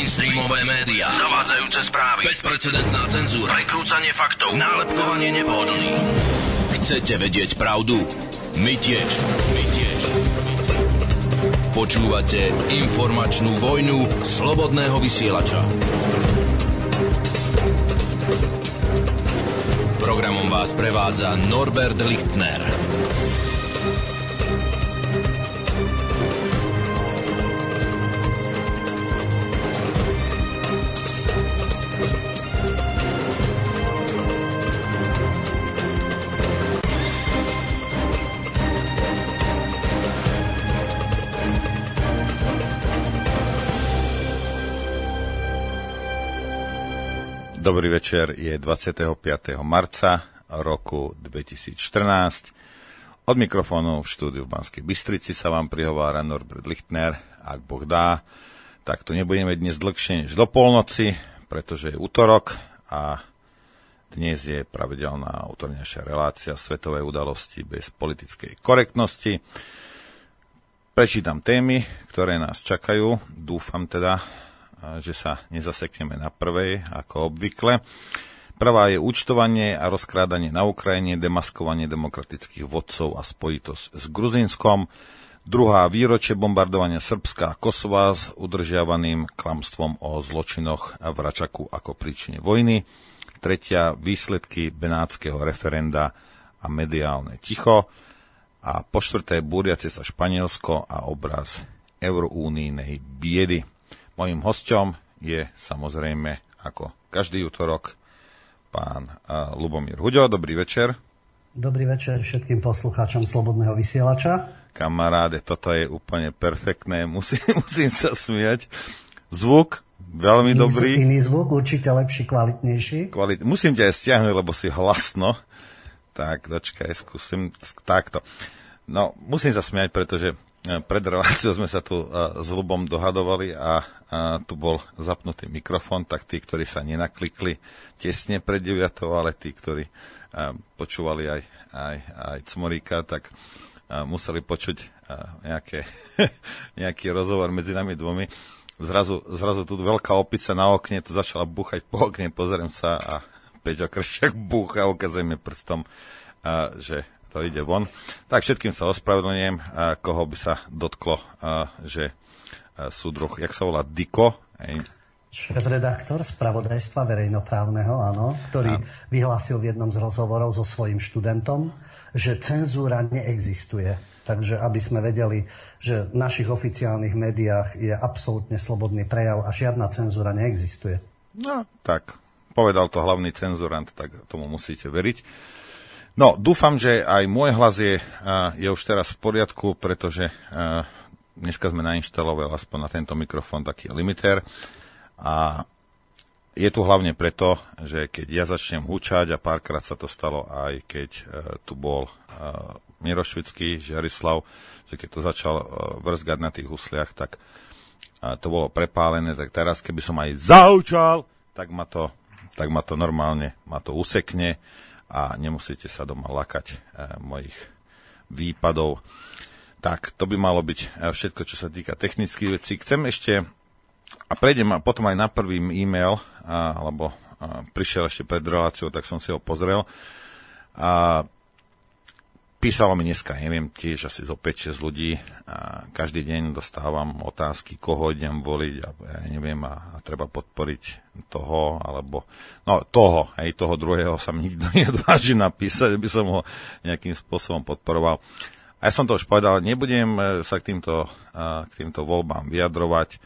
Mainstreamové médiá, zavádzajúce správy, bezprecedentná cenzúra, prekrúcanie faktov, nálepkovanie nepohodlných. Chcete vedieť pravdu? My tiež. Počúvate informačnú vojnu slobodného vysielača. Programom vás prevádza Norbert Lichtner. Dobrý večer, je 25. marca roku 2014. Od mikrofónu v štúdiu v Banskej Bystrici sa vám prihovára Norbert Lichtner. Ak Boh dá, tak tu nebudeme dnes dlhšie než do polnoci, pretože je utorok a dnes je pravidelná utorňajšia relácia svetové udalosti bez politickej korektnosti. Prečítam témy, ktoré nás čakajú. Dúfam teda, že sa nezasekneme na prvej, ako obvykle. Prvá je účtovanie a rozkrádanie na Ukrajine, demaskovanie demokratických vodcov a spojitosť s Gruzínskom. Druhá, výročie bombardovania Srbska a Kosova s udržiavaným klamstvom o zločinoch v Račaku ako príčine vojny. Tretia, výsledky benátskeho referenda a mediálne ticho. A po štvrté, búriace sa Španielsko a obraz euroúnijnej biedy. Mojím hosťom je samozrejme, ako každý utorok, pán Ľubomír Huďo. Dobrý večer. Dobrý večer všetkým poslucháčom Slobodného vysielača. Kamaráde, toto je úplne perfektné, musím sa smiať. Zvuk, veľmi dobrý. Iný zvuk, určite lepší, kvalitnejší. Musím ťa aj stiahnuť, lebo si hlasno. Tak, dočkaj, skúsim takto. No, musím sa smiať, pretože pred reláciou sme sa tu s Ľubom dohadovali a tu bol zapnutý mikrofón, tak tí, ktorí sa nenaklikli tesne pred 9, ale tí, ktorí počúvali aj Cmoríka, tak museli počuť nejaký rozhovor medzi nami dvomi. Zrazu tu veľká opica na okne, tu začala búchať po okne, pozerám sa a Peťo Kršťák búcha, ukazuje mi prstom, že to ide von. Tak všetkým sa ospravedlňujem, koho by sa dotklo, že súdruh, jak sa volá, Diko. Šéf-redaktor spravodajstva verejnoprávneho, áno, ktorý vyhlásil v jednom z rozhovorov so svojím študentom, že cenzúra neexistuje. Takže aby sme vedeli, že v našich oficiálnych médiách je absolútne slobodný prejav a žiadna cenzúra neexistuje. No, tak povedal to hlavný cenzurant, tak tomu musíte veriť. No, dúfam, že aj môj hlas je už teraz v poriadku, pretože dneska sme nainštalovali aspoň na tento mikrofón taký limiter. A je tu hlavne preto, že keď ja začnem húčať, a párkrát sa to stalo aj keď tu bol Mirošvický, Žarislav, že keď to začal vrzgať na tých husliach, tak to bolo prepálené, tak teraz keby som aj zaučal, tak ma to normálne usekne a nemusíte sa doma lakať mojich výpadov. Tak, to by malo byť všetko, čo sa týka technických vecí. Chcem ešte, a prejdem potom aj na prvý e-mail, alebo prišiel ešte pred reláciou, tak som si ho pozrel. A písalo mi dneska, neviem, tiež asi zo 5-6 ľudí. A každý deň dostávam otázky, koho idem voliť, a ja neviem, a treba podporiť toho, alebo toho druhého sa mi nikto neodváži napísať, aby som ho nejakým spôsobom podporoval. A ja som to už povedal, nebudem sa k týmto voľbám vyjadrovať.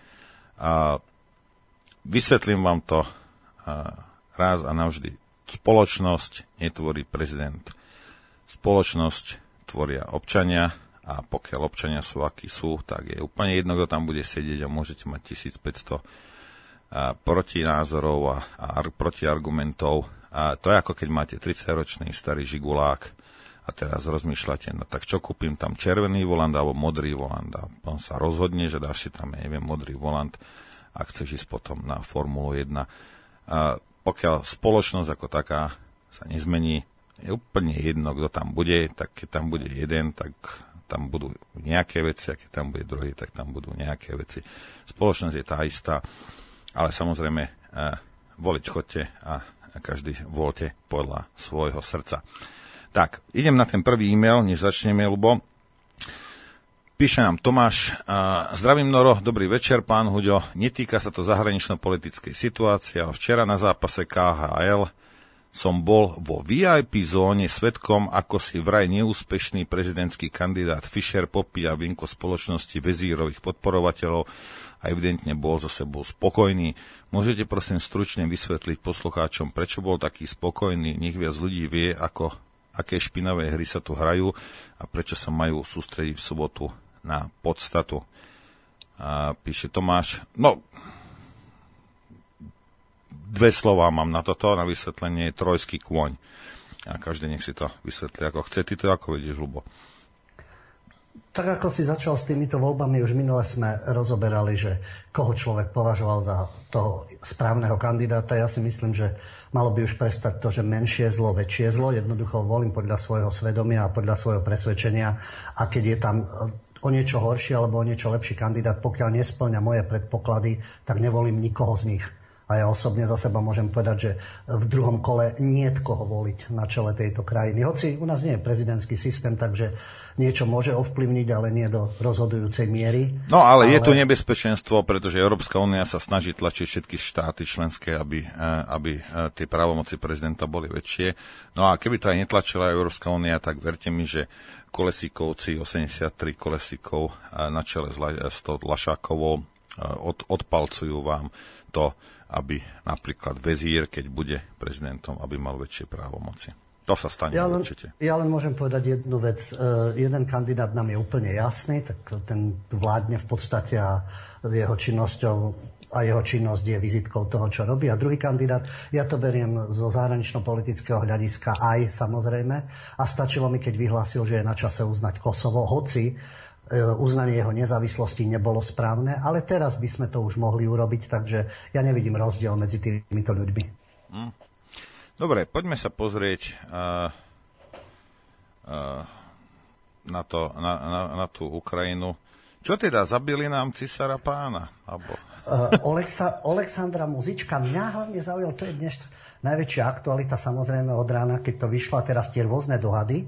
Vysvetlím vám to raz a navždy. Spoločnosť netvorí prezident. Spoločnosť tvoria občania a pokiaľ občania sú, akí sú, tak je úplne jedno, kto tam bude sedieť a môžete mať 1500 protinázorov a protiargumentov. A to je ako keď máte 30-ročný starý žigulák a teraz rozmýšľate, no tak čo kúpim tam, červený volant alebo modrý volant, a on sa rozhodne, že dáš si tam, neviem, modrý volant a chceš ísť potom na Formulu 1. A pokiaľ spoločnosť ako taká sa nezmení, je úplne jedno, kto tam bude, tak keď tam bude jeden, tak tam budú nejaké veci, a keď tam bude druhý, tak tam budú nejaké veci. Spoločnosť je tá istá. ale samozrejme voliť chodte a každý voľte podľa svojho srdca. Tak, idem na ten prvý e-mail, než začneme, Ľubo. Píše nám Tomáš. Zdravím, Noro, dobrý večer, pán Huďo. Netýka sa to zahranično-politickej situácie, ale včera na zápase KHL som bol vo VIP zóne svedkom, ako si vraj neúspešný prezidentský kandidát Fischer popíja vinko spoločnosti vezírových podporovateľov a evidentne bol so sebou spokojný. Môžete prosím stručne vysvetliť poslucháčom, prečo bol taký spokojný? Nech viac ľudí vie, aké špinavé hry sa tu hrajú a prečo sa majú sústrediť v sobotu na podstatu. Píše Tomáš. No, dve slová mám na toto, na vysvetlenie trojský kôň. A každý nech si to vysvetlí, ako chce. Ty to ako vidíš, Ľubo? Tak ako si začal s týmito voľbami, už minule sme rozoberali, že koho človek považoval za toho správneho kandidáta. Ja si myslím, že malo by už prestať to, že menšie zlo, väčšie zlo. Jednoducho volím podľa svojho svedomia a podľa svojho presvedčenia. A keď je tam o niečo horší alebo o niečo lepší kandidát, pokiaľ nespĺňa moje predpoklady, tak nevolím nikoho z nich. A ja osobne za seba môžem povedať, že v druhom kole niet koho voliť na čele tejto krajiny. Hoci u nás nie je prezidentský systém, takže niečo môže ovplyvniť, ale nie do rozhodujúcej miery. No ale je tu nebezpečenstvo, pretože Európska únia sa snaží tlačiť všetky štáty členské, aby tie právomoci prezidenta boli väčšie. No a keby to aj netlačila Európska únia, tak verte mi, že Kolesíkovci, 83 Kolesíkov na čele s tou Lašákovou odpalcujú vám to, aby napríklad vezír, keď bude prezidentom, aby mal väčšie právomoci. To sa stane určite. Ja len môžem povedať jednu vec. Jeden kandidát nám je úplne jasný, tak ten vládne v podstate a jeho činnosťou a jeho činnosť je vizitkou toho, čo robí. A druhý kandidát, ja to beriem zo zahranično-politického hľadiska aj samozrejme. A stačilo mi, keď vyhlásil, že je na čase uznať Kosovo, hoci uznanie jeho nezávislosti nebolo správne, ale teraz by sme to už mohli urobiť, takže ja nevidím rozdiel medzi týmito ľuďmi. Dobre, poďme sa pozrieť na tú Ukrajinu. Čo teda, zabili nám cisára pána? Oleksandra Muzička, mňa hlavne zaujal, to je dnes najväčšia aktualita samozrejme od rána, keď to vyšlo, a teraz tie rôzne dohady.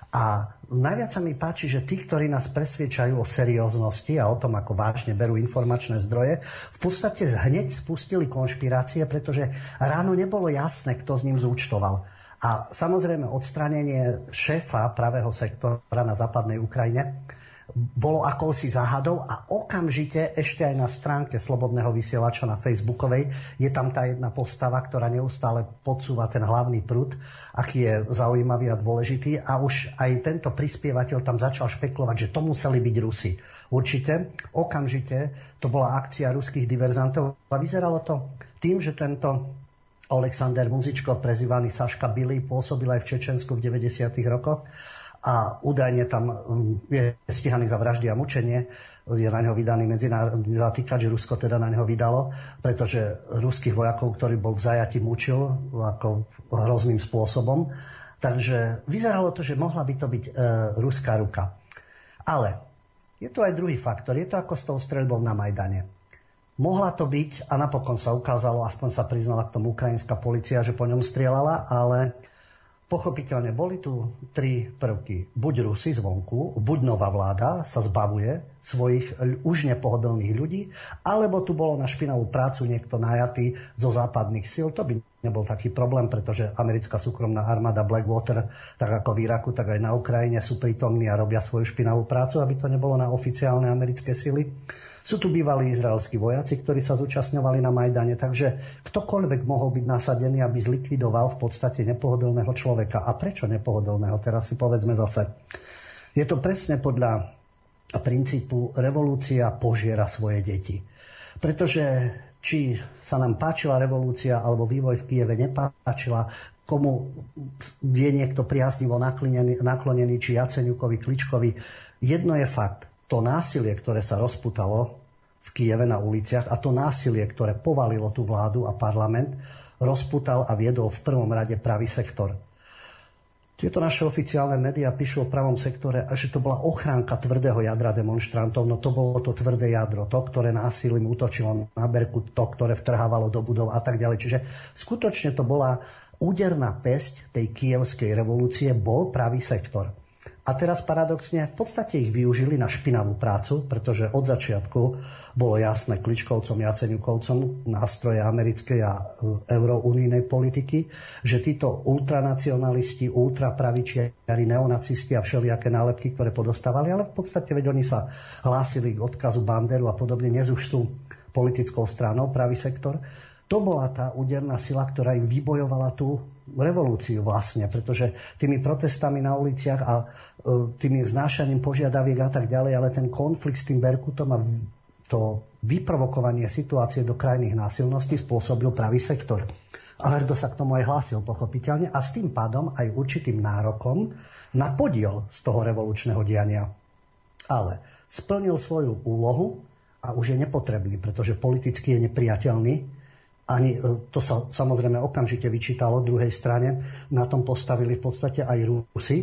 A najviac sa mi páči, že tí, ktorí nás presviečajú o serióznosti a o tom, ako vážne berú informačné zdroje, v podstate hneď spustili konšpirácie, pretože ráno nebolo jasné, kto s ním zúčtoval. A samozrejme odstránenie šéfa pravého sektora na západnej Ukrajine bolo akousi záhadou a okamžite ešte aj na stránke Slobodného vysielača na Facebookovej je tam tá jedna postava, ktorá neustále podsúva ten hlavný prúd, aký je zaujímavý a dôležitý, a už aj tento prispievateľ tam začal špekulovať, že to museli byť Rusi. Určite, okamžite to bola akcia ruských diverzantov a vyzeralo to tým, že tento Alexander Muzičko, prezývaný Saška Billy, pôsobil aj v Čečensku v 90. rokoch a údajne tam je stíhaný za vraždy a mučenie. Je na neho vydaný medzinárodný zatýkač, Rusko teda na neho vydalo, pretože ruských vojakov, ktorý bol v zajatí, mučil ako hrozným spôsobom. Takže vyzeralo to, že mohla by to byť ruská ruka. Ale je tu aj druhý faktor. Je to ako s tou streľbou na Majdane. Mohla to byť, a napokon sa ukázalo, aspoň sa priznala k tomu ukrajinská polícia, že po ňom strieľala, ale pochopiteľne boli tu tri prvky. Buď Rusi zvonku, buď nová vláda sa zbavuje svojich už nepohodlných ľudí, alebo tu bolo na špinavú prácu niekto najatý zo západných síl. To by nebol taký problém, pretože americká súkromná armáda Blackwater, tak ako v Iraku, tak aj na Ukrajine sú prítomní a robia svoju špinavú prácu, aby to nebolo na oficiálne americké sily. Sú tu bývalí izraelskí vojaci, ktorí sa zúčastňovali na Majdane, takže ktokoľvek mohol byť nasadený, aby zlikvidoval v podstate nepohodlného človeka. A prečo nepohodlného? Teraz si povedzme zase. Je to presne podľa princípu revolúcia požiera svoje deti. Pretože či sa nám páčila revolúcia alebo vývoj v Kyjeve nepáčila, komu je niekto priaznivo naklonený, či Jaceňukovi, Kličkovi, jedno je fakt. To násilie, ktoré sa rozputalo v Kyjeve na uliciach, a to násilie, ktoré povalilo tú vládu a parlament, rozputal a viedol v prvom rade pravý sektor. Tieto naše oficiálne médiá píšu o pravom sektore, že to bola ochránka tvrdého jadra demonštrantov, no to bolo to tvrdé jadro, to, ktoré násilím útočilo na Berkut, to, ktoré vtrhávalo do budov a tak ďalej. Čiže skutočne to bola úderná päsť tej kievskej revolúcie, bol pravý sektor. A teraz paradoxne v podstate ich využili na špinavú prácu, pretože od začiatku bolo jasné Kličkovcom, Jaceňukovcom, nástroje americkej a eurounijnej politiky, že títo ultranacionalisti, ultrapravičiari, neonacisti a všelijaké nálepky, ktoré podostávali, ale v podstate veď oni sa hlásili k odkazu Banderu a podobne, dnes už sú politickou stranou, pravý sektor. To bola tá úderná sila, ktorá im vybojovala tú revolúciu vlastne, pretože tými protestami na uliciach a tými vznášaním požiadaviek a tak ďalej, ale ten konflikt s tým Berkutom a to vyprovokovanie situácie do krajných násilností spôsobil pravý sektor. A Hrdo sa k tomu aj hlásil pochopiteľne a s tým pádom aj určitým nárokom na podiel z toho revolučného diania. Ale splnil svoju úlohu a už je nepotrebný, pretože politicky je nepriateľný. Ani to sa samozrejme okamžite vyčítalo druhej strane. Na tom postavili v podstate aj Rusi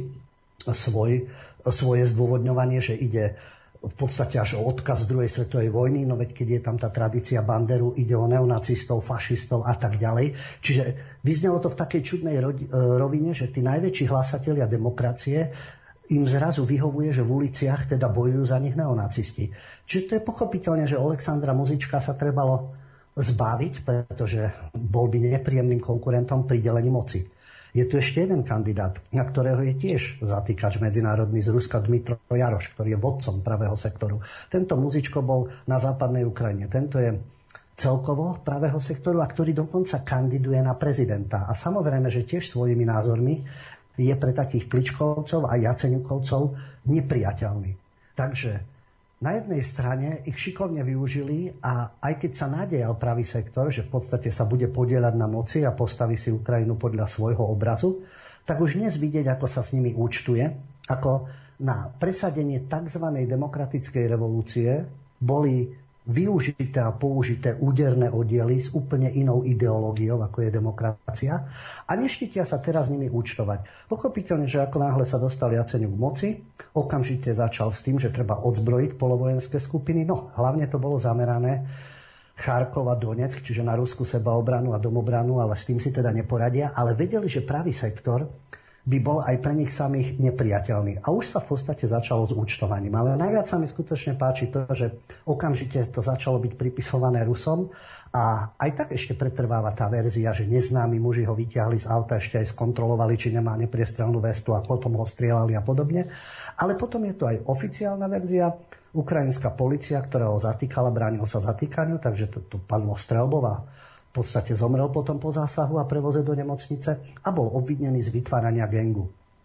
svoje zdôvodňovanie, že ide v podstate až o odkaz druhej svetovej vojny, no veď keď je tam tá tradícia Banderu, ide o neonacistov, fašistov a tak ďalej. Čiže vyznelo to v takej čudnej rovine, že tí najväčší hlásatelia demokracie im zrazu vyhovuje, že v uliciach teda bojujú za nich neonacisti. Čiže to je pochopiteľne, že Alexandra Muzička sa trebalo zbaviť, pretože bol by nepríjemným konkurentom pri delení moci. Je tu ešte jeden kandidát, na ktorého je tiež zatýkač medzinárodný z Ruska, Dmitro Jaroš, ktorý je vodcom pravého sektoru. Tento Muzičko bol na západnej Ukrajine. Tento je celkovo pravého sektoru a ktorý dokonca kandiduje na prezidenta. A samozrejme, že tiež svojimi názormi je pre takých Kličkovcov a Jaceňukovcov nepriateľný. Takže na jednej strane ich šikovne využili a aj keď sa nádejal pravý sektor, že v podstate sa bude podieľať na moci a postaví si Ukrajinu podľa svojho obrazu, tak už dnes vidieť, ako sa s nimi účtuje, ako na presadenie tzv. Demokratickej revolúcie boli využité a použité úderné oddiely s úplne inou ideológiou, ako je demokracia, a neštítia sa teraz s nimi účtovať. Pochopiteľne, že ako náhle sa dostal Jaceňuk k moci, okamžite začal s tým, že treba odzbrojiť polovojenské skupiny. No, hlavne to bolo zamerané Charkov a Donetsk, čiže na ruskú sebaobranu a domobranu, ale s tým si teda neporadia. Ale vedeli, že pravý sektor by bol aj pre nich samých nepriateľný. A už sa v podstate začalo s účtovaním. Ale najviac sa mi skutočne páči to, že okamžite to začalo byť pripisované Rusom a aj tak ešte pretrváva tá verzia, že neznámi muži ho vyťahli z auta, ešte aj skontrolovali, či nemá nepriestrelnú vestu a potom ho strieľali a podobne. Ale potom je to aj oficiálna verzia, ukrajinská polícia, ktorá ho zatýkala, bránil sa zatýkaniu, takže to padlo streľbou a v podstate zomrel potom po zásahu a prevoze do nemocnice a bol obvinený z vytvárania gangu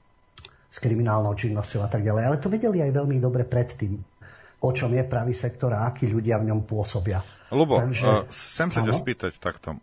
s kriminálnou činnosťou a tak ďalej. Ale to vedeli aj veľmi dobre predtým, o čom je pravý sektor a akí ľudia v ňom pôsobia. Ľubo, chcem sa ťa spýtať takto.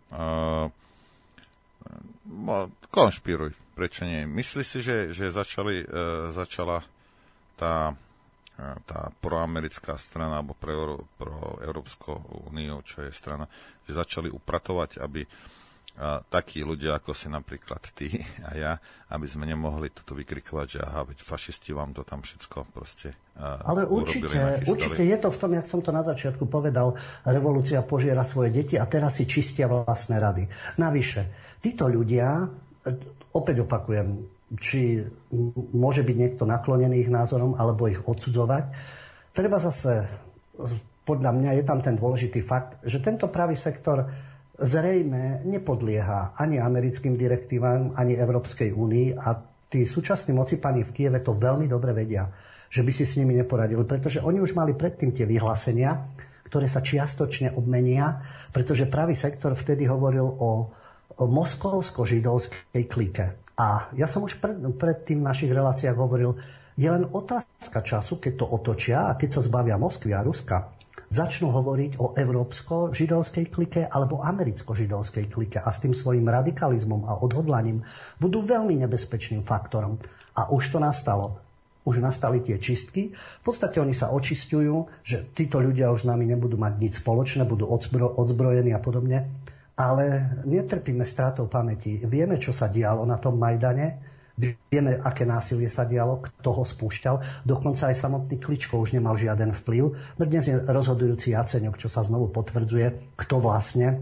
Konšpiruj, prečo nie? Myslíš si, že začala tá proamerická strana alebo pro Európsku úniu, čo je strana, že začali upratovať, aby takí ľudia, ako si napríklad ty a ja, aby sme nemohli toto vykrikovať, že aha, veď fašisti vám to tam všetko proste ale určite je to v tom, jak som to na začiatku povedal, revolúcia požiera svoje deti a teraz si čistia vlastné rady. Navyše, títo ľudia, opäť opakujem, či môže byť niekto naklonený ich názorom alebo ich odsudzovať. Treba zase, podľa mňa je tam ten dôležitý fakt, že tento pravý sektor zrejme nepodlieha ani americkým direktívam, ani Európskej únii a tí súčasní mocipani v Kieve to veľmi dobre vedia, že by si s nimi neporadili, pretože oni už mali predtým tie vyhlásenia, ktoré sa čiastočne obmenia, pretože pravý sektor vtedy hovoril o moskovsko-židovskej klike. A ja som už pred tým v našich reláciách hovoril, je len otázka času, keď to otočia a keď sa zbavia Moskvy a Ruska, začnú hovoriť o európsko-židovskej klike alebo americko-židovskej klike a s tým svojím radikalizmom a odhodlaním budú veľmi nebezpečným faktorom. A už to nastalo. Už nastali tie čistky. V podstate oni sa očisťujú, že títo ľudia už s nami nebudú mať nič spoločné, budú odzbrojení a podobne. Ale netrpíme strátou pamäti. Vieme, čo sa dialo na tom Majdane. Vieme, aké násilie sa dialo, kto ho spúšťal. Dokonca aj samotný Kličko už nemal žiaden vplyv. No dnes je rozhodujúci Jaceňuk, čo sa znovu potvrdzuje, kto vlastne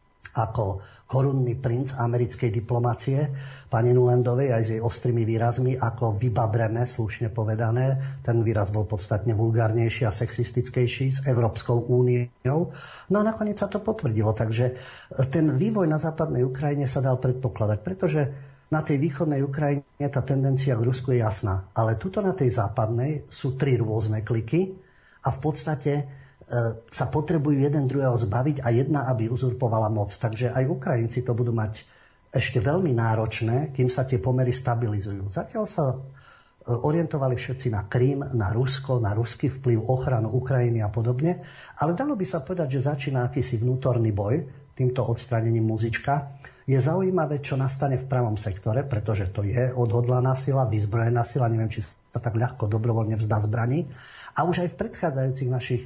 ako korunný princ americkej diplomácie, pani Nulandovej, aj s jej ostrými výrazmi, ako vybabreme, slušne povedané. Ten výraz bol podstatne vulgárnejší a sexistickejší s Európskou úniou. No a nakoniec sa to potvrdilo. Takže ten vývoj na západnej Ukrajine sa dal predpokladať, pretože na tej východnej Ukrajine tá tendencia k Rusku je jasná. Ale tuto na tej západnej sú 3 rôzne kliky a v podstate sa potrebujú jeden druhého zbaviť a jedna, aby uzurpovala moc. Takže aj Ukrajinci to budú mať ešte veľmi náročné, kým sa tie pomery stabilizujú. Zatiaľ sa orientovali všetci na Krím, na Rusko, na ruský vplyv, ochranu Ukrajiny a podobne. Ale dalo by sa povedať, že začína akýsi vnútorný boj týmto odstránením muzička. Je zaujímavé, čo nastane v pravom sektore, pretože to je odhodlaná sila, vyzbrojená sila, neviem, či sa tak ľahko dobrovoľne vzdá zbraní. A už aj v predchádzajúcich našich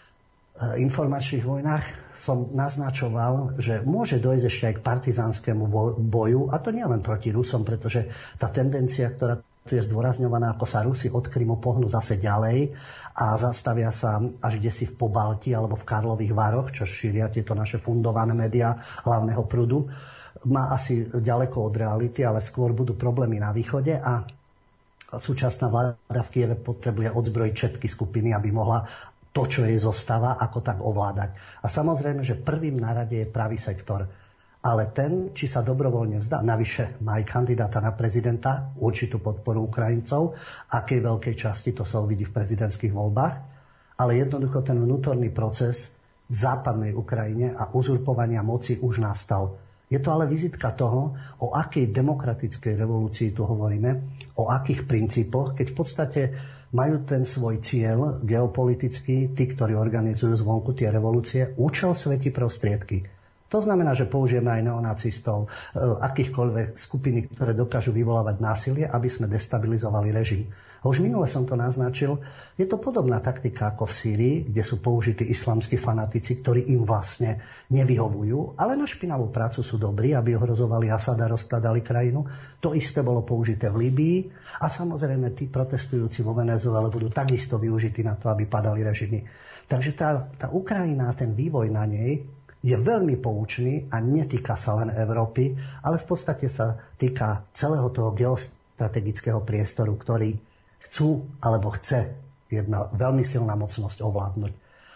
informačných vojnách som naznačoval, že môže dojsť ešte aj k partizánskému boju, a to nie len proti Rusom, pretože tá tendencia, ktorá tu je zdôrazňovaná, ako sa Rusi od Krymu pohnú zase ďalej a zastavia sa až kdesi v Pobalti alebo v Karlových Varoch, čo šíria tieto naše fundované médiá hlavného prúdu, má asi ďaleko od reality, ale skôr budú problémy na východe a súčasná vláda v Kieve potrebuje odzbrojiť všetky skupiny, aby mohla to, čo jej zostáva, ako tak ovládať. A samozrejme, že prvým na rade je pravý sektor. Ale ten, či sa dobrovoľne vzdá, navyše má aj kandidáta na prezidenta, určitú podporu Ukrajincov, akej veľkej časti to sa uvidí v prezidentských voľbách, ale jednoducho ten vnútorný proces v západnej Ukrajine a uzurpovania moci už nastal. Je to ale vizitka toho, o akej demokratickej revolúcii tu hovoríme, o akých princípoch, keď v podstate majú ten svoj cieľ geopolitický, tí, ktorí organizujú zvonku tie revolúcie, účel svätí prostriedky. To znamená, že použijeme aj neonacistov, akýchkoľvek skupiny, ktoré dokážu vyvolávať násilie, aby sme destabilizovali režim. A už minule som to naznačil, je to podobná taktika ako v Sýrii, kde sú použití islamskí fanatici, ktorí im vlastne nevyhovujú, ale na špinavú prácu sú dobrí, aby ohrozovali Asada, rozkladali krajinu. To isté bolo použité v Líbii a samozrejme tí protestujúci vo Venezuele budú takisto využití na to, aby padali režimy. Takže tá Ukrajina, ten vývoj na nej je veľmi poučný a netýka sa len Európy, ale v podstate sa týka celého toho geostrategického priestoru, ktorý chcú alebo chce jedna veľmi silná mocnosť ovládnuť.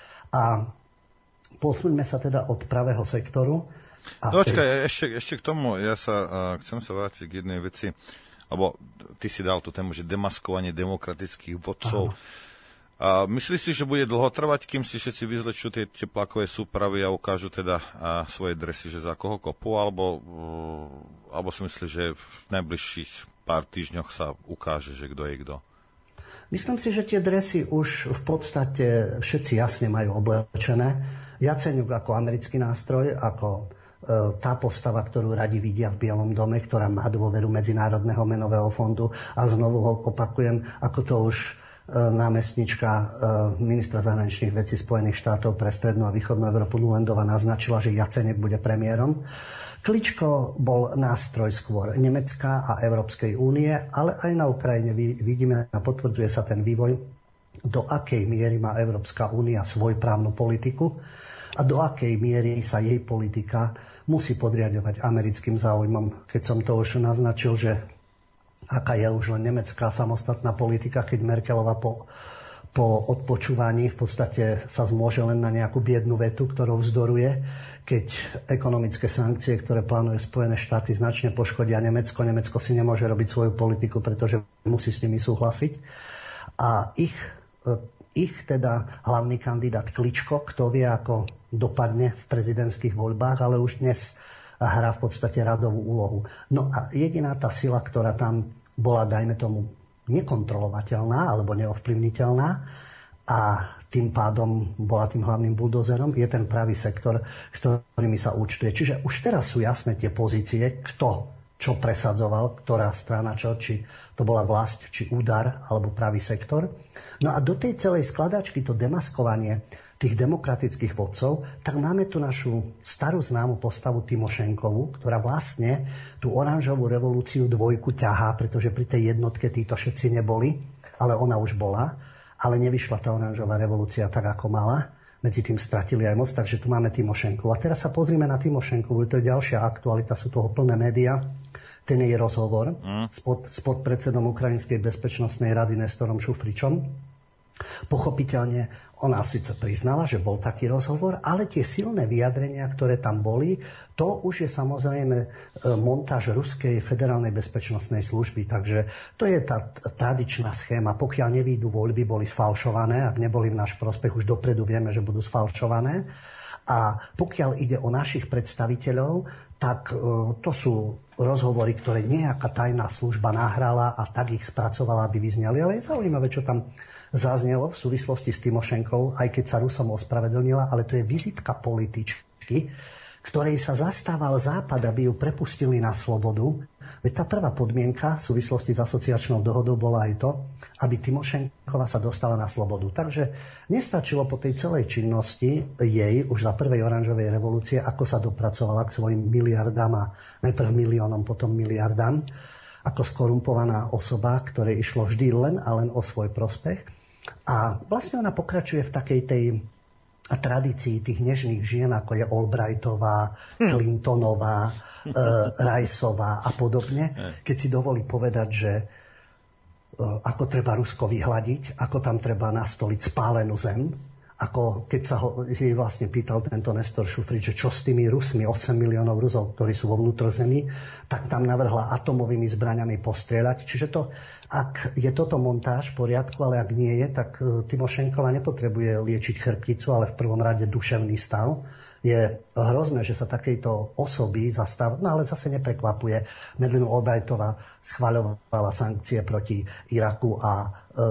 A posuňme sa teda od pravého sektoru. Počkaj, ešte k tomu, chcem sa vrátiť k jednej veci, lebo ty si dal tú tému, že demaskovanie demokratických vodcov. A myslíš si, že bude dlho trvať, kým si všetci vyzlečú tie teplákové súpravy a ukážu teda svoje dresy, že za koho kopú, alebo si myslíš, že v najbližších pár týždňoch sa ukáže, že kto je kto? Myslím si, že tie dresy už v podstate všetci jasne majú oblečené. Jaceňuk ako americký nástroj, ako tá postava, ktorú radi vidia v Bielom dome, ktorá má dôveru Medzinárodného menového fondu. A znovu ho opakujem, ako to už námestnička ministra zahraničných vecí Spojených štátov pre strednú a východnú Európu Nulandová naznačila, že Jaceňuk bude premiérom. Kličko bol nástroj skôr Nemecka a Európskej únie, ale aj na Ukrajine vidíme a potvrdzuje sa ten vývoj, do akej miery má Európska únia svoju právnu politiku a do akej miery sa jej politika musí podriadovať americkým záujmom. Keď som to už naznačil, že aká je už len nemecká samostatná politika, keď Merkelová po odpočúvaní v podstate sa zmôže len na nejakú biednú vetu, ktorou vzdoruje, keď ekonomické sankcie, ktoré plánujú Spojené štáty, značne poškodia Nemecko. Nemecko si nemôže robiť svoju politiku, pretože musí s nimi súhlasiť. A ich teda hlavný kandidát Kličko, kto vie, ako dopadne v prezidentských voľbách, ale už dnes hrá v podstate radovú úlohu. No a jediná tá sila, ktorá tam bola, dajme tomu, nekontrolovateľná alebo neovplyvniteľná a tým pádom bola tým hlavným buldozerom, je ten pravý sektor, s ktorými sa účtuje. Čiže už teraz sú jasné tie pozície, kto čo presadzoval, ktorá strana čo, či to bola vlast, či údar, alebo pravý sektor. No a do tej celej skladačky to demaskovanie tých demokratických vodcov, tak máme tu našu starú známu postavu Timošenkovú, ktorá vlastne tú oranžovú revolúciu 2 ťahá, pretože pri tej jednotke títo všetci neboli, ale ona už bola, ale nevyšla tá oranžová revolúcia tak, ako mala. Medzi tým stratili aj moc, takže tu máme Timošenkovú. A teraz sa pozrime na Timošenkovú, to je ďalšia aktualita, sú toho plné médiá. Ten jej rozhovor s podpredsedom Ukrajinskej bezpečnostnej rady Nestorom Šufričom. Pochopiteľne ona síce priznala, že bol taký rozhovor, ale tie silné vyjadrenia, ktoré tam boli, to už je samozrejme montáž Ruskej federálnej bezpečnostnej služby. Takže to je tá tradičná schéma. Pokiaľ nevídu voľby, boli sfalšované. Ak neboli v náš prospech, už dopredu vieme, že budú sfalšované. A pokiaľ ide o našich predstaviteľov, tak to sú rozhovory, ktoré nejaká tajná služba nahrala a tak ich spracovala, aby vyzneli. Ale je zaujímavé, čo tam zaznelo v súvislosti s Timošenkou, aj keď sa Rusom ospravedlnila, ale to je vizitka političky, ktorej sa zastával Západ, aby ju prepustili na slobodu. Veď tá prvá podmienka v súvislosti s asociačnou dohodou bola aj to, aby Timošenková sa dostala na slobodu. Takže nestačilo po tej celej činnosti jej, už za prvej oranžovej revolúcie, ako sa dopracovala k svojim miliardám a najprv miliónom, potom miliardám, ako skorumpovaná osoba, ktorej išlo vždy len a len o svoj prospech. A vlastne ona pokračuje v takej tej tradícii tých nežných žien, ako je Albrightová, Clintonová, Riceová a podobne, keď si dovolí povedať, že ako treba Rusko vyhľadiť, ako tam treba nastoliť spálenú zem, ako keď sa ho vlastne pýtal tento Nestor Šufrič, že čo s tými Rusmi, 8 miliónov Rusov, ktorí sú vo vnútrozemí, tak tam navrhla atomovými zbraňami postrieľať. Čiže to, ak je toto montáž v poriadku, ale ak nie je, tak Timošenková nepotrebuje liečiť chrbticu, ale v prvom rade duševný stav. Je hrozné, že sa takejto osoby zastav, no ale zase neprekvapuje. Madeleine Albrightová schvaľovala sankcie proti Iraku a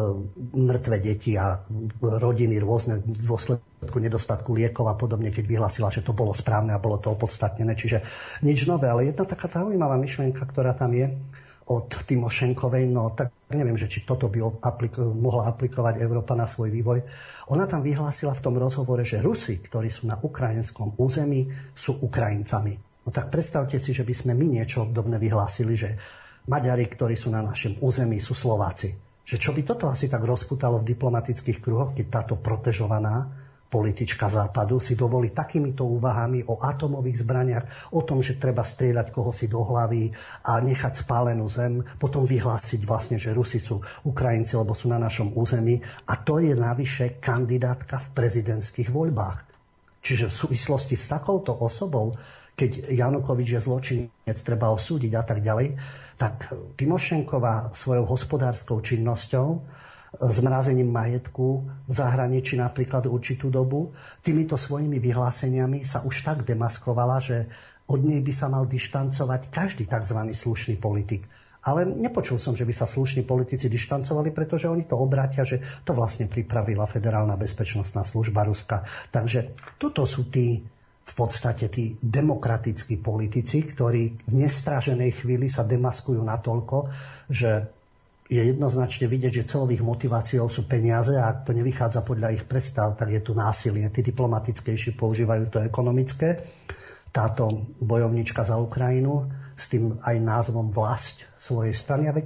mŕtve deti a rodiny rôzne v dôsledku nedostatku liekov a podobne, keď vyhlásila, že to bolo správne a bolo to opodstatnené. Čiže nič nové, ale jedna taká zaujímavá myšlienka, ktorá tam je od Timošenkovej, no tak neviem, že či toto by mohla aplikovať Európa na svoj vývoj. Ona tam vyhlásila v tom rozhovore, že Rusi, ktorí sú na ukrajinskom území, sú Ukrajincami. No tak predstavte si, že by sme my niečo obdobné vyhlásili, že Maďari, ktorí sú na našom území, sú Slováci. Že čo by toto asi tak rozputalo v diplomatických kruhoch, keď táto protežovaná politička Západu si dovolí takýmito úvahami o atomových zbraniach, o tom, že treba strieľať koho si do hlavy a nechať spálenú zem, potom vyhlásiť vlastne, že Rusi sú Ukrajinci, lebo sú na našom území. A to je navyše kandidátka v prezidentských voľbách. Čiže v súvislosti s takouto osobou, keď Janukovič je zločinec, treba osúdiť a tak ďalej, tak Timošenková svojou hospodárskou činnosťou, zmrazením majetku v zahraničí napríklad určitú dobu, týmito svojimi vyhláseniami sa už tak demaskovala, že od nej by sa mal dištancovať každý tzv. Slušný politik. Ale nepočul som, že by sa slušní politici dištancovali, pretože oni to obrátia, že to vlastne pripravila Federálna bezpečnostná služba Ruska. Takže toto sú tí v podstate tí demokratickí politici, ktorí v nestraženej chvíli sa demaskujú natoľko, že je jednoznačne vidieť, že celou ich motiváciou sú peniaze a ak to nevychádza podľa ich predstav, tak je tu násilie. Tí diplomatickejší používajú to ekonomické. Táto bojovnička za Ukrajinu s tým aj názvom Vlasť svojej strany, a veď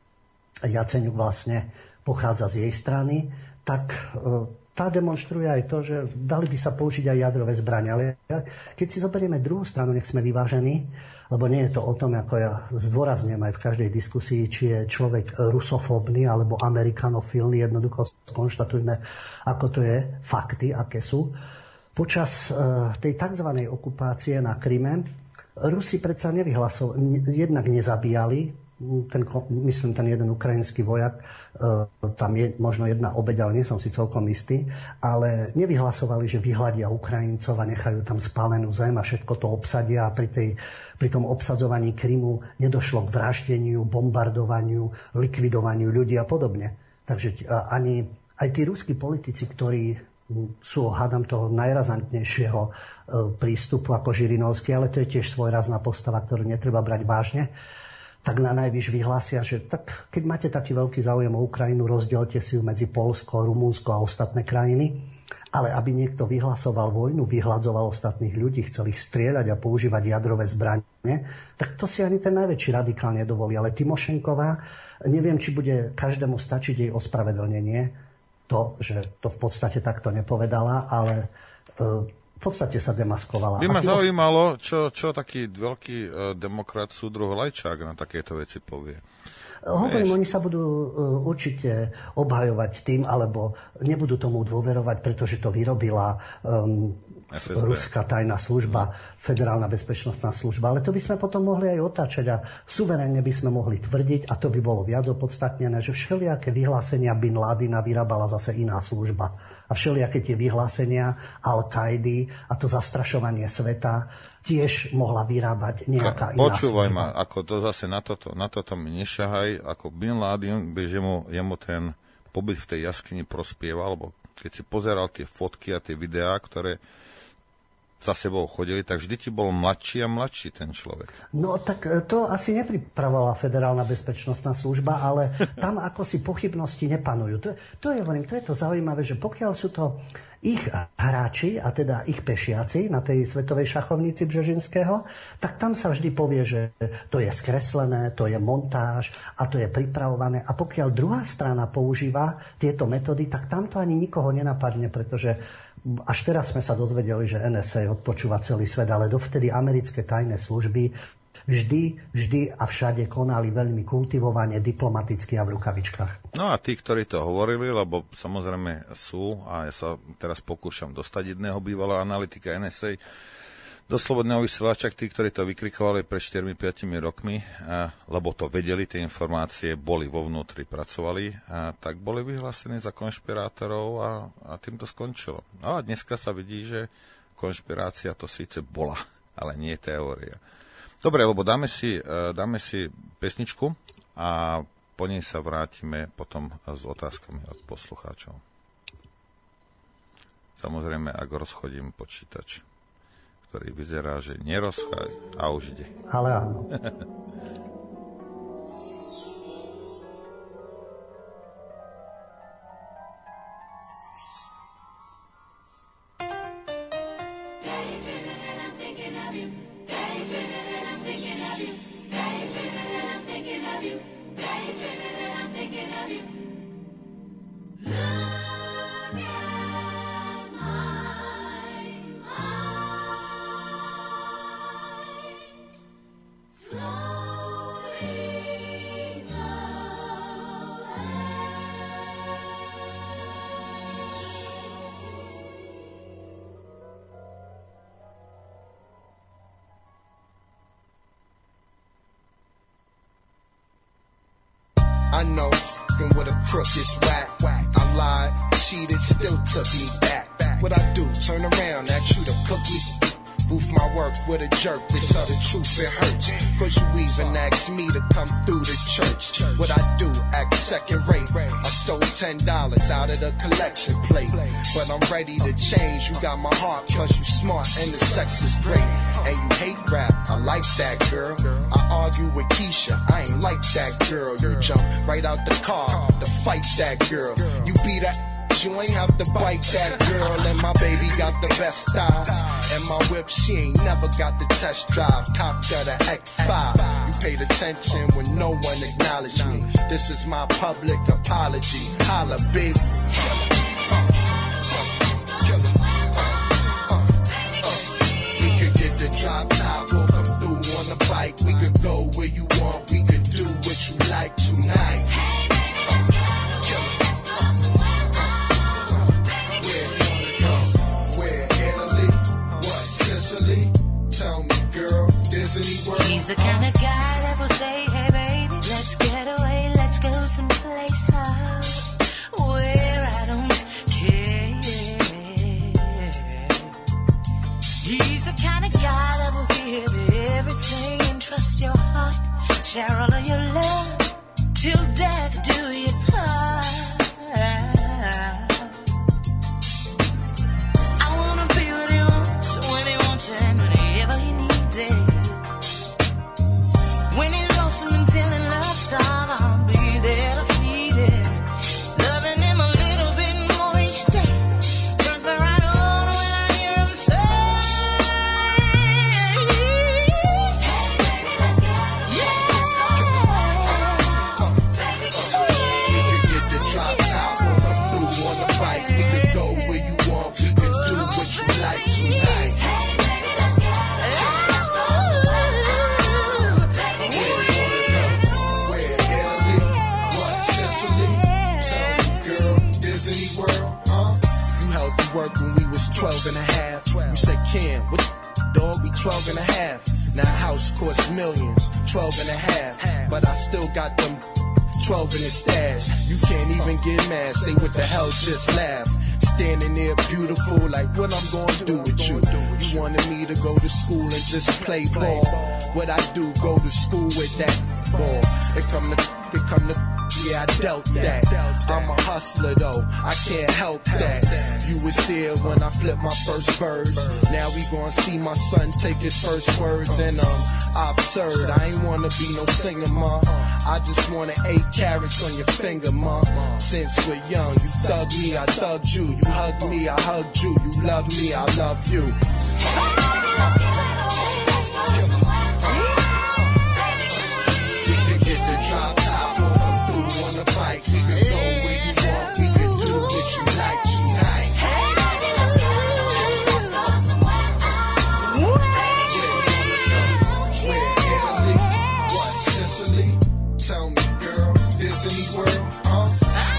Jaceňuk vlastne pochádza z jej strany, tak tá demonstruje aj to, že dali by sa použiť aj jadrové zbrane. Ale keď si zoberieme druhú stranu, nech sme vyvážení, lebo nie je to o tom, ako ja zdôrazňujem aj v každej diskusii, či je človek rusofóbny alebo amerikanofilný, jednoducho skonštatujme, ako to je, fakty, aké sú. Počas tej tzv. Okupácie na Kryme Rusi predsa jednak nezabíjali, myslím, ten jeden ukrajinský vojak, tam je možno jedna obeť, ale nie som si celkom istý, ale nevyhlasovali, že vyhľadia Ukrajincov a nechajú tam spálenú zem a všetko to obsadia a pri tom obsadzovaní Krymu nedošlo k vraždeniu, bombardovaniu, likvidovaniu ľudí a podobne. Takže aj tí ruskí politici, ktorí sú, hádam, toho najrazantnejšieho prístupu ako Žirinovský, ale to je tiež svojrazná postava, ktorú netreba brať vážne, tak na najvyš vyhlásia, že tak, keď máte taký veľký záujem o Ukrajinu, rozdielte si ju medzi Poľsko, Rumunsko a ostatné krajiny. Ale aby niekto vyhlasoval vojnu, vyhladzoval ostatných ľudí, chcel ich strieľať a používať jadrové zbrane, tak to si ani ten najväčší radikál nedovolí. Ale Timošenková, neviem, či bude každému stačiť jej ospravedlnenie, to, že to v podstate takto nepovedala, ale v podstate sa demaskovala. By ma zaujímalo, čo taký veľký demokrat súdruh Lajčák na takéto veci povie. Hovorím, oni sa budú určite obhajovať tým, alebo nebudú tomu dôverovať, pretože to vyrobila ruská tajná služba, federálna bezpečnostná služba. Ale to by sme potom mohli aj otáčať a suverénne by sme mohli tvrdiť, a to by bolo viac opodstatnené, že všelijaké vyhlásenia Bin Ládina vyrábala zase iná služba. A všelijaké tie vyhlásenia Al-Kaidy a to zastrašovanie sveta tiež mohla vyrábať nejaká iná Počúvaj služba. ma, ako to zase na toto mi nešahaj, ako Bin Laden, že jemu ten pobyt v tej jaskyni prospieval, alebo keď si pozeral tie fotky a tie videá, ktoré za sebou chodili, tak vždy ti bol mladší a mladší ten človek. No tak to asi nepripravovala federálna bezpečnostná služba, ale tam ako si pochybnosti nepanujú. To je to zaujímavé, že pokiaľ sú to ich hráči, a teda ich pešiaci na tej svetovej šachovnici Bžežinského, tak tam sa vždy povie, že to je skreslené, to je montáž a to je pripravované. A pokiaľ druhá strana používa tieto metódy, tak tam to ani nikoho nenapadne, pretože až teraz sme sa dozvedeli, že NSA odpočúva celý svet, ale dovtedy americké tajné služby vždy a všade konali veľmi kultivovane, diplomaticky a v rukavičkách. No a tí, ktorí to hovorili, lebo samozrejme sú, a ja sa teraz pokúšam dostať jedného bývalého analytika NSA do Slobodného vysielača, tí, ktorí to vykrikovali pred 4-5 rokmi, lebo to vedeli, tie informácie boli vo vnútri, pracovali, tak boli vyhlásení za konšpirátorov a tým to skončilo. No a dneska sa vidí, že konšpirácia to síce bola, ale nie teória. Dobre, lebo dáme si pesničku a po nej sa vrátime potom s otázkami od poslucháčov. Samozrejme, ak rozchodím počítač, ktorý vyzerá, že nerozchádza a už ide. Ale áno. I know, f***ing with a crook is whack. I lied, cheated, still took me back. What I do, turn around, ask you to cook me. Boof my work with a jerk, to tell the truth it hurts. Cause you even asked me to come through the church. What I do, act second rate. I stole $10 out of the collection plate. But I'm ready to change, you got my heart, cause you smart and the sex is great. And you hate rap, I like that girl. I argue with Keisha, I ain't like that girl. You jump right out the car to fight that girl. You beat that, you ain't have to bite that girl. And my baby got the best thighs. And my whip, she ain't never got the test drive. Cocked at a X5. You paid attention when no one acknowledged me. This is my public apology. Holla, big. We could get the drop top, we'll come through on the bike. We could go where you want, we could do what you like tonight. Tell me, girl, Disney World. He's the kind of guy that will say, hey baby, let's get away, let's go someplace where I don't care. He's the kind of guy that will give everything and trust your heart, share all of your love, till death do you part. I wanna be what he wants, when he wants it, and whenever he needs it. When he's lonesome and thin 12 and a half. Now a house costs millions, 12 and a half. But I still got them 12 in the stash. You can't even get mad, say what the hell, just laugh. Standing there beautiful, like what I'm gonna do with you. You wanted me to go to school and just play ball. What I do, go to school with that ball. It come to, yeah, I dealt that. I'm a hustler though, I can't help that. You was there when I flipped my first birds. Now we gonna see my son take his first words. And absurd, I ain't wanna be no singer, ma. I just wanna 8 carats on your finger, ma. Since we're young, you thug me, I thugged you. You hug me, I hugged you. You love me, I love you. We could get the drop top or a blue on the bike. We could go where you want, we could do what you like tonight. Where Italy? What, Sicily? Tell me, girl, Disney World, huh?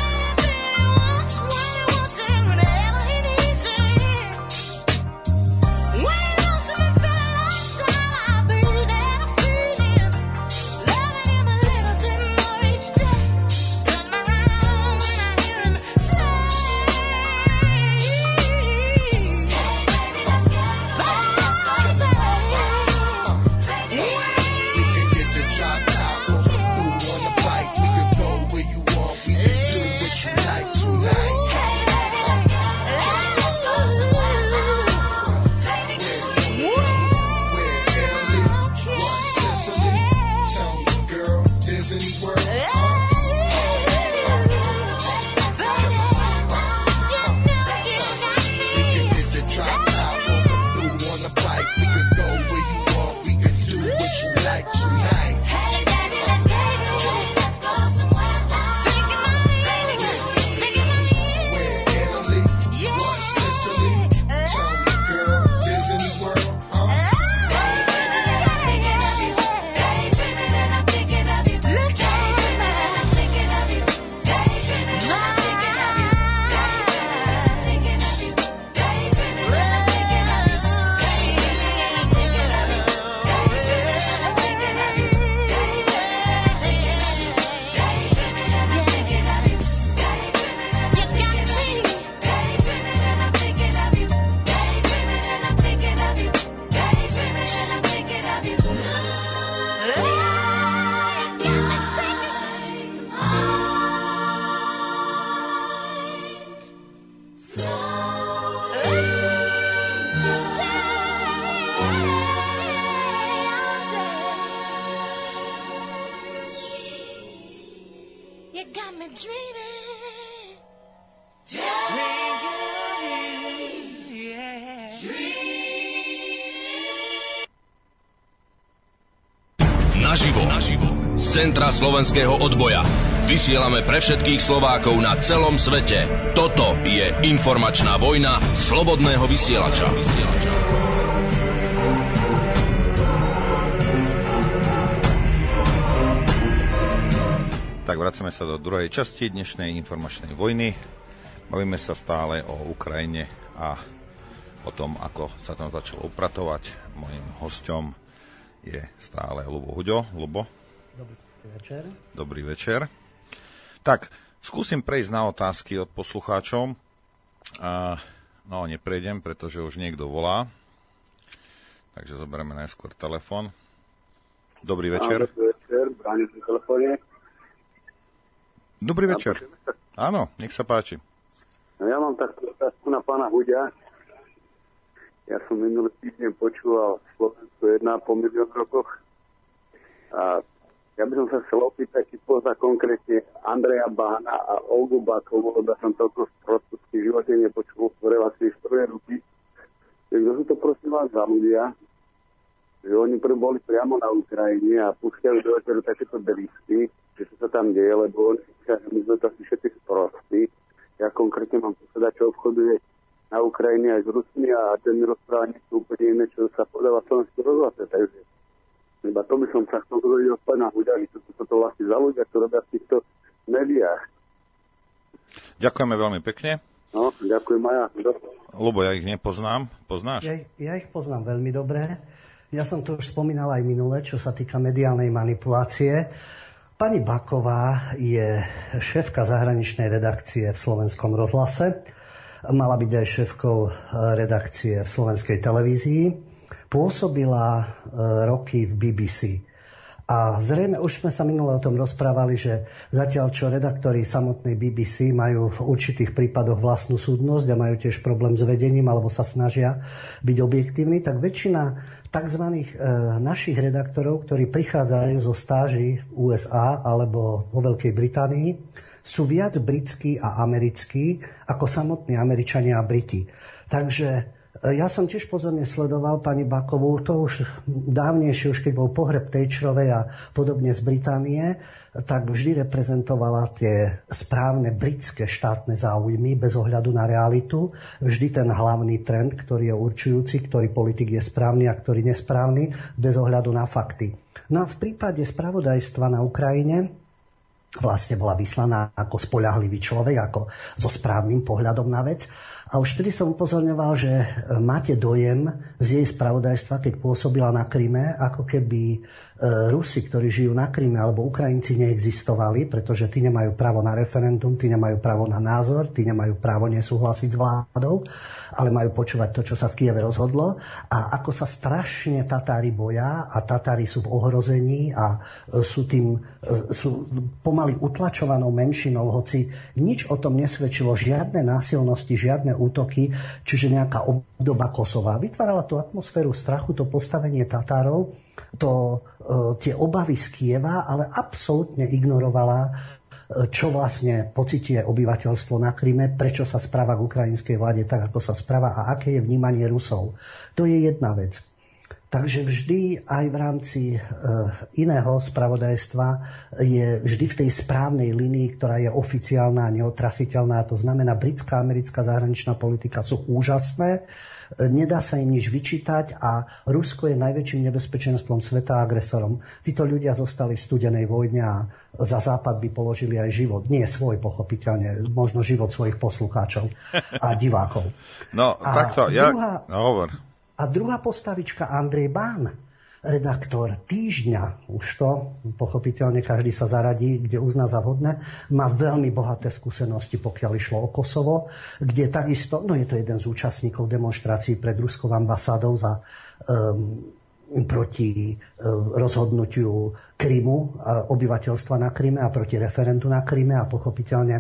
Naživo z centra slovenského odboja. Vysielame pre všetkých Slovákov na celom svete. Toto je informačná vojna slobodného vysielača. Tak vracame sa do druhej časti dnešnej informačnej vojny. Bavíme sa stále o Ukrajine a o tom, ako sa tam začalo upratovať. Mojím hosťom je stále Ľubo Huďo. Ľubo? Dobrý večer. Dobrý večer. Tak, skúsim prejsť na otázky od poslucháčov. No, neprejdem, pretože už niekto volá. Takže zoberieme najskôr telefon. Dobrý večer. Dobrý večer, bránim pri telefóne. Dobrý večer. Áno, nech sa páči. No, ja mám takú otázku na pána Huďa. Ja som minulý týždeň počúval Slovensko 1 po milión rokoch. A ja by som sa chcel opýtať, či pozná konkrétne Andreja Bána a Olgu Bakovú, lebo som toľko sprostostky v živote nepočul v relácii z prvej ruky. Kto sú to prosím vás za ľudia, že oni boli priamo na Ukrajine a púšťajú do večeru takéto delisty, že čo sa tam deje, lebo my sme to asi všetci sprostí. Ja konkrétne mám posledať, čo obchoduje na Ukrajine aj s Rusmi a ten rozprávanie sú úplne iné, čo sa podáva slovenský rozhlase. Takže iba to by som sa chcel dovodiť od pána Huďa, čo sú to vlastne za ľudia, čo robia v týchto médiách. Ďakujeme veľmi pekne. No, ďakujem aj ja. Ľubo, ja ich nepoznám. Poznáš? Ja ich poznám veľmi dobre. Ja som to už spomínal aj minule, čo sa týka mediálnej manipulácie. Pani Baková je šéfka zahraničnej redakcie v Slovenskom rozhlase. Mala byť aj šéfkou redakcie v Slovenskej televízii. Pôsobila roky v BBC. A zrejme už sme sa minule o tom rozprávali, že zatiaľ čo redaktori samotnej BBC majú v určitých prípadoch vlastnú súdnosť a majú tiež problém s vedením alebo sa snažia byť objektívni, tak väčšina tzv. Našich redaktorov, ktorí prichádzajú zo stáží v USA alebo vo Veľkej Británii, sú viac britskí a americkí ako samotní Američania a Briti. Takže ja som tiež pozorne sledoval pani Bakovú, to už dávnejšie, už keď bol pohreb Thatcherovej a podobne z Británie, tak vždy reprezentovala tie správne britské štátne záujmy bez ohľadu na realitu. Vždy ten hlavný trend, ktorý je určujúci, ktorý politik je správny a ktorý nesprávny, bez ohľadu na fakty. No a v prípade spravodajstva na Ukrajine vlastne bola vyslaná ako spoľahlivý človek, ako so správnym pohľadom na vec. A už vtedy som upozorňoval, že máte dojem z jej spravodajstva, keď pôsobila na Kryme, ako keby Rusi, ktorí žijú na Kryme, alebo Ukrajinci neexistovali, pretože tí nemajú právo na referendum, tí nemajú právo na názor, tí nemajú právo nesúhlasiť s vládou, ale majú počúvať to, čo sa v Kyjeve rozhodlo. A ako sa strašne Tatári boja a Tatári sú v ohrození a sú pomaly utlačovanou menšinou, hoci nič o tom nesvedčilo, žiadne násilnosti, žiadne útoky, čiže nejaká obdoba Kosova. Vytvárala tú atmosféru strachu, to postavenie Tatárov, tie obavy z Kyjeva, ale absolútne ignorovala, čo vlastne pociťuje obyvateľstvo na Kryme, prečo sa správa k ukrajinskej vláde tak, ako sa správa a aké je vnímanie Rusov. To je jedna vec. Takže vždy aj v rámci iného spravodajstva je vždy v tej správnej línii, ktorá je oficiálna a neotrasiteľná. To znamená, britská a americká zahraničná politika sú úžasné, nedá sa im nič vyčítať a Rusko je najväčším nebezpečenstvom sveta a agresorom. Títo ľudia zostali v studenej vojne a za Západ by položili aj život. Nie svoj, pochopiteľne, možno život svojich poslucháčov a divákov. No, takto, hovor. A druhá postavička, Andrej Bán, redaktor Týždňa, už to, pochopiteľne každý sa zaradí, kde uzná za vhodné, má veľmi bohaté skúsenosti, pokiaľ išlo o Kosovo, kde takisto, je to jeden z účastníkov demonštrácií pred ruskou ambasádou proti rozhodnutiu Krymu, obyvateľstva na Kryme a proti referendu na Kryme a pochopiteľne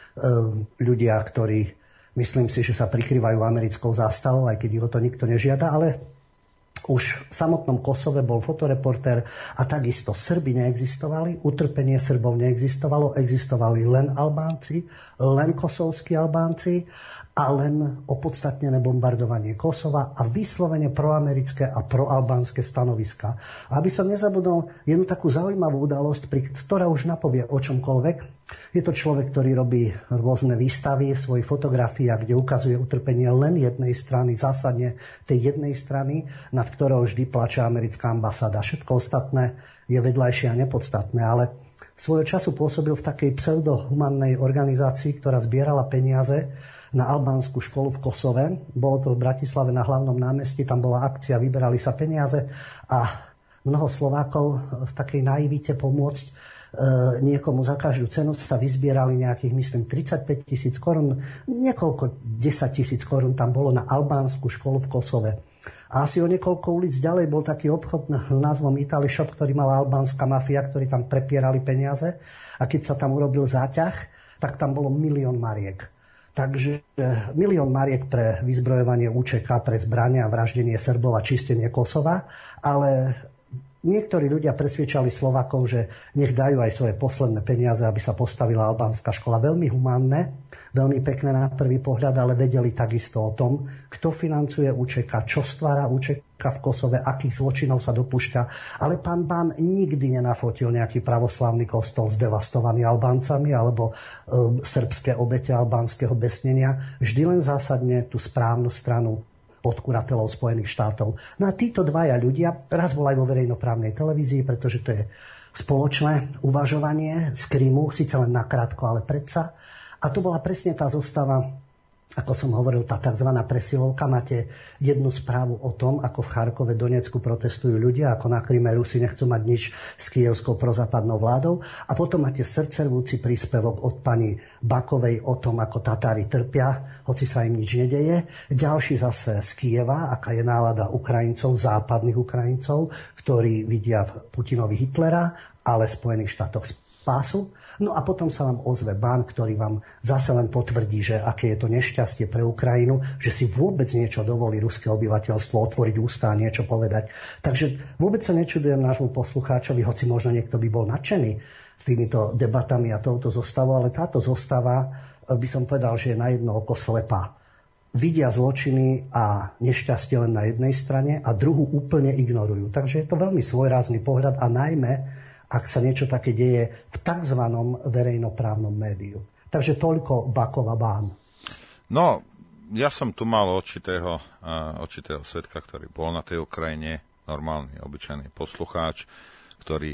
ľudia, ktorí myslím si, že sa prikrývajú americkou zástavou, aj keď ich o to nikto nežiada, ale už v samotnom Kosove bol fotoreportér a takisto Srbi neexistovali, utrpenie Srbov neexistovalo, existovali len Albánci, len kosovskí Albánci a len opodstatnené bombardovanie Kosova a vyslovene proamerické a proalbánske stanoviska. Aby som nezabudol jednu takú zaujímavú udalosť, ktorá už napovie o čomkoľvek. Je to človek, ktorý robí rôzne výstavy v svojich fotografiách, kde ukazuje utrpenie len jednej strany, zásadne tej jednej strany, nad ktorou vždy plače americká ambasáda. Všetko ostatné je vedľajšie a nepodstatné, ale svojho času pôsobil v takej pseudohumannej organizácii, ktorá zbierala peniaze na albánsku školu v Kosove. Bolo to v Bratislave na hlavnom námestí, tam bola akcia, vyberali sa peniaze a mnoho Slovákov v takej naivite pomôcť niekomu za každú cenu sa vyzbierali nejakých, myslím, 35 000 korún, niekoľko 10 000 korún tam bolo na albánsku školu v Kosove. A asi o niekoľko ulic ďalej bol taký obchod s názvom Italy Shop, ktorý mala albánska mafia, ktorí tam prepierali peniaze a keď sa tam urobil záťah, tak tam bolo 1 000 000 mariek. Takže 1 000 000 mariek pre vyzbrojovanie UČK, pre zbrane a vraždenie Srbov a čistenie Kosova, ale niektorí ľudia presviečali Slovákov, že nech dajú aj svoje posledné peniaze, aby sa postavila albánska škola. Veľmi humánne, veľmi pekné na prvý pohľad, ale vedeli takisto o tom, kto financuje UČK, čo stvára UČK v Kosove, akých zločinov sa dopúšťa. Ale pán Bán nikdy nenafotil nejaký pravoslavný kostol zdevastovaný Albáncami alebo srbské obete albánskeho besnenia. Vždy len zásadne tú správnu stranu podkurateľov Spojených štátov. No a títo dvaja ľudia, raz bol aj vo verejnoprávnej televízii, pretože to je spoločné uvažovanie z Krymu, síce len nakrátko, ale predsa. A to bola presne tá zostava ako som hovoril, tá tzv. Presilovka. Máte jednu správu o tom, ako v Charkove, Donecku protestujú ľudia, ako na Kryme Rusi nechcú mať nič s kievskou prozápadnou vládou. A potom máte srdcervúci príspevok od pani Bakovej o tom, ako Tatári trpia, hoci sa im nič nedeje. Ďalší zase z Kieva, aká je nálada Ukrajincov, západných Ukrajincov, ktorí vidia v Putinovi Hitlera, ale v Spojených štátoch spásu. No a potom sa vám ozve Ban, ktorý vám zase len potvrdí, že aké je to nešťastie pre Ukrajinu, že si vôbec niečo dovolí ruské obyvateľstvo otvoriť ústa a niečo povedať. Takže vôbec sa nečudujem nášmu poslucháčovi, hoci možno niekto by bol nadšený s týmito debatami a touto zostavou, ale táto zostava, by som povedal, že je na jedno oko slepá. Vidia zločiny a nešťastie len na jednej strane a druhú úplne ignorujú. Takže je to veľmi svojrázny pohľad a najmä ak sa niečo také deje v tzv. Verejnoprávnom médiu. Takže toľko Bakov a Bán. No, ja som tu mal očitého svedka, ktorý bol na tej Ukrajine, normálny, obyčajný poslucháč, ktorý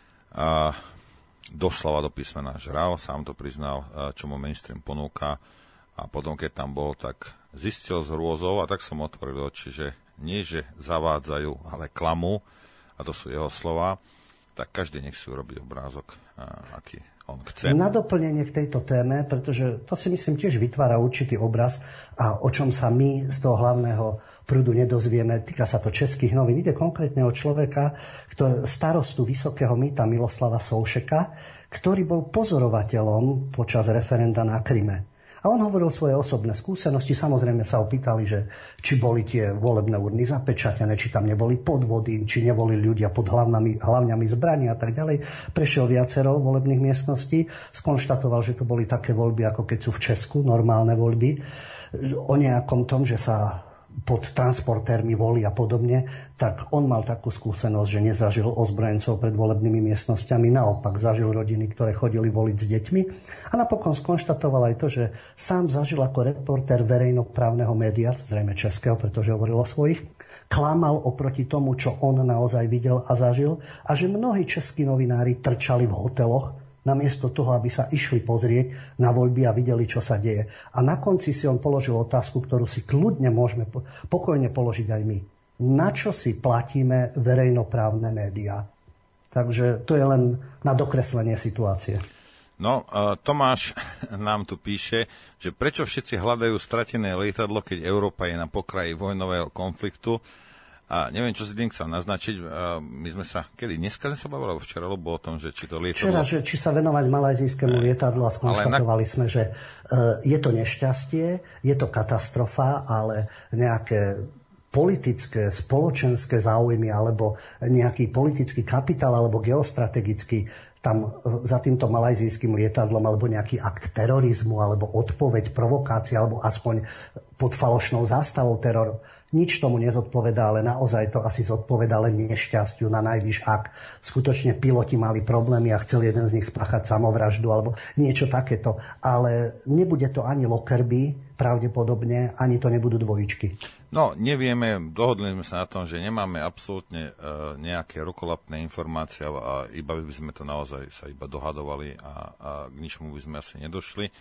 doslova do písmena žral, sám to priznal, čo mu mainstream ponúka. A potom, keď tam bol, tak zistil z hrôzou a tak som otvoril oči, že nie, že zavádzajú, ale klamú, a to sú jeho slova, tak každý nech si urobí obrázok, aký on chce. Na doplnenie k tejto téme, pretože to si myslím tiež vytvára určitý obraz a o čom sa my z toho hlavného prúdu nedozvieme, týka sa to českých novín. Ide konkrétne o človeka, starostu Vysokého Mýta Miloslava Soušeka, ktorý bol pozorovateľom počas referenda na Kryme. A on hovoril svoje osobné skúsenosti. Samozrejme sa opýtali, že či boli tie volebné urny zapečatené, či tam neboli podvody, či nevolili ľudia pod hlavňami zbraní a tak ďalej. Prešiel viacero volebných miestností, skonštatoval, že to boli také voľby, ako keď sú v Česku, normálne voľby. O nejakom tom, že sa pod transportérmi volí a podobne, tak on mal takú skúsenosť, že nezažil ozbrojencov pred volebnými miestnosťami, naopak zažil rodiny, ktoré chodili voliť s deťmi a napokon skonštatoval aj to, že sám zažil ako reportér verejnoprávneho média, zrejme českého, pretože hovoril o svojich, klamal oproti tomu, čo on naozaj videl a zažil a že mnohí českí novinári trčali v hoteloch namiesto toho, aby sa išli pozrieť na voľby a videli, čo sa deje. A na konci si on položil otázku, ktorú si kľudne môžeme pokojne položiť aj my. Na čo si platíme verejnoprávne médiá? Takže to je len na dokreslenie situácie. No, Tomáš nám tu píše, že prečo všetci hľadajú stratené lietadlo, keď Európa je na pokraji vojnového konfliktu. A neviem, čo si tým chcel naznačiť. My sme sa, dneska sme sa bavili, včera, lebo o tom, že či to lietadlo... Včera, že či sa venovať malajzijskému lietadlu a skonštatovali sme, že je to nešťastie, je to katastrofa, ale nejaké politické, spoločenské záujmy alebo nejaký politický kapitál alebo geostrategický tam za týmto malajzijským lietadlom alebo nejaký akt terorizmu alebo odpoveď, provokácia alebo aspoň pod falošnou zástavou teroru. Nič tomu nezodpovedá, ale naozaj to asi zodpovedá len nešťastiu na najvyš, ak skutočne piloti mali problémy a chcel jeden z nich spáchať samovraždu alebo niečo takéto. Ale nebude to ani Lockerbie, pravdepodobne, ani to nebudú dvojičky. No, nevieme, dohodli sme sa na tom, že nemáme absolútne nejaké rukolapné informácie a iba by sme to naozaj sa iba dohadovali a k ničomu by sme asi nedošli.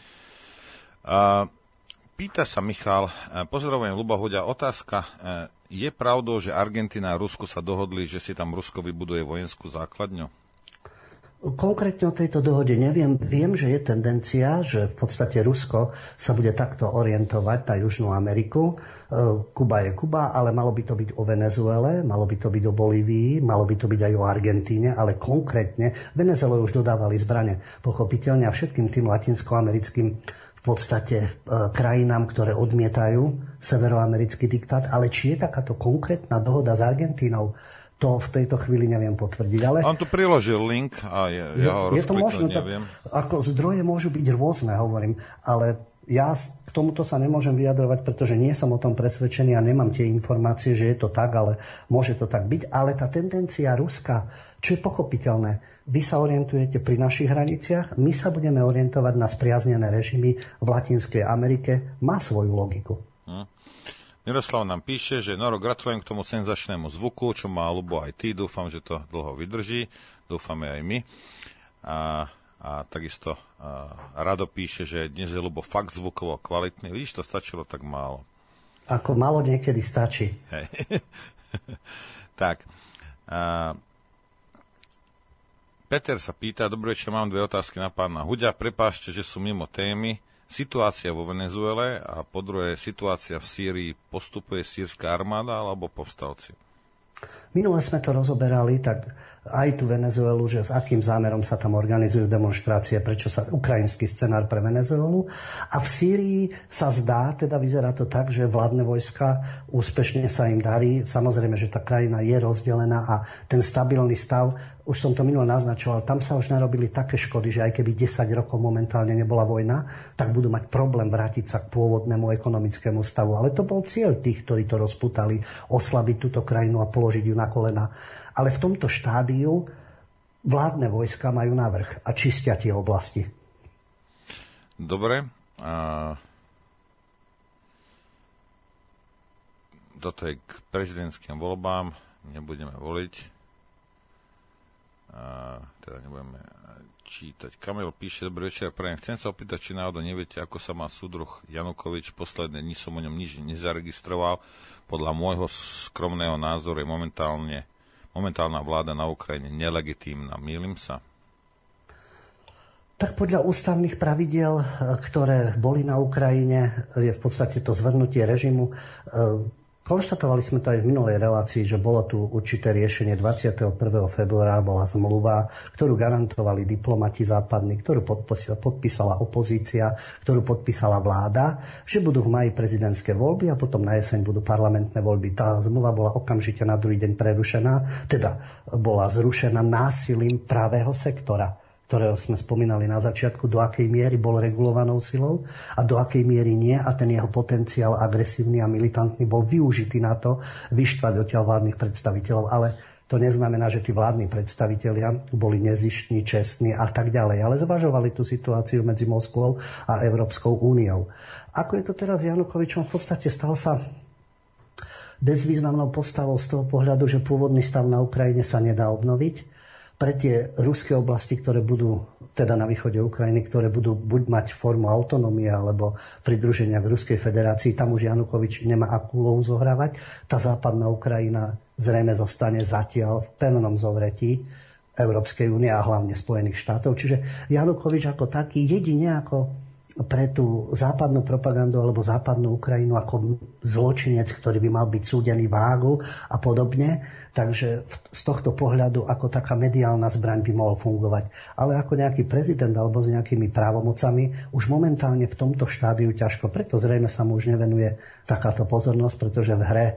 Pýta sa Michal, pozdravujem Ľuba Huďa, otázka, je pravdou, že Argentína a Rusko sa dohodli, že si tam Rusko vybuduje vojenskú základňu? Konkrétne o tejto dohode neviem. Viem, že je tendencia, že v podstate Rusko sa bude takto orientovať na Južnú Ameriku. Kuba je Kuba, ale malo by to byť o Venezuele, malo by to byť o Bolívii, malo by to byť aj o Argentíne, ale konkrétne Venezuele už dodávali zbrane, pochopiteľne, a všetkým tým latinskoamerickým v podstate krajinám, ktoré odmietajú severoamerický diktát, ale či je takáto konkrétna dohoda s Argentínou, to v tejto chvíli neviem potvrdiť. Ale on tu priložil link a ja ho rozkliknúť neviem. Ako zdroje môžu byť rôzne, hovorím, ale ja k tomuto sa nemôžem vyjadrovať, pretože nie som o tom presvedčený a nemám tie informácie, že je to tak, ale môže to tak byť. Ale tá tendencia Ruska, čo je pochopiteľné, vy sa orientujete pri našich hraniciach, my sa budeme orientovať na spriaznené režimy v Latinskej Amerike, má svoju logiku. Miroslav nám píše, že Noro, gratulujem k tomu senzačnému zvuku, čo má Ľubo aj ty, dúfam, že to dlho vydrží, dúfame aj my. A takisto Rado píše, že dnes je Ľubo fakt zvukovo kvalitný. Vidíš, to stačilo tak málo. Ako málo niekedy stačí. Hej. Tak. Peter sa pýta, dobrý večer, mám dve otázky na pána Huďa. Prepáčte, že sú mimo témy. Situácia vo Venezuele a po druhé situácia v Sýrii. Postupuje sýrska armáda alebo povstalci? Minule sme to rozoberali, tak aj tu Venezuelu, že s akým zámerom sa tam organizujú demonštrácie, prečo sa ukrajinský scenár pre Venezuelu. A v Sýrii sa zdá, teda vyzerá to tak, že vládne vojska úspešne sa im darí. Samozrejme, že tá krajina je rozdelená a ten stabilný stav, už som to minule naznačoval, tam sa už narobili také škody, že aj keby 10 rokov momentálne nebola vojna, tak budú mať problém vrátiť sa k pôvodnému ekonomickému stavu. Ale to bol cieľ tých, ktorí to rozputali, oslabiť túto krajinu a položiť ju na kolena. Ale v tomto štádiu vládne vojska majú navrch a čistia tie oblasti. Dobre. Toto je k prezidentským voľbám. Nebudeme voliť. Teda nebudeme čítať. Kamil píše, dobrý večer, prajem. Chcem sa opýtať, či náhodou neviete, ako sa má súdruh Janukovič. Posledné dni som o ňom nič nezaregistroval. Podľa môjho skromného názoru je momentálna vláda na Ukrajine nelegitímna. Mýlim sa? Tak podľa ústavných pravidiel, ktoré boli na Ukrajine, je v podstate to zvrhnutie režimu. Konštatovali sme to aj v minulej relácii, že bolo tu určité riešenie. 21. februára bola zmluva, ktorú garantovali diplomati západní, ktorú podpísala opozícia, ktorú podpísala vláda, že budú v máji prezidentské voľby a potom na jeseň budú parlamentné voľby. Tá zmluva bola okamžite na druhý deň prerušená, teda bola zrušená násilím pravého sektora, ktorého sme spomínali na začiatku, do akej miery bol regulovanou silou a do akej miery nie, a ten jeho potenciál agresívny a militantný bol využitý na to vyštvať odtiaľ vládnych predstaviteľov. Ale to neznamená, že tí vládni predstavitelia boli nezištní, čestní a tak ďalej, ale zvažovali tú situáciu medzi Moskvou a Európskou úniou. Ako je to teraz s Janukovičom? V podstate stal sa bezvýznamnou postavou z toho pohľadu, že pôvodný stav na Ukrajine sa nedá obnoviť. Pre tie ruské oblasti, ktoré budú, teda na východe Ukrajiny, ktoré budú buď mať formu autonómie alebo pridruženia k Ruskej federácii, tam už Janukovič nemá akú úlohu zohrávať. Tá západná Ukrajina zrejme zostane zatiaľ v pevnom zovretí Európskej únie a hlavne Spojených štátov. Čiže Janukovič ako taký jedine ako pre tú západnú propagandu alebo západnú Ukrajinu ako zločinec, ktorý by mal byť súdený v Hágu a podobne. Takže z tohto pohľadu ako taká mediálna zbraň by mohol fungovať. Ale ako nejaký prezident alebo s nejakými právomocami už momentálne v tomto štádiu ťažko. Preto zrejme sa mu už nevenuje takáto pozornosť, pretože v hre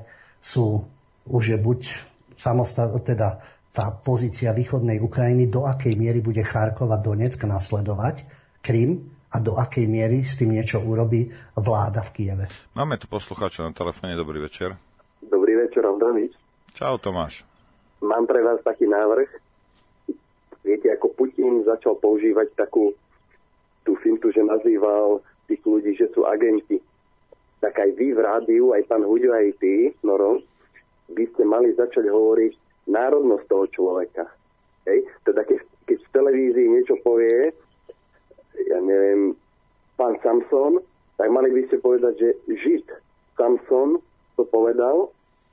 už je buď teda tá pozícia východnej Ukrajiny, do akej miery bude Charkov a Donetsk nasledovať Krym, a do akej miery s tým niečo urobí vláda v Kyjeve. Máme tu poslucháča na telefóne. Dobrý večer. Dobrý večer, Androvič. Čau, Tomáš. Mám pre vás taký návrh. Viete, ako Putin začal používať takú tú fintu, že nazýval tých ľudí, že sú agenti. Tak aj vy v rádiu, aj pán Huďo, aj ty, Noro, by ste mali začať hovoriť národnosť toho človeka. Hej? Teda keď v televízii niečo povie, ja neviem, pán Samson, tak mali by ste povedať, že Žid Samson to povedal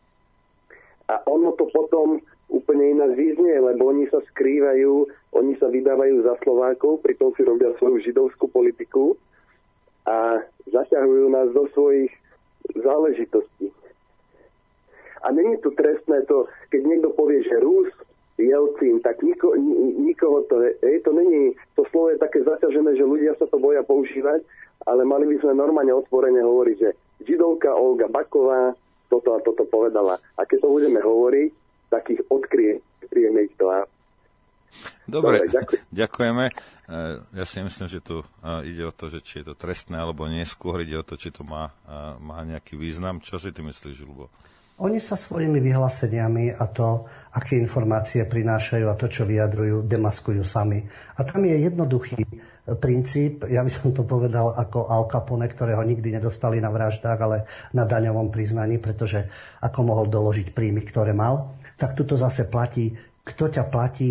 a ono to potom úplne inak vyznie, lebo oni sa skrývajú, oni sa vydávajú za Slovákov, pritom si robia svoju židovskú politiku a zaťahujú nás do svojich záležitostí. A není tu trestné to, keď niekto povie, že Rus, Jelcin, tak nikoho to není, to slovo je také zaťažené, že ľudia sa to boja používať, ale mali by sme normálne otvorene hovoriť, že židovka Olga Baková toto a toto povedala. A keď to budeme hovoriť, tak ich odkryjeme ich to. Dobre, ďakujeme. Ja si myslím, že tu ide o to, že či je to trestné alebo nie, skôr ide o to, či to má nejaký význam. Čo si ty myslíš, Ľubo? Oni sa svojimi vyhláseniami a to, aké informácie prinášajú a to, čo vyjadrujú, demaskujú sami. A tam je jednoduchý princíp, ja by som to povedal ako Al Capone, ktorého nikdy nedostali na vraždách, ale na daňovom priznaní, pretože ako mohol doložiť príjmy, ktoré mal, tak tuto zase platí, kto ťa platí,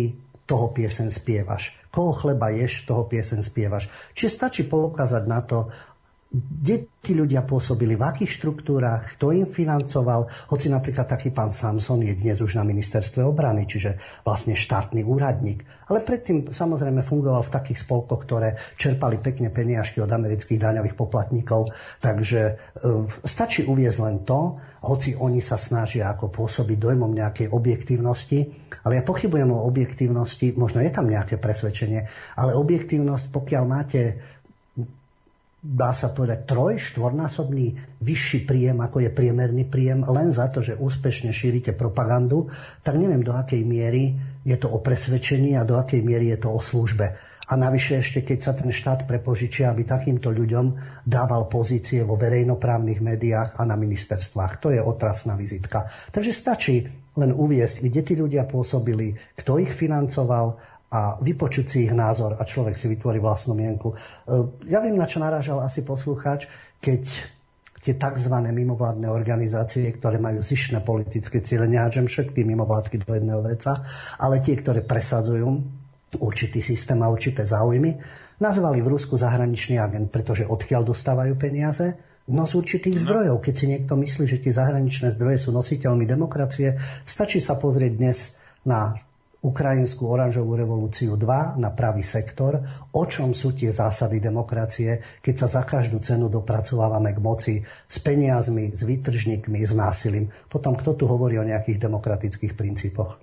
toho pieseň spievaš. Koho chleba ješ, toho pieseň spievaš. Čiže stačí poukázať na to, kde tí ľudia pôsobili, v akých štruktúrach, kto im financoval, hoci napríklad taký pán Samson je dnes už na ministerstve obrany, čiže vlastne štátny úradník. Ale predtým samozrejme fungoval v takých spolkoch, ktoré čerpali pekne peniažky od amerických daňových poplatníkov. Takže stačí uviesť len to, hoci oni sa snažia ako pôsobiť dojmom nejakej objektívnosti, ale ja pochybujem o objektívnosti, možno je tam nejaké presvedčenie, ale objektívnosť, pokiaľ máte, dá sa povedať, 3-4-násobný vyšší príjem, ako je priemerný príjem, len za to, že úspešne šírite propagandu, tak neviem, do akej miery je to o presvedčení a do akej miery je to o službe. A navyše ešte, keď sa ten štát prepožičia, aby takýmto ľuďom dával pozície vo verejnoprávnych médiách a na ministerstvách. To je otrasná vizitka. Takže stačí len uviesť, kde tí ľudia pôsobili, kto ich financoval, a vypočuť si ich názor a človek si vytvorí vlastnú mienku. Ja viem, na čo narážal asi poslucháč, keď tie tzv. Mimovládne organizácie, ktoré majú zištné politické ciele, nehádžem všetky mimovládky do jedného vreca, ale tie, ktoré presadzujú určitý systém a určité záujmy, nazvali v Rusku zahraničný agent, pretože odkiaľ dostávajú peniaze? No z určitých zdrojov. Keď si niekto myslí, že tie zahraničné zdroje sú nositeľmi demokracie, stačí sa pozrieť dnes na Ukrajinskú oranžovú revolúciu 2, na pravý sektor, o čom sú tie zásady demokracie, keď sa za každú cenu dopracovávame k moci s peniazmi, s výtržníkmi, s násilím. Potom kto tu hovorí o nejakých demokratických princípoch?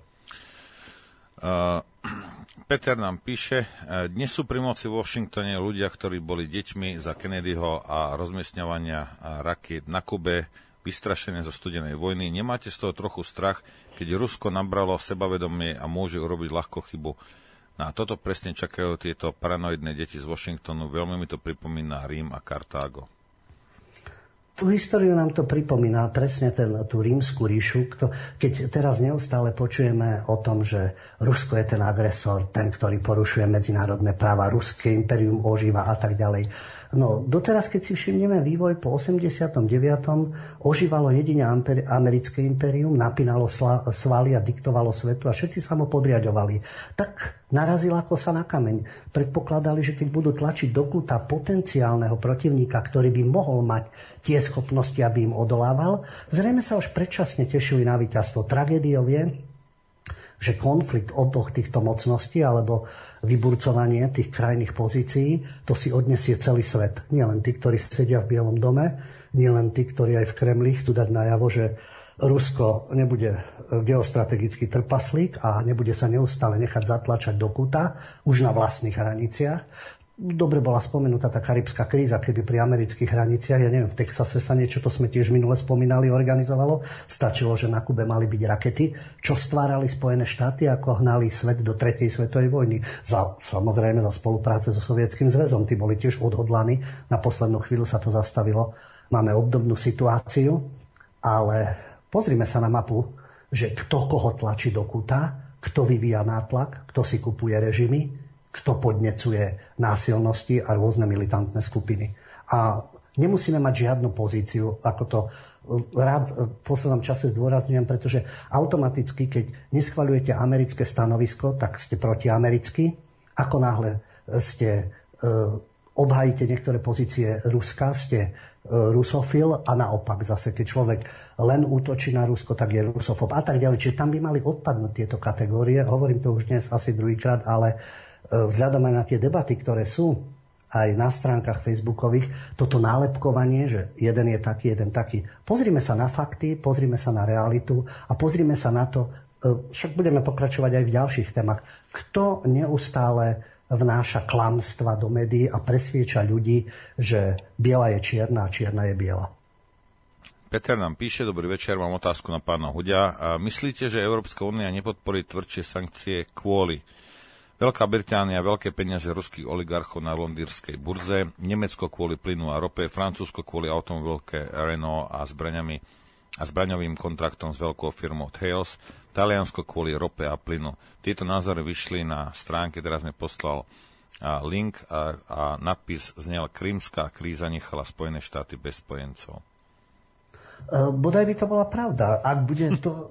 Peter nám píše, dnes sú pri moci v Washingtone ľudia, ktorí boli deťmi za Kennedyho a rozmiestňovania rakiet na Kube, vystrašené zo studenej vojny. Nemáte z toho trochu strach, keď Rusko nabralo sebavedomie a môže urobiť ľahko chybu? Na toto presne čakajú tieto paranoidné deti z Washingtonu. Veľmi mi to pripomína Rím a Kartágo. Tú históriu nám to pripomína presne tú rímsku ríšu, keď teraz neustále počujeme o tom, že Rusko je ten agresor, ten, ktorý porušuje medzinárodné práva, ruské impérium ožíva a tak ďalej. No, doteraz, keď si všimneme vývoj po 89. ožívalo jedine americké impérium, napínalo svaly a diktovalo svetu a všetci sa mu podriadovali. Tak narazil ako sa na kameň. Predpokladali, že keď budú tlačiť do kúta potenciálneho protivníka, ktorý by mohol mať tie schopnosti, aby im odolával, zrejme sa už predčasne tešili na víťazstvo. Tragédiou je, že konflikt oboch týchto mocností alebo vyburcovanie tých krajných pozícií, to si odnesie celý svet. Nie len tí, ktorí sedia v Bielom dome, nie len tí, ktorí aj v Kremli chcú dať najavo, že Rusko nebude geostrategický trpaslík a nebude sa neustále nechať zatlačať do kúta už na vlastných hraniciach. Dobre bola spomenutá tá karibská kríza, keby pri amerických hraniciach, ja neviem, v Texase sa niečo, to sme tiež minule spomínali, organizovalo. Stačilo, že na Kube mali byť rakety, čo stvárali Spojené štáty, ako hnali svet do 3. svetovej vojny. Samozrejme za spolupráce so Sovietským zväzom. Tí boli tiež odhodlaní. Na poslednú chvíľu sa to zastavilo. Máme obdobnú situáciu, ale pozrime sa na mapu, že kto koho tlačí do kúta, kto vyvíja nátlak, kto si kupuje režimy, kto podnecuje násilnosti a rôzne militantné skupiny. A nemusíme mať žiadnu pozíciu, ako to rád v poslednom čase zdôrazňujem, pretože automaticky, keď neschvaľujete americké stanovisko, tak ste protiamerickí. Ako náhle obhajíte niektoré pozície Ruska, ste rusofil a naopak zase, keď človek len útočí na Rusko, tak je rusofob a tak ďalej. Čiže tam by mali odpadnúť tieto kategórie. Hovorím to už dnes asi druhýkrát, ale vzhľadom aj na tie debaty, ktoré sú aj na stránkach facebookových, toto nálepkovanie, že jeden je taký, jeden taký. Pozrime sa na fakty, pozrime sa na realitu a pozrime sa na to, však budeme pokračovať aj v ďalších témach, kto neustále vnáša klamstva do médií a presvieča ľudí, že biela je čierna a čierna je biela. Peter nám píše, dobrý večer, mám otázku na pána Huďa. Myslíte, že Európska únia nepodporí tvrdšie sankcie kvôli Veľká Británia, veľké peniaze ruských oligarchov na londýnskej burze, Nemecko kvôli plynu a rope, Francúzsko kvôli automobilke Renault a zbraňovým kontraktom s veľkou firmou Thales, Taliansko kvôli rope a plynu. Tieto názory vyšli na stránke, teraz mi poslal link a nadpis znel: Krymská kríza nechala Spojené štáty bez spojencov. Bodaj by to bola pravda. Ak bude to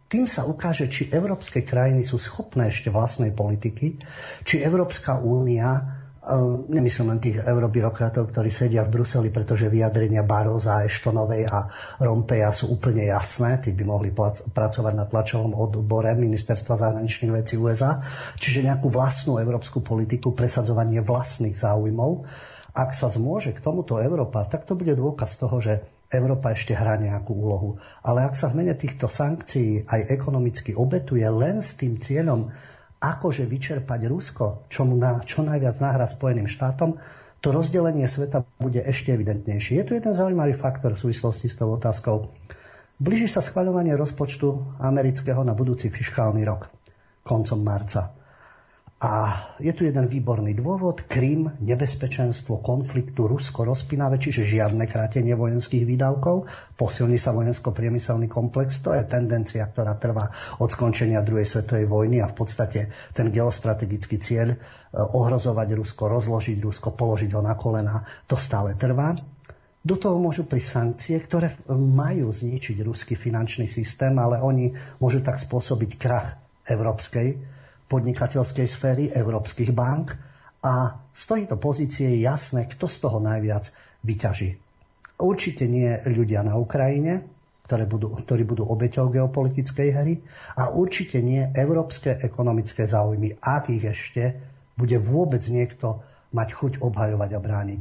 tým sa ukáže, či európske krajiny sú schopné ešte vlastnej politiky, či Európska únia, nemyslím len tých eurobyrokratov, ktorí sedia v Bruseli, pretože vyjadrenia Barrosa, Ashtonovej a Rompeja sú úplne jasné, tí by mohli pracovať na tlačovom odbore Ministerstva zahraničných vecí USA, čiže nejakú vlastnú európsku politiku, presadzovanie vlastných záujmov. Ak sa zmôže k tomuto Európa, tak to bude dôkaz toho, že Európa ešte hrá nejakú úlohu. Ale ak sa v mene týchto sankcií aj ekonomicky obetuje len s tým cieľom, akože vyčerpať Rusko, čo najviac nahrá Spojeným štátom, to rozdelenie sveta bude ešte evidentnejšie. Je tu jeden zaujímavý faktor v súvislosti s tou otázkou. Blíži sa schvaľovanie rozpočtu amerického na budúci fiškálny rok, koncom marca. A je tu jeden výborný dôvod, Krym, nebezpečenstvo konfliktu, Rusko rozpínavé, čiže žiadne krátenie vojenských výdavkov, posilní sa vojensko-priemyselný komplex, to je tendencia, ktorá trvá od skončenia druhej svetovej vojny a v podstate ten geostrategický cieľ ohrozovať Rusko, rozložiť Rusko, položiť ho na kolená, to stále trvá. Do toho môžu prísť sankcie, ktoré majú zničiť ruský finančný systém, ale oni môžu tak spôsobiť krach európskej podnikateľskej sféry, európskych bank a z tejto pozície je jasné, kto z toho najviac vyťaží. Určite nie ľudia na Ukrajine, ktorí budú obeťou geopolitickej hry a určite nie európske ekonomické záujmy, ak ich ešte bude vôbec niekto mať chuť obhajovať a brániť.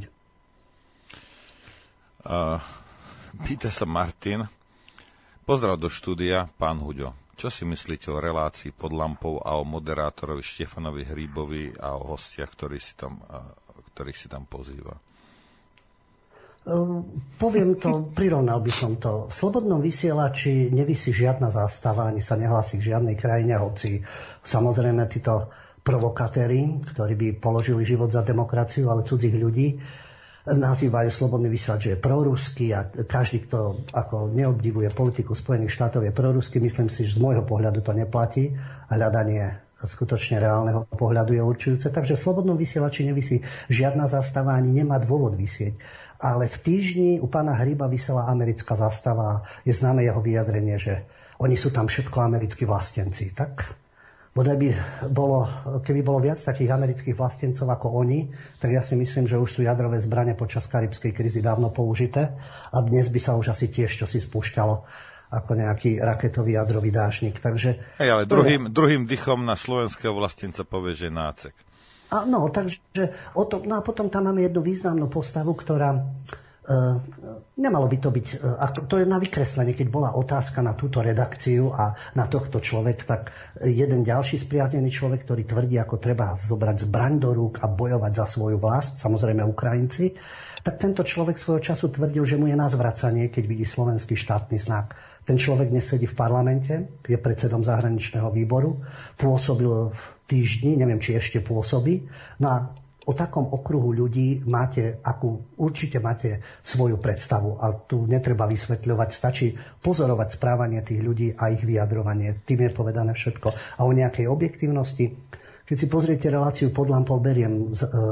Pýta sa Martin. Pozdrav do štúdia, pán Huďo. Čo si myslíte o relácii Pod lampou a o moderátorovi Štefanovi Hríbovi a o hostiach, ktorých si tam pozýva? Poviem to, prirovnal by som to. V slobodnom vysielači nevisí žiadna zástava, ani sa nehlási k žiadnej krajine, hoci samozrejme títo provokatéri, ktorí by položili život za demokraciu, ale cudzích ľudí, nazývajú slobodný vysielač, že je proruský a každý, kto ako neobdivuje politiku Spojených štátov, je proruský. Myslím si, že z môjho pohľadu to neplatí a hľadanie skutočne reálneho pohľadu je určujúce. Takže v slobodnom vysielači nevisí žiadna zástava, ani nemá dôvod visieť. Ale v týždni u pána Hríba visela americká zástava. Je známe jeho vyjadrenie, že oni sú tam všetko americkí vlastenci. Tak bodaj by keby bolo viac takých amerických vlastencov ako oni, tak ja si myslím, že už sú jadrové zbrane počas karibskej krízy dávno použité a dnes by sa už asi tiež čosi spúšťalo ako nejaký raketový jadrový dážnik. Takže, ale druhým dychom na slovenského vlastenca povie, že nácek. A potom tam máme jednu významnú postavu, ktorá nemalo by to byť, to je na vykreslenie, keď bola otázka na túto redakciu a na tohto človek, tak jeden ďalší spriaznený človek, ktorý tvrdí, ako treba zobrať zbraň do rúk a bojovať za svoju vlast, samozrejme Ukrajinci, tak tento človek svojho času tvrdil, že mu je na zvracanie, keď vidí slovenský štátny znak. Ten človek dnes sedí v parlamente, je predsedom zahraničného výboru, pôsobil v týždni, neviem, či ešte pôsobí, no a o takom okruhu ľudí určite máte svoju predstavu a tu netreba vysvetľovať, stačí pozorovať správanie tých ľudí a ich vyjadrovanie. Tým je povedané všetko. A o nejakej objektívnosti, keď si pozriete reláciu Pod lampou, beriem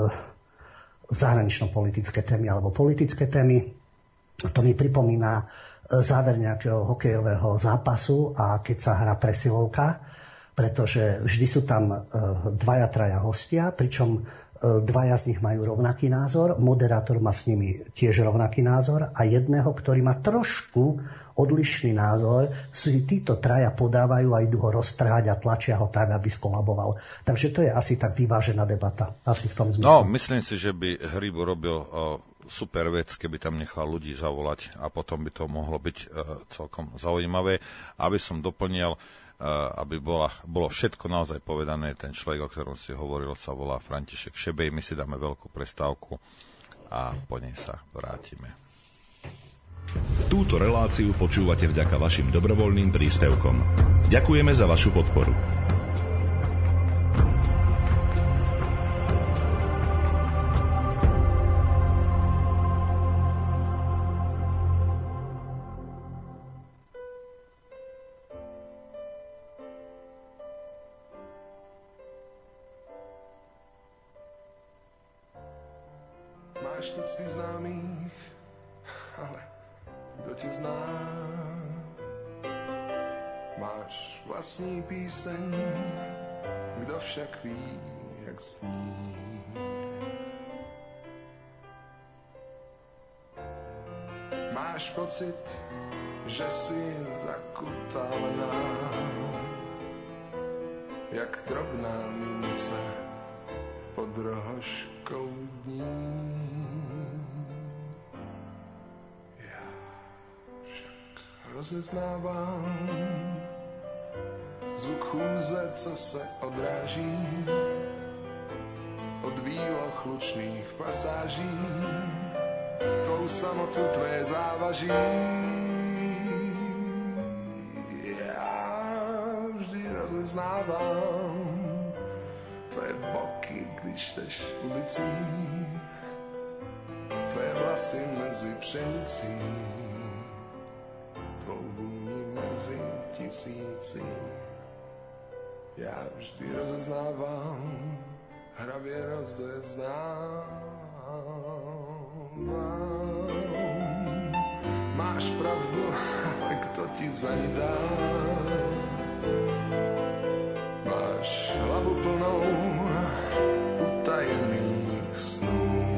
zahranično-politické témy alebo politické témy, to mi pripomína záver nejakého hokejového zápasu a keď sa hrá presilovka, pretože vždy sú tam dvaja, traja hostia, pričom dvaja z nich majú rovnaký názor, moderátor má s nimi tiež rovnaký názor a jedného, ktorý má trošku odlišný názor, si títo traja podávajú a idú ho roztrhať a tlačia ho tak, aby skolaboval. Takže to je asi tak vyvážená debata. Asi v tom zmysle. No, myslím si, že by Hríb robil super vec, keby tam nechal ľudí zavolať a potom by to mohlo byť celkom zaujímavé. Aby som doplnil, aby bolo všetko naozaj povedané. Ten človek, o ktorom si hovoril, sa volá František Šebej. My si dáme veľkú prestávku a po nej sa vrátime. Túto reláciu počúvate vďaka vašim dobrovoľným príspevkom. Ďakujeme za vašu podporu. Máš tucty známych, ale kto ťa zná? Máš vlastní píseň, kdo však ví, jak zní. Máš pocit, že si zakutavená, jak drobná mince pod rohožkou dní. Já však rozeznávám zvuk chůze, co se odráží od výloh lučných pasáží, tvou samotu, tvé závaží. Já vždy rozeznávám tvé boky, když jdeš ulicí, tvé vlasy mezi pšenicí, tvou vůni mezi tisíci. Já vždy rozeznávám, hravě rozeznávám. Máš pravdu, ale kto ti za ní dá? Máš hlavu plnou utajených snů.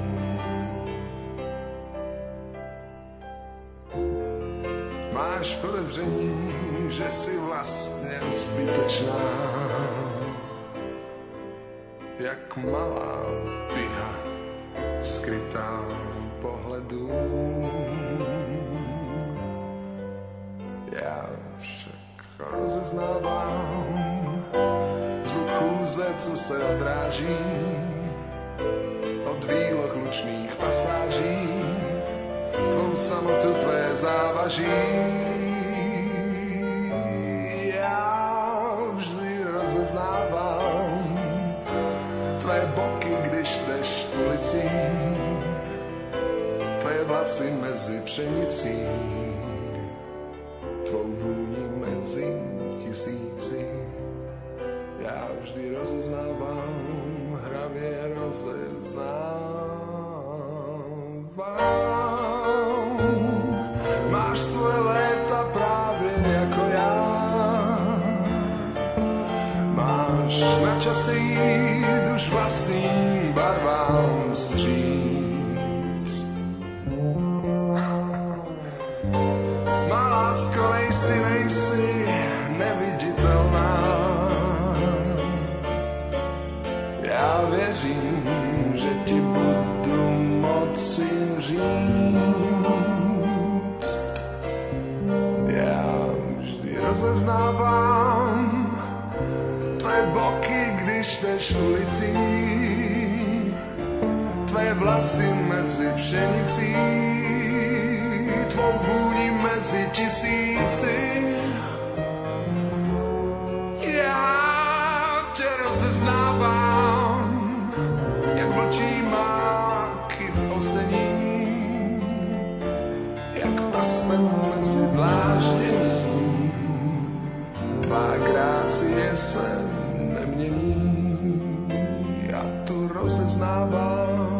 Máš podezření, že jsi vlastně zbytečná, jak malá piha skrytá pohledu. Já však rozeznávám zvuk chůze, co se odráží od výloh lučných pasáží, tvou samotu, tvé závaží. Já vždy rozeznávám tvé boky, když jdeš ulicí, tvé vlasy mezi pšenicí, tvou vůni mezi tisíci. Já vždy rozeznávám, hravě rozeznávám. Máš svoje léta právě jako já, máš na čase jít už vlastním barvám vstříc. Má lásko, nejsi neviditelná. Já věřím, že ti budu moci říct. Já vždy rozeznávám tvé boky, když jdeš ulicí, tvé vlasy mezi pšenicí, tvou vůni mezi tisíci. Já tě rozeznávám, jak vlčí máky v osení, jak prsten mezi dláždění, tvá grácie se nemění. Já tu rozeznávám.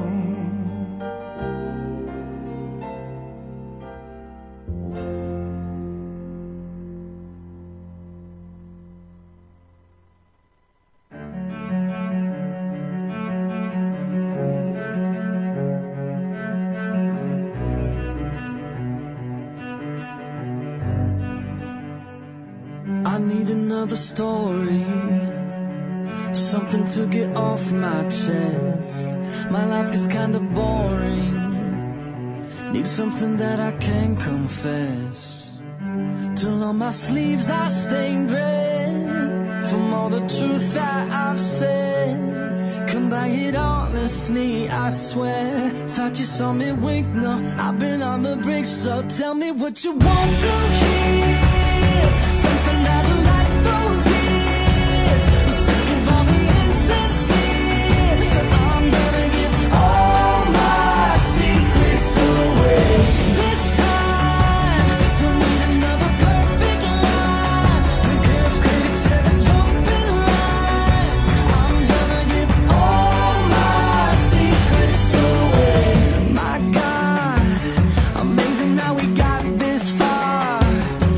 I need another story, something to get off my chest. My life gets kinda boring, need something that I can confess. Till on my sleeves I stained red from all the truth that I've said. Come by it honestly, I swear. Thought you saw me wink, no, I've been on the brink. So tell me what you want to hear, something that'll light those years. I'm sick of all the insincere, so I'm gonna give all my secrets away. This time, don't need another perfect line. Don't care if critics ever jump in line. I'm gonna give all my secrets away. My God, amazing how we got this far.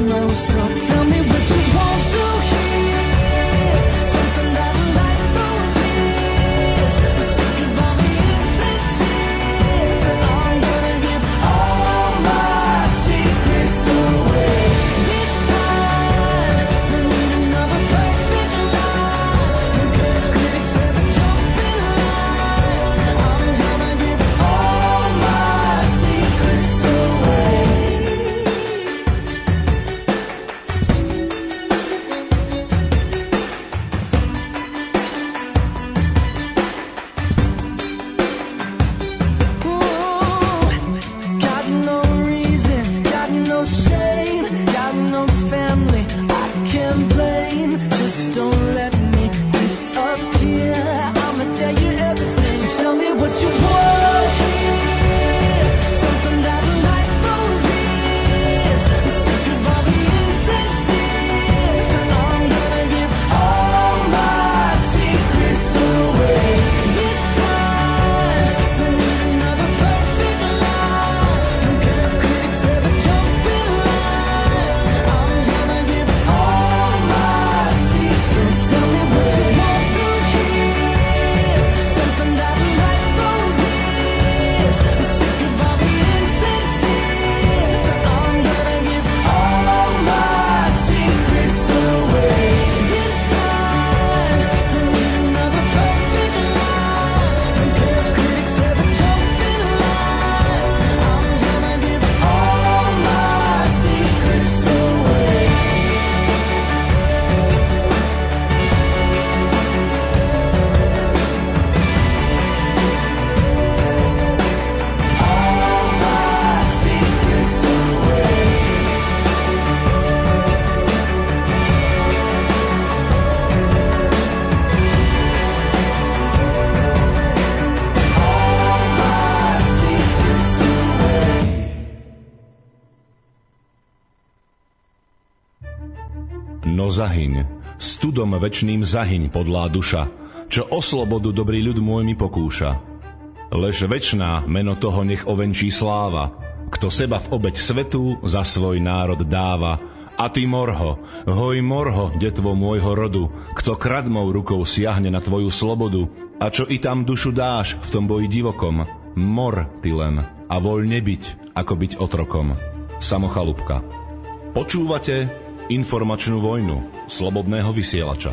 know. So tell me what you want to hear. Something that life throws is. I'm sick of all the insincere. And I'm gonna give all my secrets away. This time, don't need another perfect lie. Don't care if critics ever jump in line. I'm gonna give all my secrets away. Got no reason, got no shame, got no family I can blame. Just don't let me disappear. I'ma tell you everything. So tell me what you want to hear. Something that life throws is. I'm sick of all the insincere. And I'm gonna give all my secrets away. This time, don't need another perfect lie. Don't care if critics ever jump in line. I'm gonna give all my secrets. So tell me what you want to hear. Something that life throws is. I'm sick of all the insincere. And I'm gonna give all my secrets away. This time, don't need another perfect lie. Don't care if critics ever jump in line. I'm gonna give all my secrets away. All my secrets away. All my secrets away. No zahyň, studom večným zahyň, podlá duša, čo o slobodu dobrý ľud môj mi pokúša. Lež večná meno toho nech ovenčí sláva, kto seba v obeť svetu za svoj národ dáva. A ty morho, hoj morho, detvo môjho rodu, kto kradmou rukou siahne na tvoju slobodu, a čo i tam dušu dáš v tom boji divokom, mor ty len a voľne byť, ako byť otrokom. Samochalúbka. Počúvate informačnú vojnu slobodného vysielača.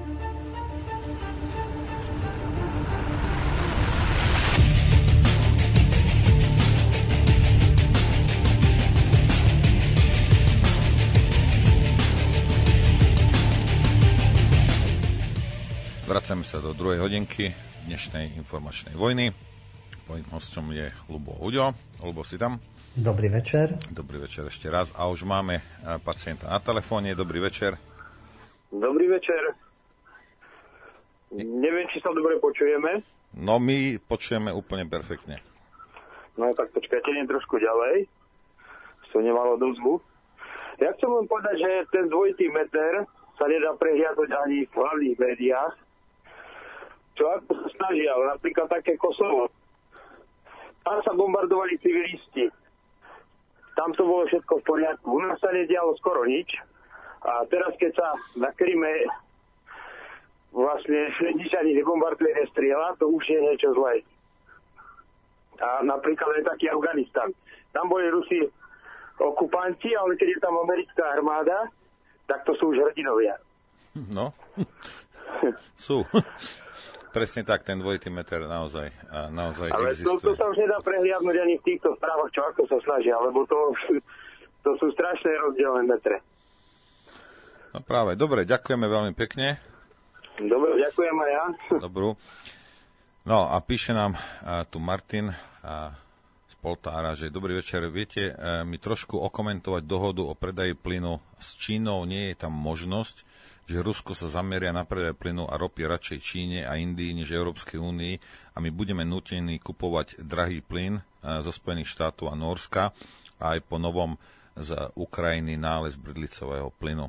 Vracame sa do druhej hodinky dnešnej informačnej vojny. Mojím hostom je Ľubo Huďo. Ľubo, si tam? Dobrý večer. Dobrý večer ešte raz. A už máme pacienta na telefóne. Dobrý večer. Dobrý večer. Neviem, či sa dobre počujeme. No, my počujeme úplne perfektne. No tak počkajte, idem trošku ďalej. Som nemalo dozvu. Ja chcem len povedať, že ten dvojitý meter sa nedá prehliadať ani v hlavných médiách. Čo ako sa snažia, napríklad také Kosovo. Tam sa bombardovali civilisti. Tam to bolo všetko v poriadku. U nás sa nedialo skoro nič. A teraz, keď sa na Kryme vlastne nič ani nebombarduje, nestrieľa, to už je niečo zlé. A napríklad je taký Afganistan. Tam boli Rusi okupanti, ale keď je tam americká armáda, tak to sú už hrdinovia. No, sú. Presne tak, ten dvojitý meter naozaj ale existuje. Ale to sa už nedá prehliadnúť ani v týchto správach, čo ako sa snažia, lebo to sú strašné rozdielne metre. No práve, dobre, ďakujeme veľmi pekne. Dobre, ďakujem aj ja. Dobrú. No a píše nám tu Martin z Poltára, že dobrý večer, viete mi trošku okomentovať dohodu o predaji plynu s Čínou, nie je tam možnosť, že Rusko sa zameria na predaj plynu a ropy radšej Číne a Indii než Európskej únii a my budeme nútení kupovať drahý plyn zo Spojených štátov a Nórska a aj po novom z Ukrajiny nález bridlicového plynu.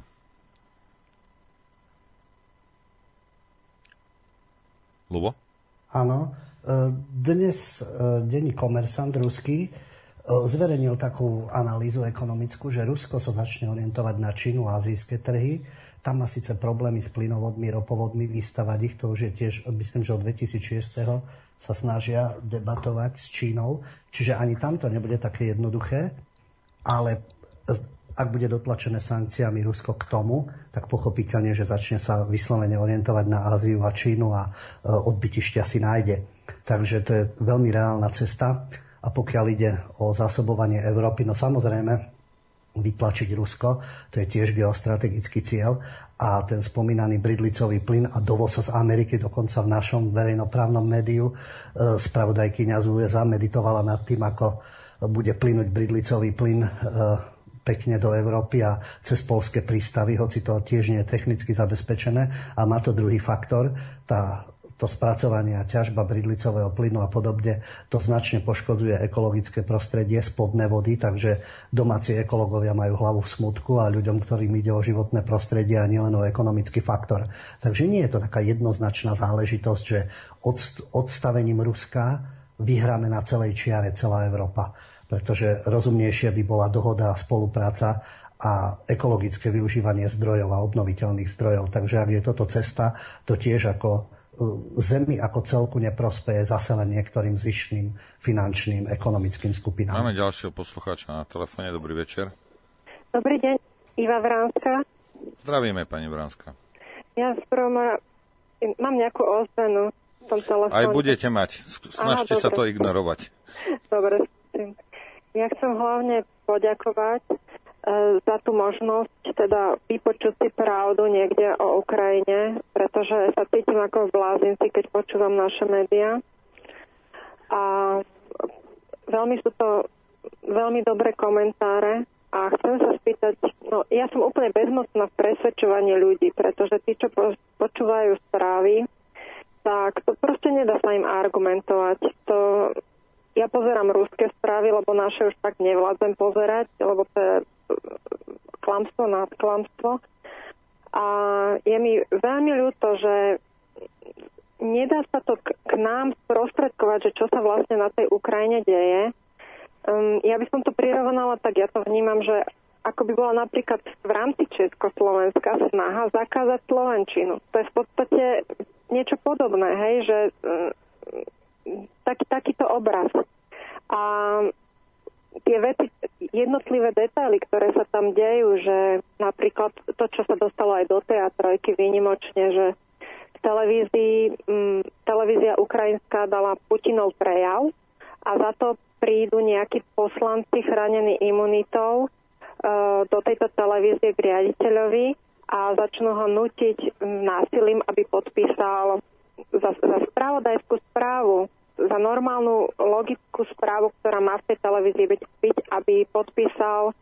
Ľubo? Áno. Dnes denní Komersant ruský zverejnil takú analýzu ekonomickú, že Rusko sa začne orientovať na Čínu a azijské trhy. Tam má síce problémy s plynovodmi, ropovodmi, vystavať ich, to už je tiež, myslím, že od 2006. sa snažia debatovať s Čínou. Čiže ani tamto nebude také jednoduché, ale ak bude dotlačené sankciami Rusko k tomu, tak pochopiteľne, že začne sa vyslovene orientovať na Áziu a Čínu a odbytišťa si nájde. Takže to je veľmi reálna cesta. A pokiaľ ide o zásobovanie Európy, no samozrejme, vytlačiť Rusko, to je tiež geostrategický cieľ a ten spomínaný bridlicový plyn a dovoz z Ameriky, dokonca v našom verejnoprávnom médiu spravodajkyňa z USA meditovala nad tým, ako bude plynúť bridlicový plyn pekne do Európy a cez poľské prístavy, hoci to tiež nie je technicky zabezpečené. A má to druhý faktor, to spracovanie a ťažba bridlicového plynu a podobne, to značne poškodzuje ekologické prostredie, spodné vody, takže domáci ekológovia majú hlavu v smutku a ľuďom, ktorým ide o životné prostredie a nielen o ekonomický faktor. Takže nie je to taká jednoznačná záležitosť, že odstavením Ruska vyhráme na celej čiare celá Európa. Pretože rozumnejšie by bola dohoda a spolupráca a ekologické využívanie zdrojov a obnoviteľných zdrojov. Takže ak je toto cesta, to tiež ako Zemi ako celku neprospeje zase len niektorým zištným finančným, ekonomickým skupinám. Máme ďalšieho poslucháča na telefóne. Dobrý večer. Dobrý deň, Iva Vránska. Zdravíme, pani Vránska. Ja mám nejakú ozvenu v tom telefóne. Aj budete mať. Snažte sa to ignorovať. Dobre. Ja chcem hlavne poďakovať za tú možnosť teda vypočuť si pravdu niekde o Ukrajine, pretože sa cítim ako v blázinci, keď počúvam naše médiá. A sú to veľmi dobré komentáre a chcem sa spýtať, no ja som úplne bezmocná v presvedčovaní ľudí, pretože tí, čo počúvajú správy, tak to proste nedá sa im argumentovať. Ja pozerám ruské správy, lebo naše už tak nevládzem pozerať, lebo to je klamstvo nad klamstvo. A je mi veľmi ľúto, že nedá sa to k nám sprostredkovať, že čo sa vlastne na tej Ukrajine deje. Ja by som to prirovnala, tak ja to vnímam, že ako by bola napríklad v rámci Československa snaha zakázať slovenčinu. To je v podstate niečo podobné, hej, že takýto obraz. A tie veci, jednotlivé detaily, ktoré sa tam dejú, že napríklad to, čo sa dostalo aj do teatrojky výnimočne, že v televízia ukrajinská dala Putinov prejav a za to prídu nejakí poslanci chránení imunitou do tejto televízie k riaditeľovi a začnú ho nutiť násilím, aby podpísal za spravodajskú správu, za normálnu logickú správu, ktorá má v tej televízii byť, aby podpísal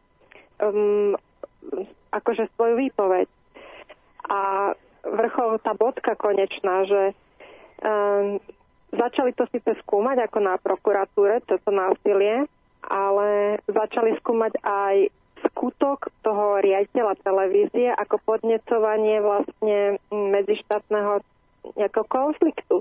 akože svoju výpoveď. A vrchol, tá bodka konečná, že začali to síce skúmať ako na prokuratúre, toto násilie, ale začali skúmať aj skutok toho riaditeľa televízie ako podnecovanie vlastne medzištátneho nejakého konfliktu.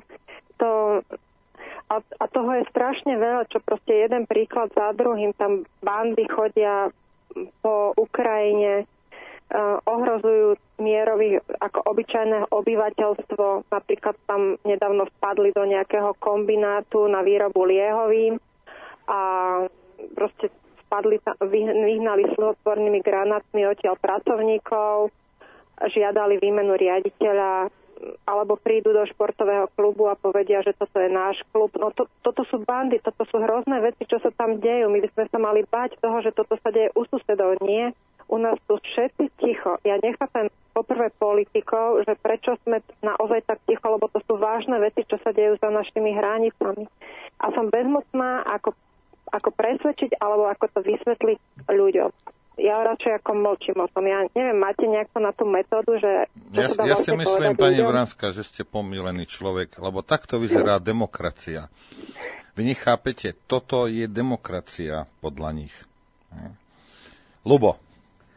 A toho je strašne veľa, čo proste jeden príklad za druhým. Tam bandy chodia po Ukrajine, ohrozujú mierových ako obyčajné obyvateľstvo. Napríklad tam nedávno vpadli do nejakého kombinátu na výrobu liehovín a proste vyhnali slzotvornými granátmi odtiaľ pracovníkov, žiadali výmenu riaditeľa, alebo prídu do športového klubu a povedia, že toto je náš klub. No toto sú bandy, toto sú hrozné veci, čo sa tam dejú. My by sme sa mali báť toho, že toto sa deje u susedov. Nie, u nás tu všetci ticho. Ja nechápem poprvé politikov, že prečo sme naozaj tak ticho, lebo to sú vážne veci, čo sa dejú za našimi hranicami. A som bezmocná, ako presvedčiť, alebo ako to vysvetliť ľuďom. Ja radšej ako mlčím o tom. Ja neviem, máte nejakú na tú metódu, že... Ja si myslím, pani Vránska, že ste pomýlený človek, lebo takto vyzerá demokracia. Vy nechápete, toto je demokracia podľa nich. Ľubo.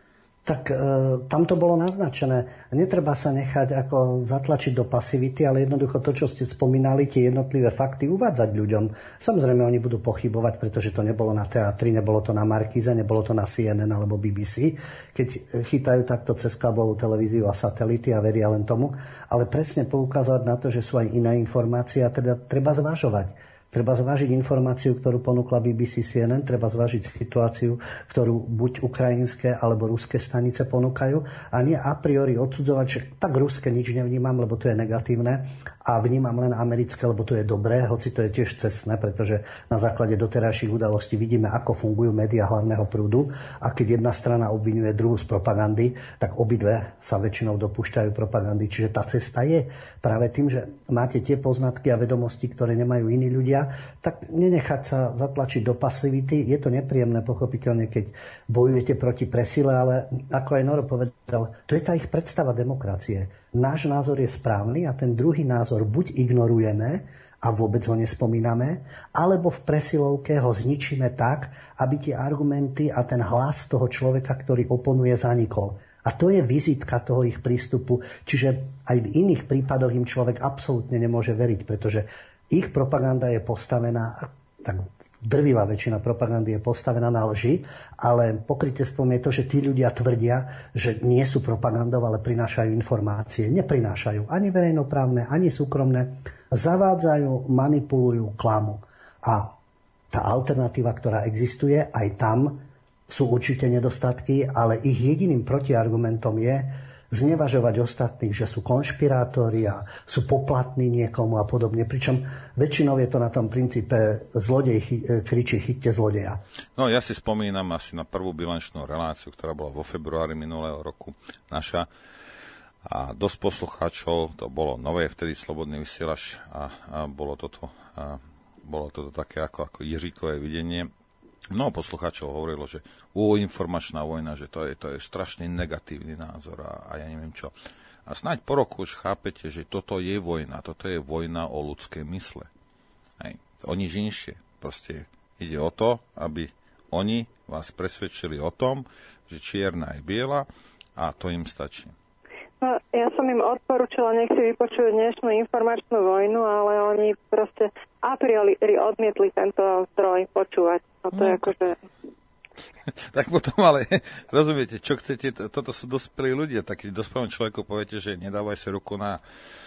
Tak tam to bolo naznačené. Netreba sa nechať ako zatlačiť do pasivity, ale jednoducho to, čo ste spomínali, tie jednotlivé fakty uvádzať ľuďom. Samozrejme, oni budú pochybovať, pretože to nebolo na teatri, nebolo to na Markíze, nebolo to na CNN alebo BBC, keď chytajú takto cez káblovú televíziu a satelity a veria len tomu. Ale presne poukázať na to, že sú aj iné informácie a teda treba zvažovať. Treba zvážiť informáciu, ktorú ponúkla BBC CNN, treba zvážiť situáciu, ktorú buď ukrajinské alebo ruské stanice ponúkajú a nie a priori odsudzovať, že tak ruské nič nevnímam, lebo to je negatívne a vnímam len americké, lebo to je dobré, hoci to je tiež cestné, pretože na základe doterajších udalostí vidíme, ako fungujú médiá hlavného prúdu a keď jedna strana obviňuje druhú z propagandy, tak obidve sa väčšinou dopúšťajú propagandy. Čiže tá cesta je práve tým, že máte tie poznatky a vedomosti, ktoré nemajú iní ľudia, tak nenechať sa zatlačiť do pasivity. Je to nepríjemné, pochopiteľne, keď bojujete proti presile, ale ako aj Noro povedal, to je tá ich predstava demokracie. Náš názor je správny a ten druhý názor buď ignorujeme a vôbec ho nespomíname, alebo v presilovke ho zničíme tak, aby tie argumenty a ten hlas toho človeka, ktorý oponuje, zanikol. A to je vizitka toho ich prístupu. Čiže aj v iných prípadoch im človek absolútne nemôže veriť, pretože ich propaganda je postavená, tak drvivá väčšina propagandy je postavená na lži, ale pokrytectvom je to, že tí ľudia tvrdia, že nie sú propagandou, ale prinášajú informácie. Neprinášajú ani verejnoprávne, ani súkromné. Zavádzajú, manipulujú, klamu. A tá alternatíva, ktorá existuje, aj tam sú určite nedostatky, ale ich jediným protiargumentom je znevažovať ostatných, že sú konšpirátori a sú poplatní niekomu a podobne. Pričom väčšinou je to na tom princípe zlodej kričí chyťte zlodeja. No ja si spomínam asi na prvú bilančnú reláciu, ktorá bola vo februári minulého roku naša. A dosť poslucháčov, to bolo nové vtedy Slobodný vysielač a bolo toto také ako Jiříkové videnie. Mnoho poslucháčov hovorilo, že informačná vojna, že to je strašne negatívny názor a ja neviem čo. A snáď po roku už chápete, že toto je vojna o ľudskej mysle. Hej. O nič inšie. Proste ide o to, aby oni vás presvedčili o tom, že čierna je biela a to im stačí. No, ja som im odporúčila, nech si vypočujú dnešnú informačnú vojnu, ale oni proste a priori odmietli tento zdroj počúvať. No to je akože... Tak potom ale, rozumiete, čo chcete, toto sú dospelí ľudia, tak keď dospelom človeku poviete, že nedávaj si ruku na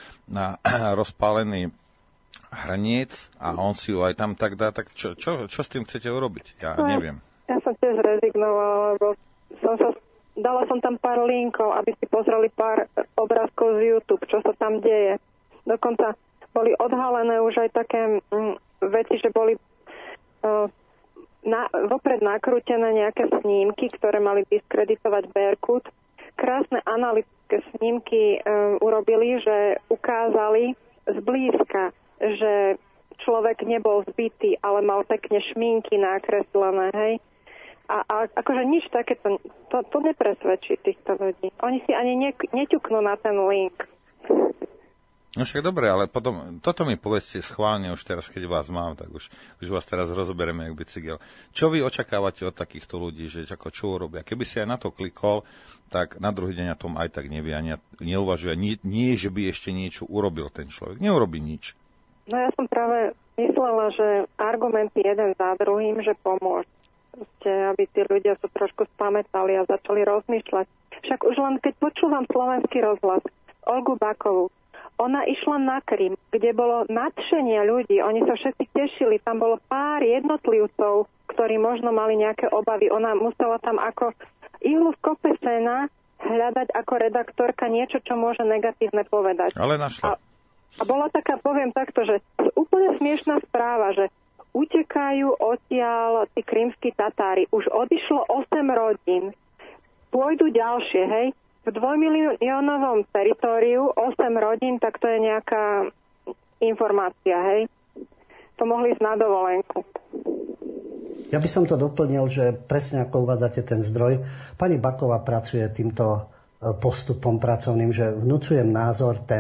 rozpálený hraniec a on si ju aj tam tak dá, tak čo s tým chcete urobiť? Ja neviem. Ja som tiež rezignovala, lebo dala som tam pár linkov, aby si pozreli pár obrázkov z YouTube, čo sa tam deje. Dokonca boli odhalené už aj také veci, že boli vopred nakrútené nejaké snímky, ktoré mali diskreditovať Berkut. Krásne analytické snímky urobili, že ukázali zblízka, že človek nebol zbitý, ale mal pekne šminky nakreslené, hej. A akože nič takéto, to nepresvedčí týchto ľudí. Oni si ani neťuknú na ten link. No však dobre, ale potom, toto mi povedzte schválne už teraz, keď vás mám, tak už vás teraz rozoberieme jak bicykel. Čo vy očakávate od takýchto ľudí, že ako čo urobia? Keby si aj na to klikol, tak na druhý deň na tom aj tak nevie, neuvažuje. Nie, že by ešte niečo urobil ten človek. Neurobí nič. No ja som práve myslela, že argumenty jeden za druhým, že pomôžu. Aby tí ľudia sa trošku spamätali a začali rozmýšľať. Však už len keď počúvam slovenský rozhlas, Olgu Bakovú, ona išla na Krym, kde bolo nadšenie ľudí, oni sa všetci tešili, tam bolo pár jednotlivcov, ktorí možno mali nejaké obavy. Ona musela tam ako ihlu v kope sena hľadať ako redaktorka niečo, čo môže negatívne povedať. Ale našla. A bola taká, poviem takto, že úplne smiešná správa, že utekajú odtiaľ tí krymskí Tatári. Už odišlo 8 rodín. Pôjdu ďalšie, hej? V 2-miliónovom teritóriu 8 rodín, tak to je nejaká informácia, hej? To mohli ísť na dovolenku. Ja by som to doplnil, že presne ako uvádzate ten zdroj, pani Baková pracuje týmto postupom pracovným, že vnúcujem názor ten,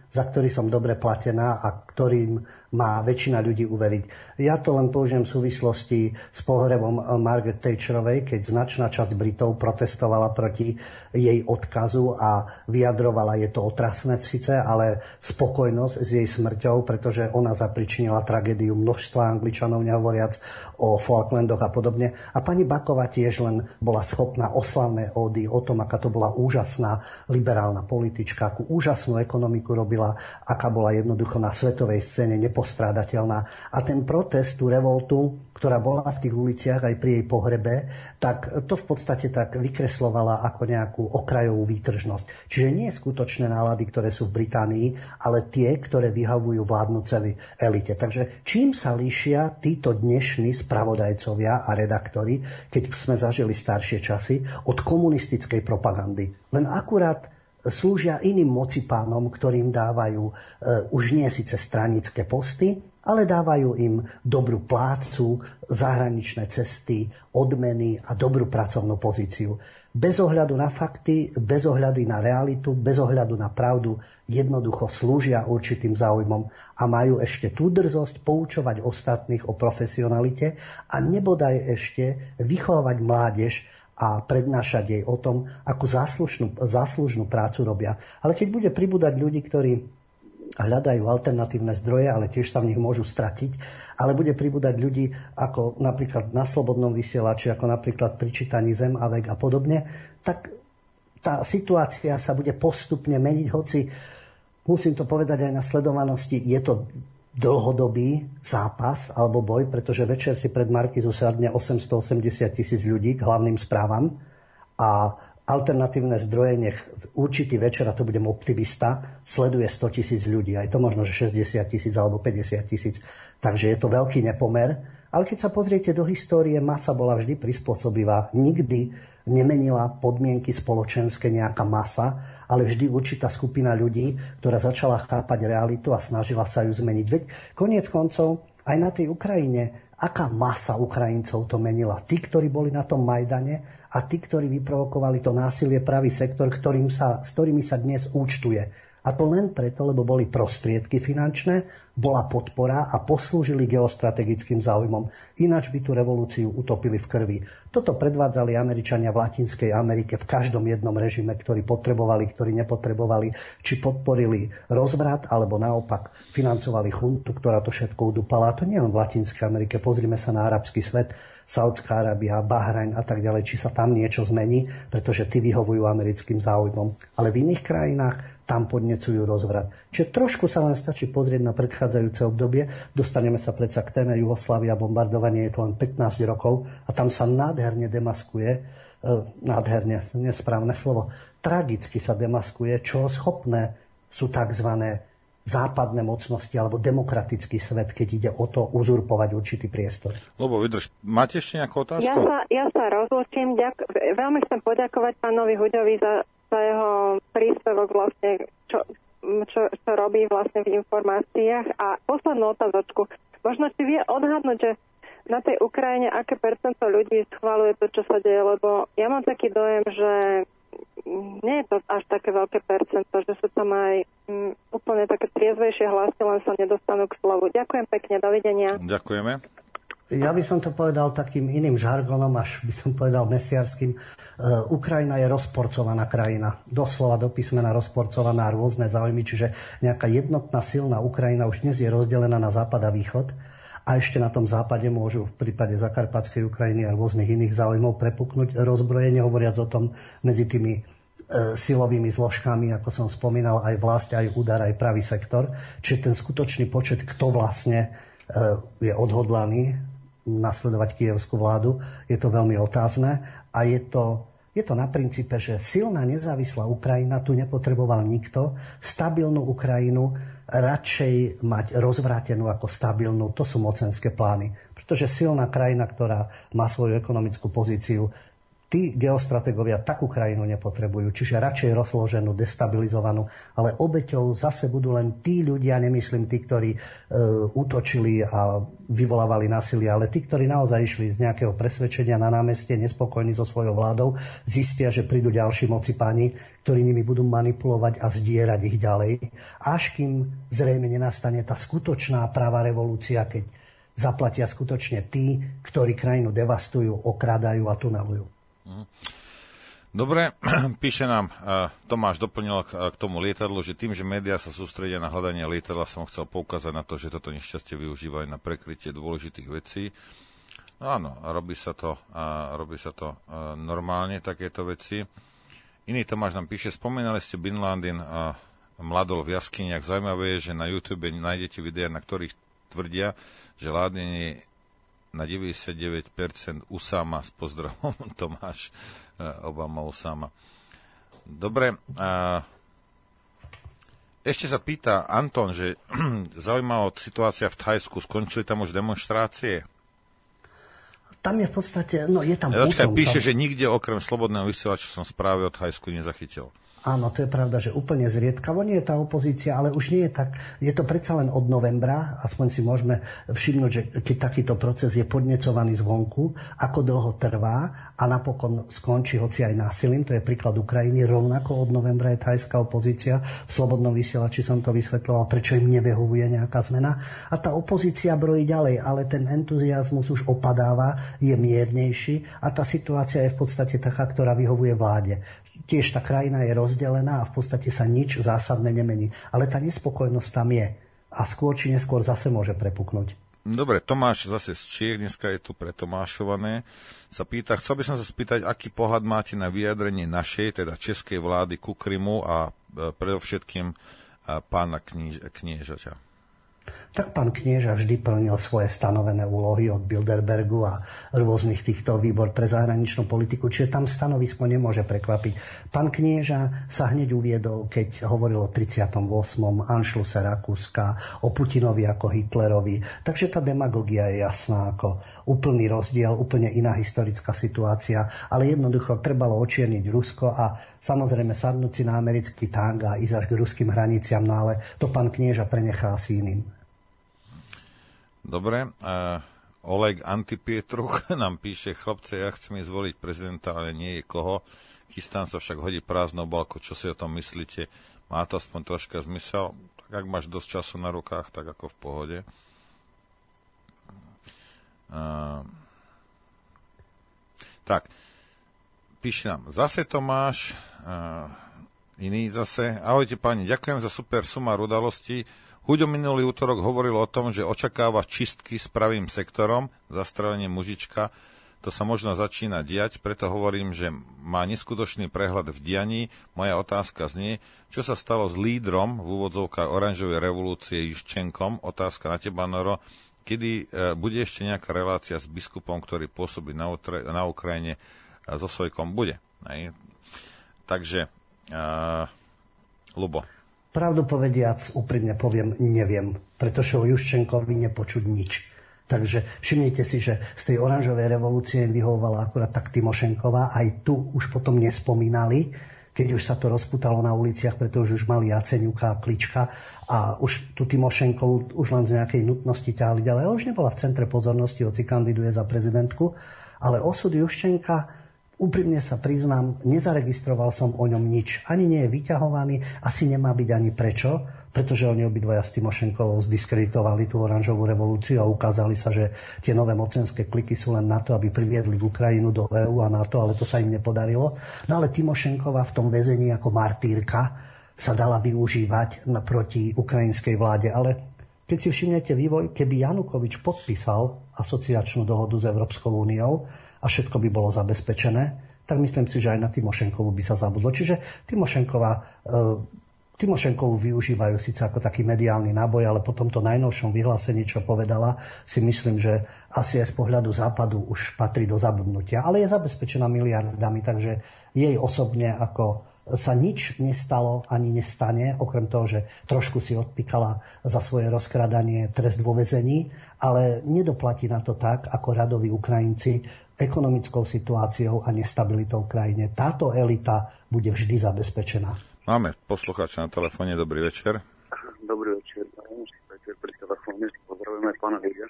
za ktorý som dobre platená a ktorým má väčšina ľudí uveriť. Ja to len použijem v súvislosti s pohrebom Margaret Thatcherovej, keď značná časť Britov protestovala proti jej odkazu a vyjadrovala, je to otrasné síce, ale spokojnosť s jej smrťou, pretože ona zapričinila tragédiu množstva Angličanov, nehovoriac o Falklandoch a podobne. A pani Baková tiež len bola schopná oslavné ódy o tom, aká to bola úžasná liberálna politička, akú úžasnú ekonomiku robila, aká bola jednoducho na svetovej scéne nepostrádateľná. A ten protest, tú revoltu, ktorá bola v tých uliciach aj pri jej pohrebe, tak to v podstate tak vykreslovala ako nejakú okrajovú výtržnosť. Čiže nie skutočné nálady, ktoré sú v Británii, ale tie, ktoré vyhavujú vládnucej elite. Takže čím sa líšia títo dnešní spravodajcovia a redaktori, keď sme zažili staršie časy, od komunistickej propagandy? Len akurát slúžia iným mocipánom, ktorým dávajú už nie síce stranické posty, ale dávajú im dobrú plácu, zahraničné cesty, odmeny a dobrú pracovnú pozíciu. Bez ohľadu na fakty, bez ohľadu na realitu, bez ohľadu na pravdu, jednoducho slúžia určitým záujmom a majú ešte tú drzosť poučovať ostatných o profesionalite a nebodaj ešte vychovávať mládež a prednášať jej o tom, akú záslužnú prácu robia. Ale keď bude pribúdať ľudí, ktorí hľadajú alternatívne zdroje, ale tiež sa v nich môžu stratiť, ale bude pribúdať ľudí ako napríklad na Slobodnom vysielači, ako napríklad pri čítaní Zem a vek a podobne, tak tá situácia sa bude postupne meniť, hoci musím to povedať aj na sledovanosti, je to dlhodobý zápas alebo boj, pretože večer si pred Markízu sadne 880 000 ľudí k hlavným správam a alternatívne zdroje, nech určitý večer, a to budem optimista, sleduje 100 000 ľudí. Aj to možno, že 60 000 alebo 50 000. Takže je to veľký nepomer. Ale keď sa pozriete do histórie, masa bola vždy prispôsobivá. Nikdy nemenila podmienky spoločenské nejaká masa, ale vždy určitá skupina ľudí, ktorá začala chápať realitu a snažila sa ju zmeniť. Veď koniec koncov aj na tej Ukrajine, aká masa Ukrajincov to menila? Tí, ktorí boli na tom Majdane, a tí, ktorí vyprovokovali to násilie, pravý sektor, s ktorými sa dnes účtuje. A to len preto, lebo boli prostriedky finančné, bola podpora a poslúžili geostrategickým záujmom. Ináč by tú revolúciu utopili v krvi. Toto predvádzali Američania v Latinskej Amerike v každom jednom režime, ktorý potrebovali, ktorý nepotrebovali, či podporili rozvrat, alebo naopak financovali chuntu, ktorá to všetko udupala. A to nie len v Latinskej Amerike. Pozrime sa na arabský svet, Saudská Arábia, Bahrajn a tak ďalej, či sa tam niečo zmení, pretože tí vyhovujú americkým záujmom. Ale v iných krajinách tam podnecujú rozvrat. Čiže trošku sa len stačí pozrieť na predchádzajúce obdobie. Dostaneme sa predsa k téme Jugoslávia, bombardovanie, je to len 15 rokov a tam sa nádherne demaskuje, nádherne, nesprávne slovo, tragicky sa demaskuje, čo schopné sú takzvané západné mocnosti alebo demokratický svet, keď ide o to uzurpovať určitý priestor. Lebo vydrž, máte ešte nejakú otázku? Ja sa rozlúčim. Veľmi chcem poďakovať pánovi Huďovi za jeho príspevok vlastne, čo robí vlastne v informáciách. A poslednú otázočku. Možno si vie odhadnúť, že na tej Ukrajine aké percento ľudí schvaľuje to, čo sa deje, lebo ja mám taký dojem, že nie je to až také veľké percento, že sú tam aj úplne také triezvejšie hlasy, len sa nedostanú k slovu. Ďakujem pekne, dovidenia. Ďakujeme. Ja by som to povedal takým iným žargonom, až by som povedal mesiarským. Ukrajina je rozporcovaná krajina. Doslova do písmena rozporcovaná, rôzne záujmy, čiže nejaká jednotná silná Ukrajina už dnes je rozdelená na západ a východ. A ešte na tom západe môžu v prípade Zakarpatskej Ukrajiny a rôznych iných záujmov prepuknúť rozbrojenie, hovoriac o tom medzi tými silovými zložkami, ako som spomínal, aj vlast, aj údar, aj pravý sektor. Čiže ten skutočný počet, kto vlastne je odhodlaný nasledovať kievskú vládu, je to veľmi otázne a je to na princípe, že silná nezávislá Ukrajina tu nepotreboval nikto, stabilnú Ukrajinu radšej mať rozvrátenú ako stabilnú, to sú mocenské plány. Pretože silná krajina, ktorá má svoju ekonomickú pozíciu, Tí geostrategovia takú krajinu nepotrebujú, čiže radšej rozloženú, destabilizovanú, ale obeťou zase budú len tí ľudia, nemyslím tí, ktorí útočili a vyvolávali násilie, ale tí, ktorí naozaj išli z nejakého presvedčenia na námestie, nespokojní so svojou vládou, zistia, že prídu ďalší mocipáni, ktorí nimi budú manipulovať a zdierať ich ďalej, až kým zrejme nenastane tá skutočná pravá revolúcia, keď zaplatia skutočne tí, ktorí krajinu devastujú, okrádajú a tunelujú. Dobre, píše nám Tomáš, doplnil k tomu lietadlu, že tým, že médiá sa sústredia na hľadanie lietadla, som chcel poukázať na to, že toto nešťastie využívajú na prekrytie dôležitých vecí. No áno, robí sa to normálne, takéto veci. Iný Tomáš nám píše, spomínali ste Bin Laden a mladol v jaskyniach. Zaujímavé je, že na YouTube nájdete videá, na ktorých tvrdia, že Laden je na 99% Usama, s pozdravom Tomáš, Obama Usama. Dobre, ešte sa pýta Anton, že zaujímavá situácia v Thajsku, skončili tam už demonštrácie? Tam je v podstate, je tam píše, že nikde okrem Slobodného vysielača som správy o Thajsku nezachytil. Áno, to je pravda, že úplne zriedkavo nie je tá opozícia, ale už nie je tak, je to predsa len od novembra, aspoň si môžeme všimnúť, že keď takýto proces je podnecovaný zvonku, ako dlho trvá a napokon skončí hoci aj násilím, to je príklad Ukrajiny, rovnako od novembra je thajská opozícia, v Slobodnom vysielači som to vysvetľoval, prečo im nevyhovuje nejaká zmena a tá opozícia brojí ďalej, ale ten entuziasmus už opadáva, je miernejší a tá situácia je v podstate taká, ktorá vyhovuje vláde. Tiež tá krajina je rozdelená a v podstate sa nič zásadné nemení. Ale tá nespokojnosť tam je. A skôr či neskôr zase môže prepuknúť. Dobre, Tomáš zase z Čiech, dneska je tu pretomášované, sa pýta, chcel by som sa spýtať, aký pohľad máte na vyjadrenie našej, teda českej vlády ku Krymu a predovšetkým pána kniežaťa. Tak pán Knieža vždy plnil svoje stanovené úlohy od Bilderbergu a rôznych týchto výbor pre zahraničnú politiku, čiže tam stanovisko nemôže prekvapiť. Pán Knieža sa hneď uviedol, keď hovoril o 38. Anšluse Rakúska, o Putinovi ako Hitlerovi. Takže tá demagogia je jasná ako úplný rozdiel, úplne iná historická situácia, ale jednoducho trebalo očierniť Rusko a samozrejme sadnúť si na americký tank a ísť až k ruským hraniciam, no ale to pán Knieža prenechá asi iným. Dobre, Oleg Antipietruch nám píše, chlapce, ja chcem zvoliť prezidenta, ale nie je koho. Chystám sa však hodiť prázdnu obálku, čo si o tom myslíte? Má to aspoň troška zmysel? Tak ak máš dosť času na rukách, tak ako v pohode. Tak, píše nám, zase Tomáš, iný zase. Ahojte páni, ďakujem za super sumár udalostí. Huďo minulý útorok hovoril o tom, že očakáva čistky s pravým sektorom, zastrelenie mužička. To sa možno začína diať, preto hovorím, že má neskutočný prehľad v dianí. Moja otázka znie, čo sa stalo s lídrom v úvodzovkách oranžovej revolúcie Juščenkom? Otázka na teba, Noro. Kedy bude ešte nejaká relácia s biskupom, ktorý pôsobí na Ukrajine so Sojkom? Bude. Takže, Lubo. Pravdu povediac, úprimne poviem, neviem, pretože o Juščenkovi nepočuť nič. Takže všimnite si, že z tej oranžovej revolúcie vyhovovala akurát tak Timošenková, aj tu už potom nespomínali, keď už sa to rozputalo na uliciach, pretože už mali Jaceňuka a Klička a už tu Timošenkovú už len z nejakej nutnosti ťahli ďalej. Ale už nebola v centre pozornosti, hoci kandiduje za prezidentku, ale osud Juščenka, úprimne sa priznám, nezaregistroval som o ňom nič. Ani nie je vyťahovaný, asi nemá byť ani prečo, pretože oni obidvaja s Timošenkovou zdiskreditovali tú oranžovú revolúciu a ukázali sa, že tie nové mocenské kliky sú len na to, aby priviedli Ukrajinu do EÚ a NATO, ale to sa im nepodarilo. No ale Timošenková v tom väzení ako martýrka sa dala využívať proti ukrajinskej vláde. Ale keď si všimnete vývoj, keby Janukovič podpísal asociačnú dohodu s Európskou úniou, a všetko by bolo zabezpečené, tak myslím si, že aj na Timošenkovú by sa zabudlo. Čiže Timošenkovú využívajú síce ako taký mediálny náboj, ale po tomto najnovšom vyhlásení, čo povedala, si myslím, že asi aj z pohľadu Západu už patrí do zabudnutia. Ale je zabezpečená miliardami, takže jej osobne ako sa nič nestalo ani nestane, okrem toho, že trošku si odpíkala za svoje rozkrádanie trest vo väzení, ale nedoplatí na to tak, ako radoví Ukrajinci ekonomickou situáciou a nestabilitou v krajine. Táto elita bude vždy zabezpečená. Máme poslucháča na telefóne. Dobrý večer. Dobrý večer. Pri telefóne pozdravujeme pána Higa.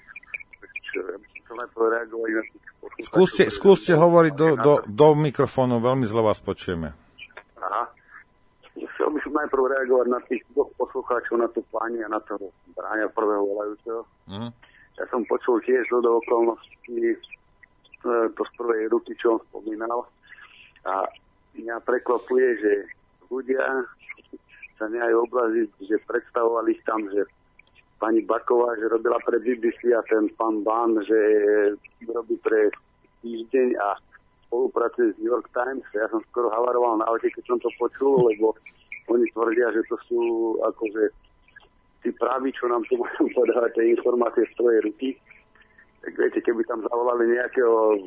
Skúste hovoriť do mikrofónu, veľmi zle vás počujeme. Aha. Chcel by som najprv reagovať na tých dvoch poslucháčov, na tú pani a na toho bráňa prvého volajúceho. Ja som počul tiež do okolností to z prvej ruky, čo on spomínal. A mňa prekvapuje, že ľudia sa nehajú obraziť, že predstavovali tam, že pani Baková, že robila pre BBC a ten pán Bán, že robí pre Týždeň a spolupracuje s New York Times. Ja som skoro havaroval na aute, keď som to počul, lebo oni tvrdia, že to sú akože tí praví, čo nám tu majú podávať tie informácie z tvojej ruky. Tak viete, keby tam zavolali nejakého,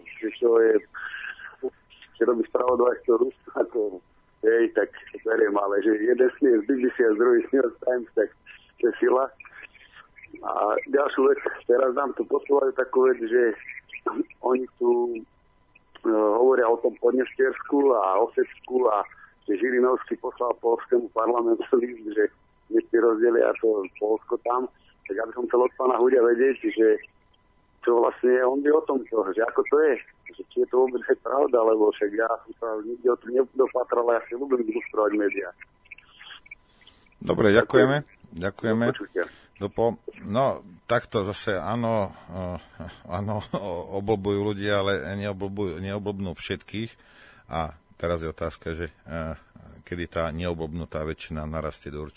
že robí spravodajstvo Rusu, ako tak beriem, ale že jeden z BBC a druhý z New York Times, tak to je sila. A ďalšiu vec, teraz nám tu posúvajú takú vec, že oni tu hovoria o tom Podnestersku a Osecku a že Žirinovský poslal polskému parlamentu list, že nech si rozdelia to Polsko tam. Tak ja by som chcel od pána Hudia vedieť, že čo vlastne on by o tom to, že ako to je, že či je to vôbec pravda, lebo však ja som sa nikde o tom nedopatral, ale ja si ľúbim ilustrovať médiá. Dobre, ďakujeme. No, takto zase áno, oblbujú ľudia, ale neoblbnú všetkých. A teraz je otázka, že kedy tá neoblbnutá väčšina narastie do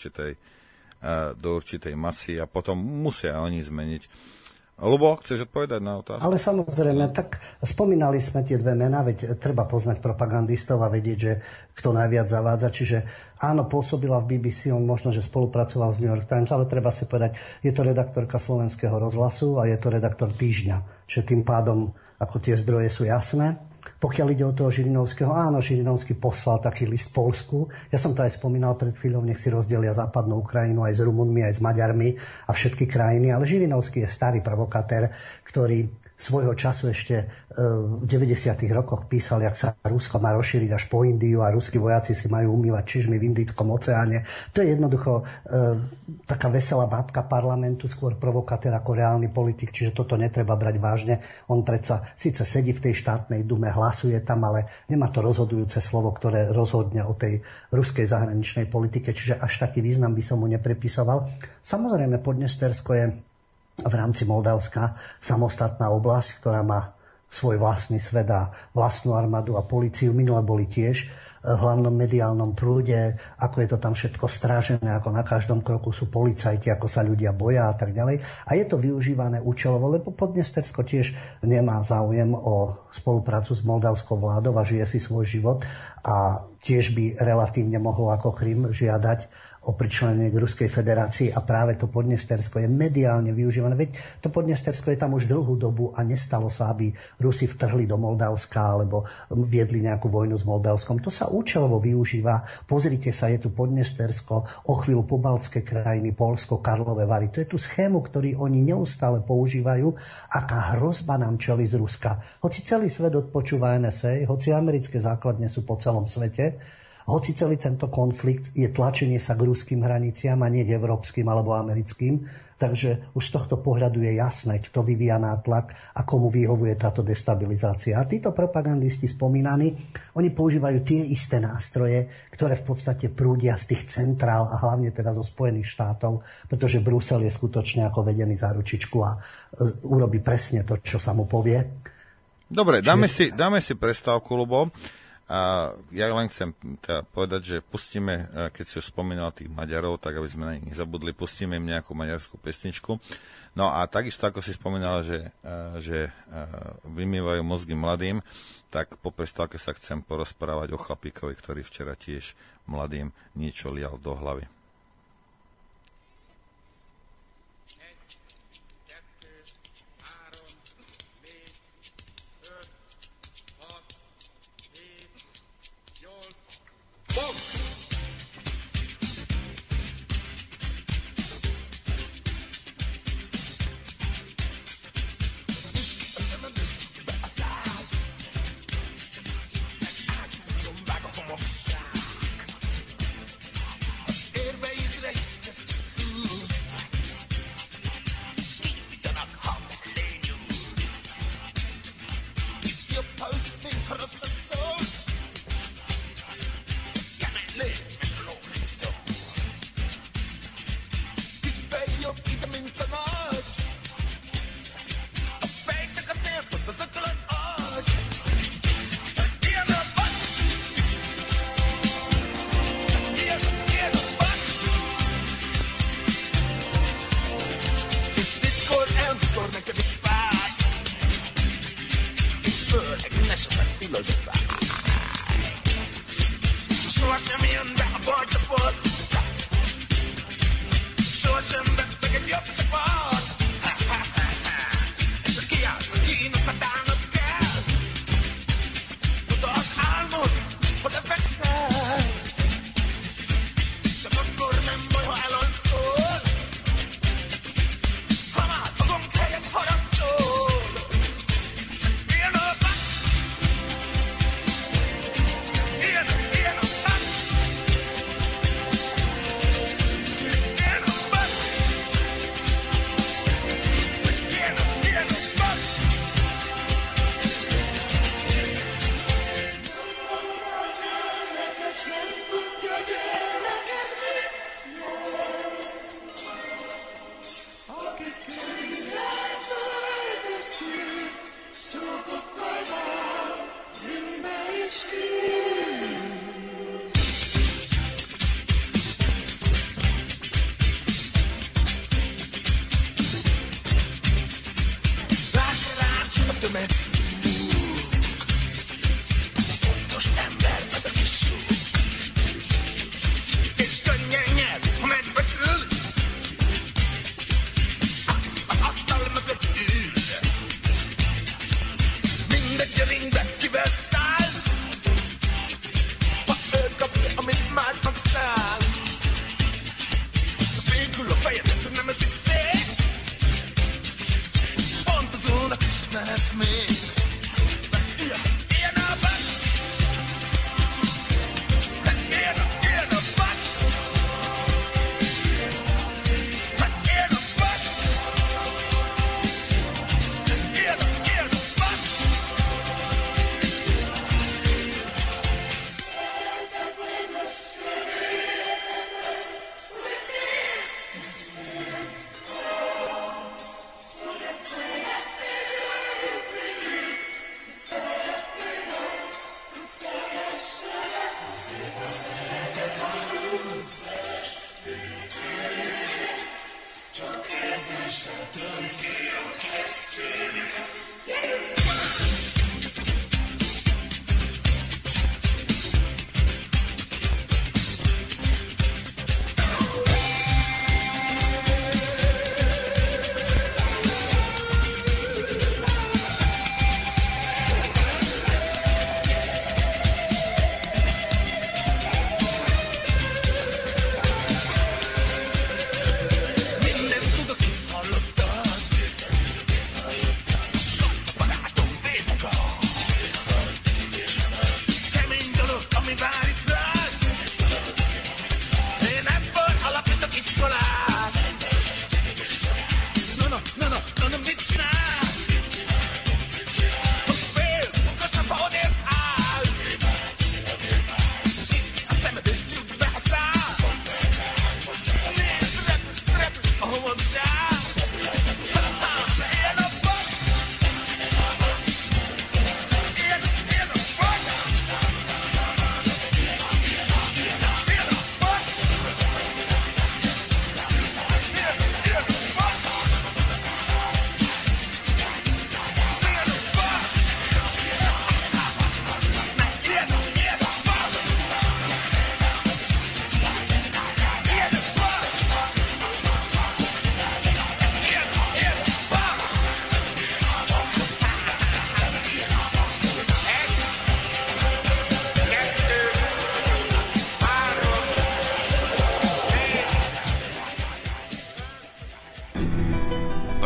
určitej masy a potom musia oni zmeniť. Ľubo, chceš odpovedať na otázku? Ale samozrejme, tak spomínali sme tie dve mená, veď treba poznať propagandistov a vedieť, že kto najviac zavádza. Čiže áno, pôsobila v BBC, on možno, že spolupracoval s New York Times, ale treba si povedať, je to redaktorka Slovenského rozhlasu a je to redaktor Týždňa. Čiže tým pádom, ako tie zdroje sú jasné. Pokiaľ ide o toho Žirinovského, áno, Žirinovský poslal taký list Polsku. Ja som to aj spomínal pred chvíľou, nech si rozdelia západnú Ukrajinu aj s Rumunmi, aj s Maďarmi a všetky krajiny. Ale Žirinovský je starý provokatér, ktorý svojho času ešte v 90. rokoch písal, jak sa Rusko má rozšíriť až po Indiu a ruskí vojaci si majú umývať čižmy v Indickom oceáne. To je jednoducho taká veselá bábka parlamentu, skôr provokatér ako reálny politik, čiže toto netreba brať vážne. On predsa síce sedí v tej štátnej dume, hlasuje tam, ale nemá to rozhodujúce slovo, ktoré rozhodne o tej ruskej zahraničnej politike, čiže až taký význam by som mu neprepisoval. Samozrejme, Podnestersko je v rámci Moldavska samostatná oblasť, ktorá má svoj vlastný svet a vlastnú armádu a políciu. Minule boli tiež v hlavnom mediálnom prúde, ako je to tam všetko strážené, ako na každom kroku sú policajti, ako sa ľudia boja a tak ďalej. A je to využívané účelovo, lebo Podnestersko tiež nemá záujem o spoluprácu s moldavskou vládou a žije si svoj život a tiež by relatívne mohlo ako Krym žiadať o pričlenenie k Ruskej federácii a práve to Podnestersko je mediálne využívané. Veď to Podnestersko je tam už dlhú dobu a nestalo sa, aby Rusi vtrhli do Moldavska alebo viedli nejakú vojnu s Moldavskom. To sa účelovo využíva. Pozrite sa, je tu Podnestersko, o chvíľu pobaltské krajiny, Poľsko, Karlové Vary. To je tu schému, ktorý oni neustále používajú. Aká hrozba nám čelí z Ruska. Hoci celý svet odpočúva NSA, hoci americké základne sú po celom svete, hoci celý tento konflikt je tlačenie sa k ruským hraniciam a nie k európskym alebo americkým. Takže už z tohto pohľadu je jasné, kto vyvíja nátlak a komu vyhovuje táto destabilizácia. A títo propagandisti spomínaní, oni používajú tie isté nástroje, ktoré v podstate prúdia z tých centrál a hlavne teda zo Spojených štátov, pretože Brusel je skutočne ako vedený za ručičku a urobí presne to, čo sa mu povie. Dobre, dáme si prestávku, Ľubo. A ja len chcem povedať, že pustíme, keď si už spomínal tých Maďarov, tak aby sme na nich nezabudli, pustíme im nejakú maďarskú pesničku. No a takisto, ako si spomínala, že vymývajú mozgy mladým, tak po prestávke sa chcem porozprávať o chlapíkovi, ktorý včera tiež mladým niečo lial do hlavy.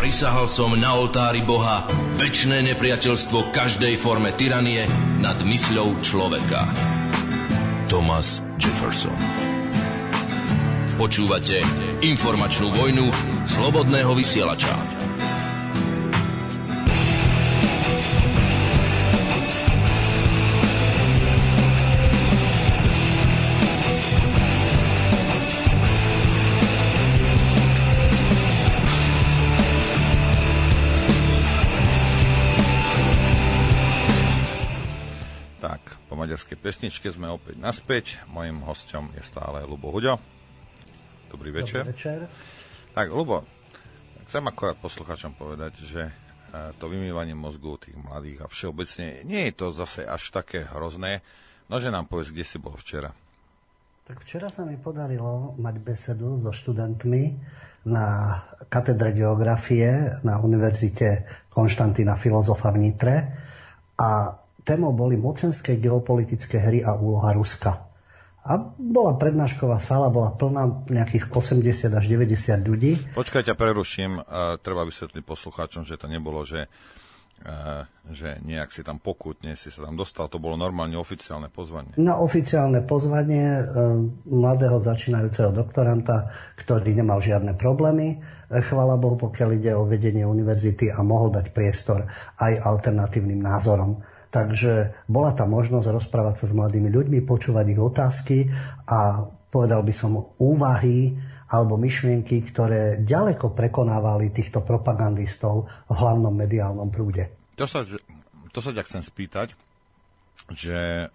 Prisahal som na oltári Boha večné nepriateľstvo každej forme tyranie nad mysľou človeka. Thomas Jefferson. Počúvate informačnú vojnu slobodného vysielača. Maďarskej pesničke sme opäť naspäť. Mojím hosťom je stále Ľubo Huďo. Dobrý večer. Dobrý večer. Tak, Ľubo, chcem akorát poslucháčom povedať, že to vymývanie mozgu tých mladých a všeobecne nie je to zase až také hrozné. No, že nám povedz, kde si bol včera. Tak včera sa mi podarilo mať besedu so študentmi na katedre geografie na Univerzite Konštantína Filozofa v Nitre a témou boli mocenské geopolitické hry a úloha Ruska. A bola prednášková sála, bola plná nejakých 80 až 90 ľudí. Počkaj, ťa preruším. Treba vysvetliť poslucháčom, že to nebolo, že nejak si tam pokutne si sa tam dostal. To bolo normálne oficiálne pozvanie. Na oficiálne pozvanie mladého začínajúceho doktoranta, ktorý nemal žiadne problémy. Chvála Bohu, pokiaľ ide o vedenie univerzity a mohol dať priestor aj alternatívnym názorom. Takže bola tá možnosť rozprávať sa s mladými ľuďmi, počúvať ich otázky a povedal by som úvahy alebo myšlienky, ktoré ďaleko prekonávali týchto propagandistov v hlavnom mediálnom prúde. To sa ťa chcem spýtať, že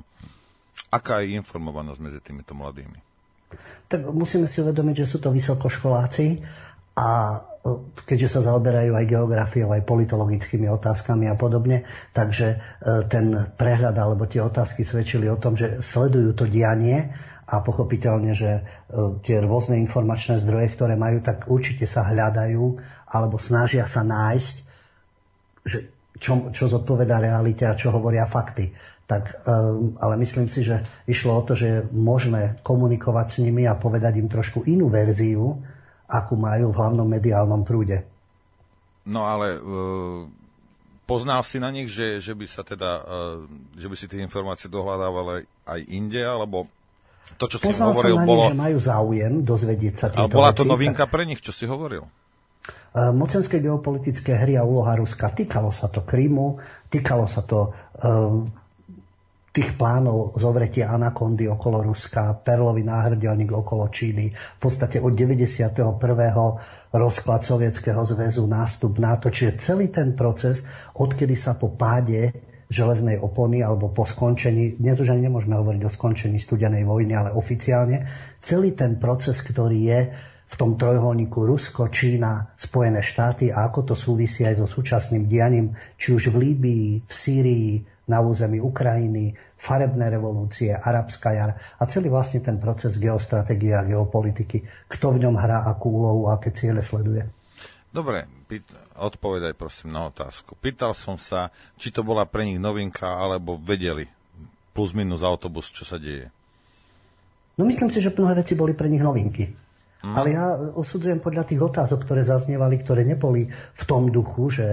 aká je informovanosť medzi týmito mladými? Tak musíme si uvedomiť, že sú to vysokoškoláci a keďže sa zaoberajú aj geografiou, aj politologickými otázkami a podobne, takže ten prehľad alebo tie otázky svedčili o tom, že sledujú to dianie a pochopiteľne, že tie rôzne informačné zdroje, ktoré majú, tak určite sa hľadajú alebo snažia sa nájsť, že čo zodpovedá realite a čo hovoria fakty. Tak, ale myslím si, že išlo o to, že je možné komunikovať s nimi a povedať im trošku inú verziu, akú majú v hlavnom mediálnom prúde. No ale poznal si na nich, že by sa teda, že by si tie informácie dohľadával aj inde, alebo to, čo si hovoril, bolo... Poznal som na nich, že majú záujem dozvedieť sa tieto veci. Ale bola to novinka pre nich, čo si hovoril? Mocenské geopolitické hry a úloha Ruska. Týkalo sa to Krymu, týkalo sa to tých plánov zovretia anakondy okolo Ruska, perlový náhrdelník okolo Číny. V podstate od 91. rozklad Sovietskeho zväzu, nástup NATO, čiže celý ten proces, odkedy sa po páde železnej opony alebo po skončení, dnes už ani nemôžeme hovoriť o skončení studenej vojny, ale oficiálne, celý ten proces, ktorý je v tom trojuholníku Rusko, Čína, Spojené štáty a ako to súvisí aj so súčasným dianím, či už v Líbii, v Sýrii, na území Ukrajiny, farebné revolúcie, arabská jar a celý vlastne ten proces geostratégie a geopolitiky. Kto v ňom hrá akú úlohu a aké ciele sleduje? Dobre, odpovedaj prosím na otázku. Pýtal som sa, či to bola pre nich novinka, alebo vedeli plus minus autobus, čo sa deje. No myslím si, že mnohé veci boli pre nich novinky. Ale ja osudzujem podľa tých otázok, ktoré zaznievali, ktoré neboli v tom duchu, že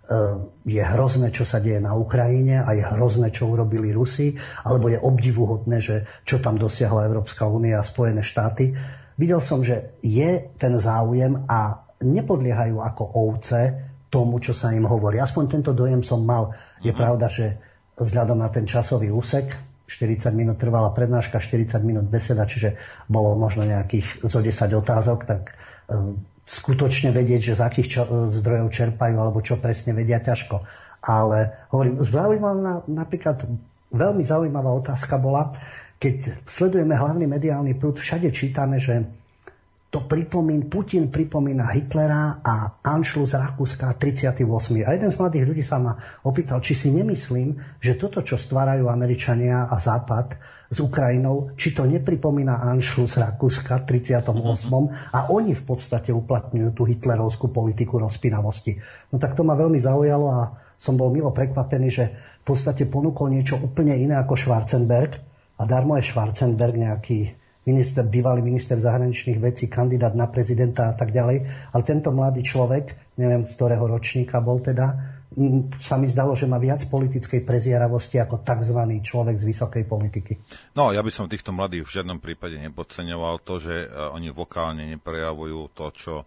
je hrozné, čo sa deje na Ukrajine a je hrozné, čo urobili Rusi, alebo je obdivuhodné, že čo tam dosiahla Európska únia a Spojené štáty. Videl som, že je ten záujem a nepodliehajú ako ovce tomu, čo sa im hovorí. Aspoň tento dojem som mal. Je pravda, že vzhľadom na ten časový úsek, 40 minút trvala prednáška, 40 minút beseda, čiže bolo možno nejakých zo 10 otázok, tak skutočne vedieť, že z akých zdrojov čerpajú, alebo čo presne vedia, ťažko. Ale hovorím, napríklad veľmi zaujímavá otázka bola, keď sledujeme hlavný mediálny prúd, všade čítame, že to Putin pripomína Hitlera a Anschluss Rakúska 38. A jeden z mladých ľudí sa ma opýtal, či si nemyslím, že toto, čo stvárajú Američania a Západ s Ukrajinou, či to nepripomína Anschluss Rakúska 38. A oni v podstate uplatňujú tú hitlerovskú politiku rozpínavosti. No tak to ma veľmi zaujalo a som bol milo prekvapený, že v podstate ponúkol niečo úplne iné ako Schwarzenberg. A darmo je Schwarzenberg nejaký bývalý minister zahraničných vecí, kandidát na prezidenta a tak ďalej. Ale tento mladý človek, neviem z ktorého ročníka bol teda, sa mi zdalo, že má viac politickej prezieravosti ako tzv. Človek z vysokej politiky. No, ja by som týchto mladých v žiadnom prípade nepodceňoval. To, že oni vokálne neprejavujú to, čo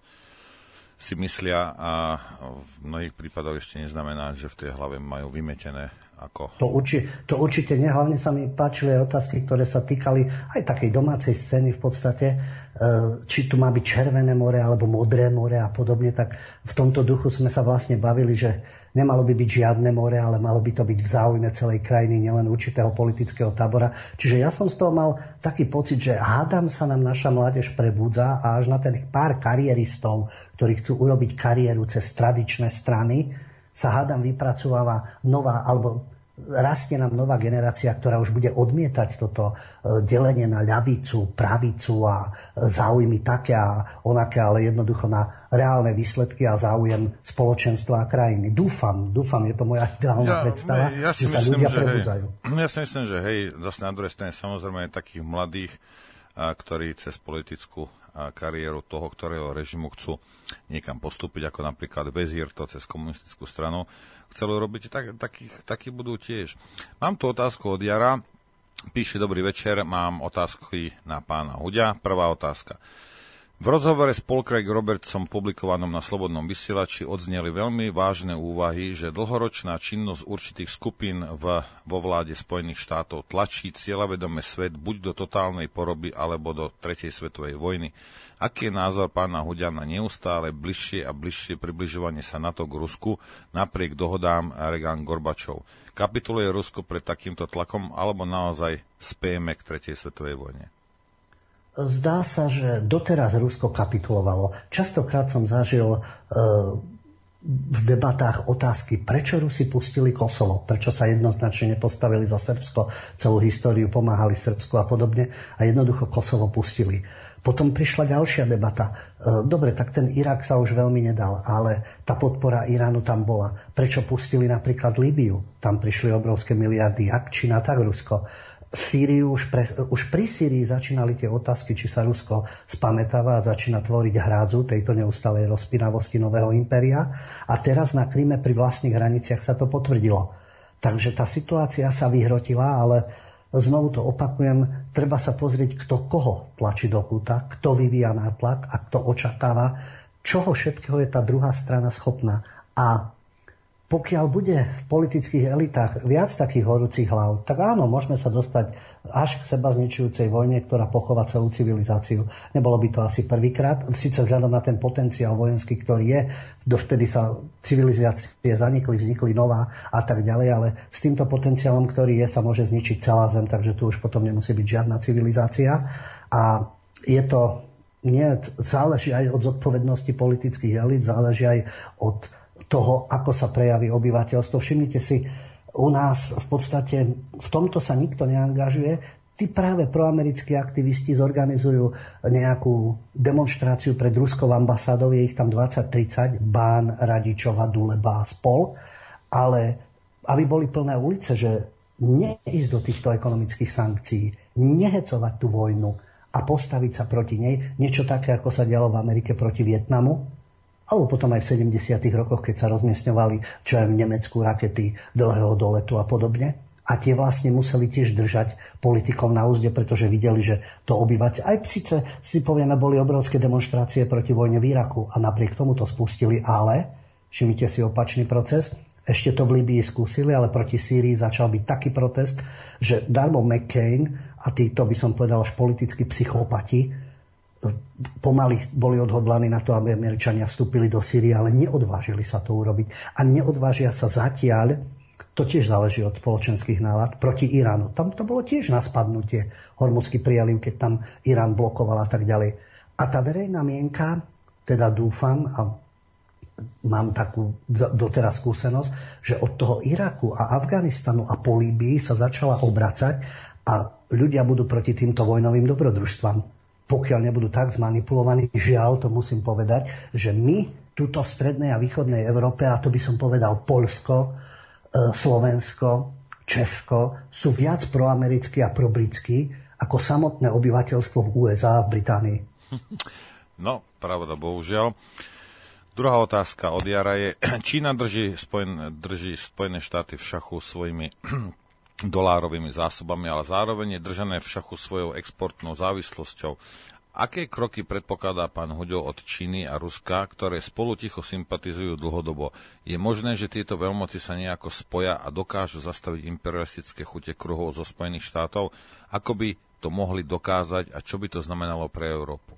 si myslia, a v mnohých prípadoch ešte neznamená, že v tej hlave majú vymetené ako... To určite nie. Hlavne sa mi páčili aj otázky, ktoré sa týkali aj takej domácej scény v podstate, či tu má byť Červené more alebo Modré more a podobne, tak v tomto duchu sme sa vlastne bavili, že nemalo by byť žiadne more, ale malo by to byť v záujme celej krajiny, nielen určitého politického tábora. Čiže ja som z toho mal taký pocit, že hádam sa nám naša mládež prebudza a až na ten pár karieristov, ktorí chcú urobiť kariéru cez tradičné strany, sa hádam vypracováva nová, alebo rastie nám nová generácia, ktorá už bude odmietať toto delenie na ľavicu, pravicu a záujmy také a onaké, ale jednoducho na reálne výsledky a záujem spoločenstva a krajiny. Dúfam, je to moja ideálna predstava, že sa ľudia prebudzajú. Ja si myslím, že zase na druhej strane samozrejme takých mladých, ktorí cez politickú kariéru toho, ktorého režimu chcú niekam postúpiť, ako napríklad Vezír to cez komunistickú stranu chceli robiť, takí budú tiež. Mám tu otázku od Jara. Píše: dobrý večer, mám otázky na pána Huďa. Prvá otázka. V rozhovore s Paul Craig Robertsom publikovanom na Slobodnom vysielači odzneli veľmi vážne úvahy, že dlhoročná činnosť určitých skupín vo vláde Spojených štátov tlačí cieľavedome svet buď do totálnej poroby alebo do tretej svetovej vojny. Aký je názor pána Huďa na neustále bližšie a bližšie približovanie sa NATO k Rusku napriek dohodám Reagan-Gorbačov? Kapituluje Rusko pred takýmto tlakom alebo naozaj spejeme k tretej svetovej vojne? Zdá sa, že doteraz Rusko kapitulovalo. Častokrát som zažil v debatách otázky, prečo Rusi pustili Kosovo, prečo sa jednoznačne nepostavili za Srbsko, celú históriu pomáhali Srbsku a podobne, a jednoducho Kosovo pustili. Potom prišla ďalšia debata. Dobre, tak ten Irak sa už veľmi nedal, ale tá podpora Iránu tam bola. Prečo pustili napríklad Líbiu? Tam prišli obrovské miliardy, jak Čína, tak Rusko. Sýriu, už pri Sýrii začínali tie otázky, či sa Rusko spamätáva a začína tvoriť hrádzu tejto neustálej rozpínavosti nového impéria. A teraz na Kryme pri vlastných hraniciach sa to potvrdilo. Takže tá situácia sa vyhrotila, ale znovu to opakujem, treba sa pozrieť, kto koho tlačí do kúta, kto vyvíja nátlak a kto očakáva, čoho všetkého je tá druhá strana schopná. A pokiaľ bude v politických elitách viac takých horúcich hlav, tak áno, môžeme sa dostať až k seba zničujúcej vojne, ktorá pochová celú civilizáciu. Nebolo by to asi prvýkrát, síce vzhľadom na ten potenciál vojenský, ktorý je, dovtedy sa civilizácie zanikli, vznikli nová a tak ďalej, ale s týmto potenciálom, ktorý je, sa môže zničiť celá zem, takže tu už potom nemusí byť žiadna civilizácia. A je to, záleží aj od zodpovednosti politických elit, záleží aj od toho, ako sa prejaví obyvateľstvo. Všimnite si, u nás v podstate v tomto sa nikto neangažuje. Tí práve proamerickí aktivisti zorganizujú nejakú demonštráciu pred ruskou ambasádou, je ich tam 20-30, Bán, Radičova, Duleba a spol, ale aby boli plné ulice, že neísť do týchto ekonomických sankcií, nehecovať tú vojnu a postaviť sa proti nej, niečo také, ako sa dialo v Amerike proti Vietnamu, alebo potom aj v 70. rokoch, keď sa rozmiestňovali, čo aj v Nemecku, rakety dlhého doletu a podobne. A tie vlastne museli tiež držať politikov na úzde, pretože videli, že to obyvateľ... Aj síce si povieme, boli obrovské demonštrácie proti vojne v Iraku a napriek tomu to spustili, ale, všimnite si opačný proces, ešte to v Líbii skúsili, ale proti Sýrii začal byť taký protest, že darmo McCain a títo, by som povedal, až politickí psychopati, pomaly boli odhodlaní na to, aby Američania vstúpili do Sýrie, ale neodvážili sa to urobiť. A neodvážia sa zatiaľ, to tiež záleží od spoločenských nálad, proti Iránu. Tam to bolo tiež na spadnutie. Hormuzský prialiv, keď tam Irán blokoval a tak ďalej. A tá verejná mienka, teda dúfam, a mám takú doteraz skúsenosť, že od toho Iraku a Afganistanu a po Líbii sa začala obracať a ľudia budú proti týmto vojnovým dobrodružstvám. Pokiaľ nebudú tak zmanipulovaní, žiaľ, to musím povedať, že my tuto v strednej a východnej Európe, a to by som povedal Poľsko, Slovensko, Česko, sú viac proamerickí a probritskí ako samotné obyvateľstvo v USA a v Británii. No, pravda, bohužiaľ. Druhá otázka od Jara je, Čína drží Spojené štáty v šachu svojimi dolárovými zásobami, ale zároveň je držané v šachu svojou exportnou závislosťou. Aké kroky predpokladá pán Huďo od Číny a Ruska, ktoré spolu ticho sympatizujú dlhodobo? Je možné, že tieto veľmoci sa nejako spoja a dokážu zastaviť imperialistické chute kruhov zo Spojených štátov? Ako by to mohli dokázať a čo by to znamenalo pre Európu?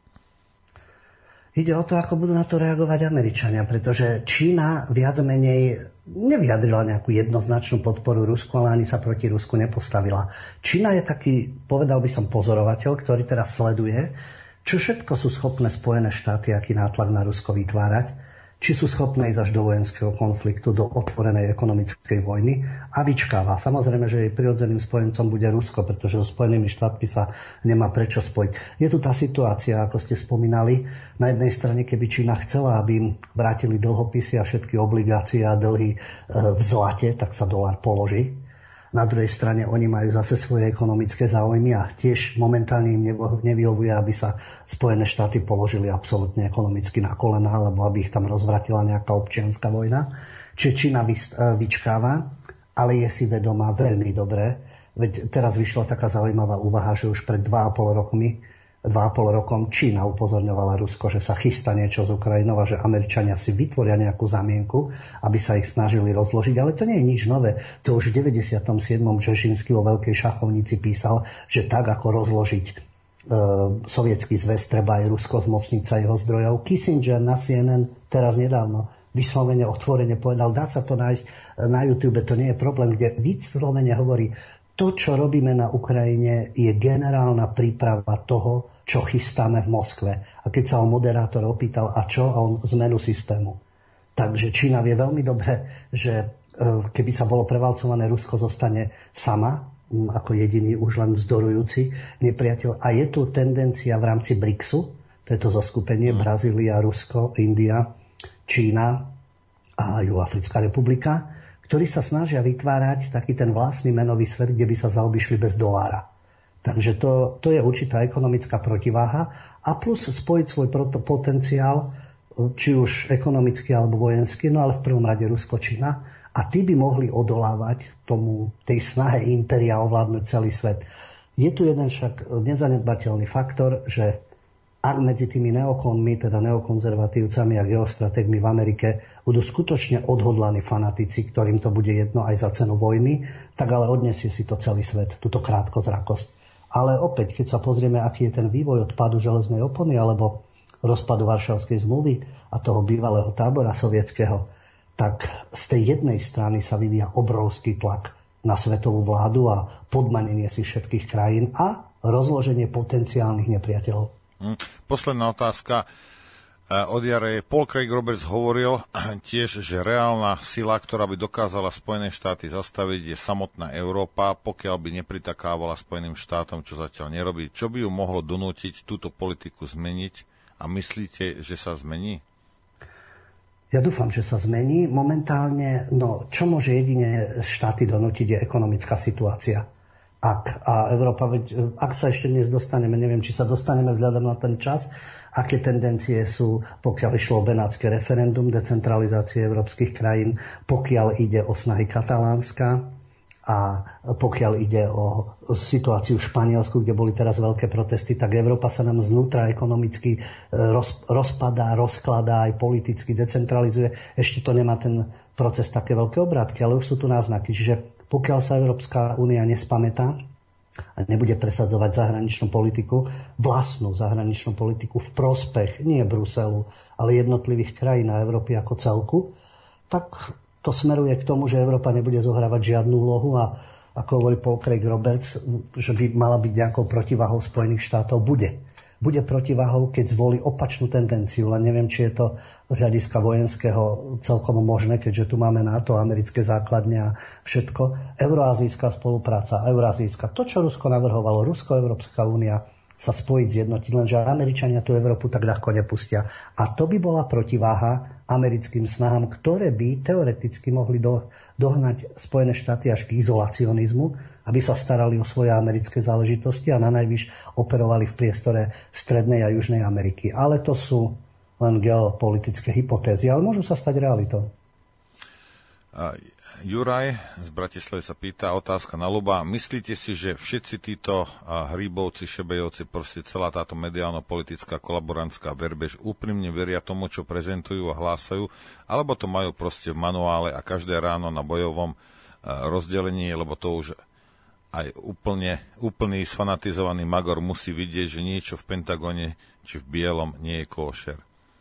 Ide o to, ako budú na to reagovať Američania, pretože Čína viac menej nevyjadrila nejakú jednoznačnú podporu Rusku, ale ani sa proti Rusku nepostavila. Čína je taký, povedal by som, pozorovateľ, ktorý teraz sleduje, čo všetko sú schopné Spojené štáty, aký nátlak na Rusko vytvárať, či sú schopné ísť až do vojenského konfliktu, do otvorenej ekonomickej vojny a vyčkáva. Samozrejme, že jej prirodzeným spojencom bude Rusko, pretože so Spojenými štátmi sa nemá prečo spojiť. Je tu tá situácia, ako ste spomínali. Na jednej strane, keby Čína chcela, aby im vrátili dlhopisy a všetky obligácie a dlhy v zlate, tak sa dolár položí. Na druhej strane oni majú zase svoje ekonomické záujmy a tiež momentálne im nevyhovuje, aby sa Spojené štáty položili absolútne ekonomicky na kolená, alebo aby ich tam rozvratila nejaká občianska vojna. Čiže Čína vyčkáva, ale je si vedomá veľmi dobre. Veď teraz vyšla taká zaujímavá úvaha, že už pred 2,5 rokom Čína upozorňovala Rusko, že sa chystá niečo z Ukrajinou a že Američania si vytvoria nejakú zamienku, aby sa ich snažili rozložiť. Ale to nie je nič nové. To už v 97. Žežinsky vo Veľkej šachovnici písal, že tak ako rozložiť sovietský zväz, treba aj Rusko zmocniť sa jeho zdrojov. Kissinger na CNN teraz nedávno vyslovene otvorene povedal, dá sa to nájsť na YouTube, to nie je problém, kde vyslovene hovorí, to, čo robíme na Ukrajine, je generálna príprava toho, čo chystáme v Moskve. A keď sa ho moderátor opýtal, a čo? A on zmenu systému. Takže Čína vie veľmi dobre, že keby sa bolo prevalcované, Rusko zostane sama, ako jediný už len vzdorujúci nepriateľ. A je tu tendencia v rámci BRICSu, to je to zoskupenie Brazília, Rusko, India, Čína a Juhoafrická republika, ktorí sa snažia vytvárať taký ten vlastný menový svet, kde by sa zaobišli bez dolára. Takže to je určitá ekonomická protiváha a plus spojiť svoj potenciál, či už ekonomicky alebo vojenský, no ale v prvom rade Rusko, Čína, a tí by mohli odolávať tej snahe impéria ovládnuť celý svet. Je tu jeden však nezanedbateľný faktor, že ak medzi tými neokonmi, teda neokonzervatívcami a geostratégmi v Amerike budú skutočne odhodlaní fanatici, ktorým to bude jedno aj za cenu vojny, tak ale odniesie si to celý svet, túto krátkozrakosť. Ale opäť, keď sa pozrieme, aký je ten vývoj od pádu železnej opony alebo rozpadu Varšavskej zmluvy a toho bývalého tábora sovietského, tak z tej jednej strany sa vyvíja obrovský tlak na svetovú vládu a podmanenie si všetkých krajín a rozloženie potenciálnych nepriateľov. Posledná otázka od Jare. Paul Craig Roberts hovoril tiež, že reálna sila, ktorá by dokázala Spojené štáty zastaviť, je samotná Európa, pokiaľ by nepritakávala Spojeným štátom, čo zatiaľ nerobí. Čo by ju mohlo donútiť túto politiku zmeniť a myslíte, že sa zmení? Ja dúfam, že sa zmení. Momentálne, čo môže jedine štáty donútiť, je ekonomická situácia. Ak sa ešte dnes dostaneme, neviem, či sa dostaneme vzhľadom na ten čas, aké tendencie sú, pokiaľ išlo o benátske referendum, decentralizácie európskych krajín, pokiaľ ide o snahy Katalánska a pokiaľ ide o situáciu v Španielsku, kde boli teraz veľké protesty, tak Európa sa nám znútra ekonomicky rozpadá, rozkladá, aj politicky decentralizuje. Ešte to nemá ten proces také veľké obrátky, ale už sú tu náznaky. Čiže pokiaľ sa Európska únia nespamätá a nebude presadzovať zahraničnú politiku, vlastnú zahraničnú politiku v prospech nie Bruselu, ale jednotlivých krajín a Európy ako celku, tak to smeruje k tomu, že Európa nebude zohrávať žiadnu úlohu a ako hovorí Paul Craig Roberts, že by mala byť nejakou protiváhou Spojených štátov, bude protiváhou, keď zvolí opačnú tendenciu, len neviem, či je to z hľadiska vojenského celkom možné, keďže tu máme NATO, americké základne a všetko. Euroazijská spolupráca, to, čo Rusko navrhovalo, Rusko-Európska únia sa spojiť, zjednotiť, lenže Američania tú Európu tak ľahko nepustia. A to by bola protiváha americkým snahám, ktoré by teoreticky mohli dohnať Spojené štáty až k izolacionizmu a aby sa starali o svoje americké záležitosti a na najvyš operovali v priestore Strednej a Južnej Ameriky. Ale to sú len geopolitické hypotézy, ale môžu sa stať realitou. Juraj z Bratislavy sa pýta, otázka na Ľuba. Myslíte si, že všetci títo hríbovci, šebejovci, proste celá táto mediálno-politická kolaborantská verbež úprimne veria tomu, čo prezentujú a hlásajú, alebo to majú proste v manuále a každé ráno na bojovom rozdelení, lebo to už aj úplný sfanatizovaný magor musí vidieť, že niečo v Pentagone či v bielom nie je kóšer.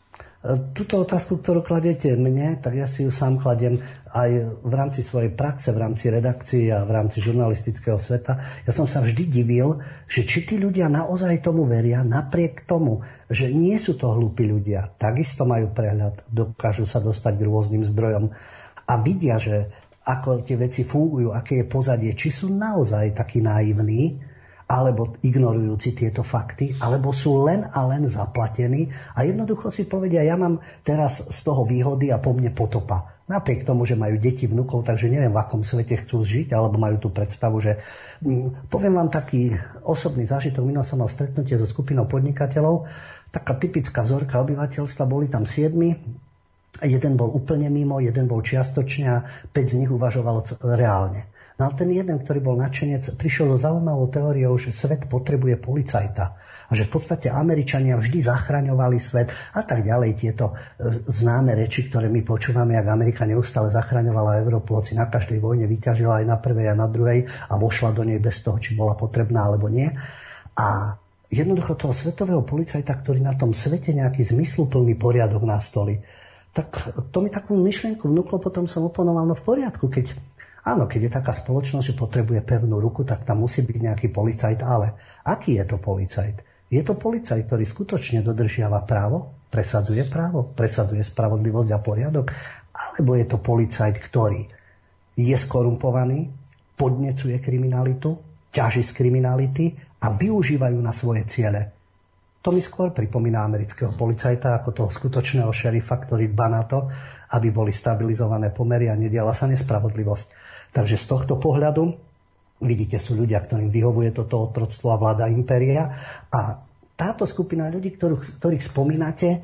Túto otázku, ktorú kladete mne, tak ja si ju sám kladiem aj v rámci svojej praxe, v rámci redakcií a v rámci žurnalistického sveta. Ja som sa vždy divil, že či tí ľudia naozaj tomu veria, napriek tomu, že nie sú to hlúpi ľudia, takisto majú prehľad, dokážu sa dostať k rôznym zdrojom a vidia, že ako tie veci fungujú, aké je pozadie, či sú naozaj takí naivní, alebo ignorujúci tieto fakty, alebo sú len a len zaplatení a jednoducho si povedia, ja mám teraz z toho výhody a po mne potopa. Napriek tomu, že majú deti, vnukov, takže neviem, v akom svete chcú žiť, alebo majú tú predstavu, že... Poviem vám taký osobný zážitok, minul som mal stretnutie so skupinou podnikateľov, taká typická vzorka obyvateľstva, boli tam 7, jeden bol úplne mimo, jeden bol čiastočne a 5 z nich uvažovalo reálne. No ale ten jeden, ktorý bol nadšenec, prišiel do zaujímavou teóriou, že svet potrebuje policajta. A že v podstate Američania vždy zachraňovali svet a tak ďalej. Tieto známe reči, ktoré my počúvame, jak Amerika neustále zachraňovala Európu, hoci na každej vojne vyťažila aj na prvej a na druhej a vošla do nej bez toho, či bola potrebná alebo nie. A jednoducho toho svetového policajta, ktorý na tom svete nejaký zmysluplný poriadok nastolí, tak to mi takú myšlienku vnúklo, potom som oponoval, no v poriadku, keď je taká spoločnosť, že potrebuje pevnú ruku, tak tam musí byť nejaký policajt. Ale aký je to policajt? Je to policajt, ktorý skutočne dodržiava právo, presadzuje spravodlivosť a poriadok? Alebo je to policajt, ktorý je skorumpovaný, podnecuje kriminalitu, ťaží z kriminality a využívajú na svoje ciele? To mi skôr pripomína amerického policajta ako toho skutočného šerifa, ktorý dba na to, aby boli stabilizované pomery a nediala sa nespravodlivosť. Takže z tohto pohľadu, vidíte, sú ľudia, ktorým vyhovuje toto otroctvo a vláda impéria. A táto skupina ľudí, ktorých spomínate,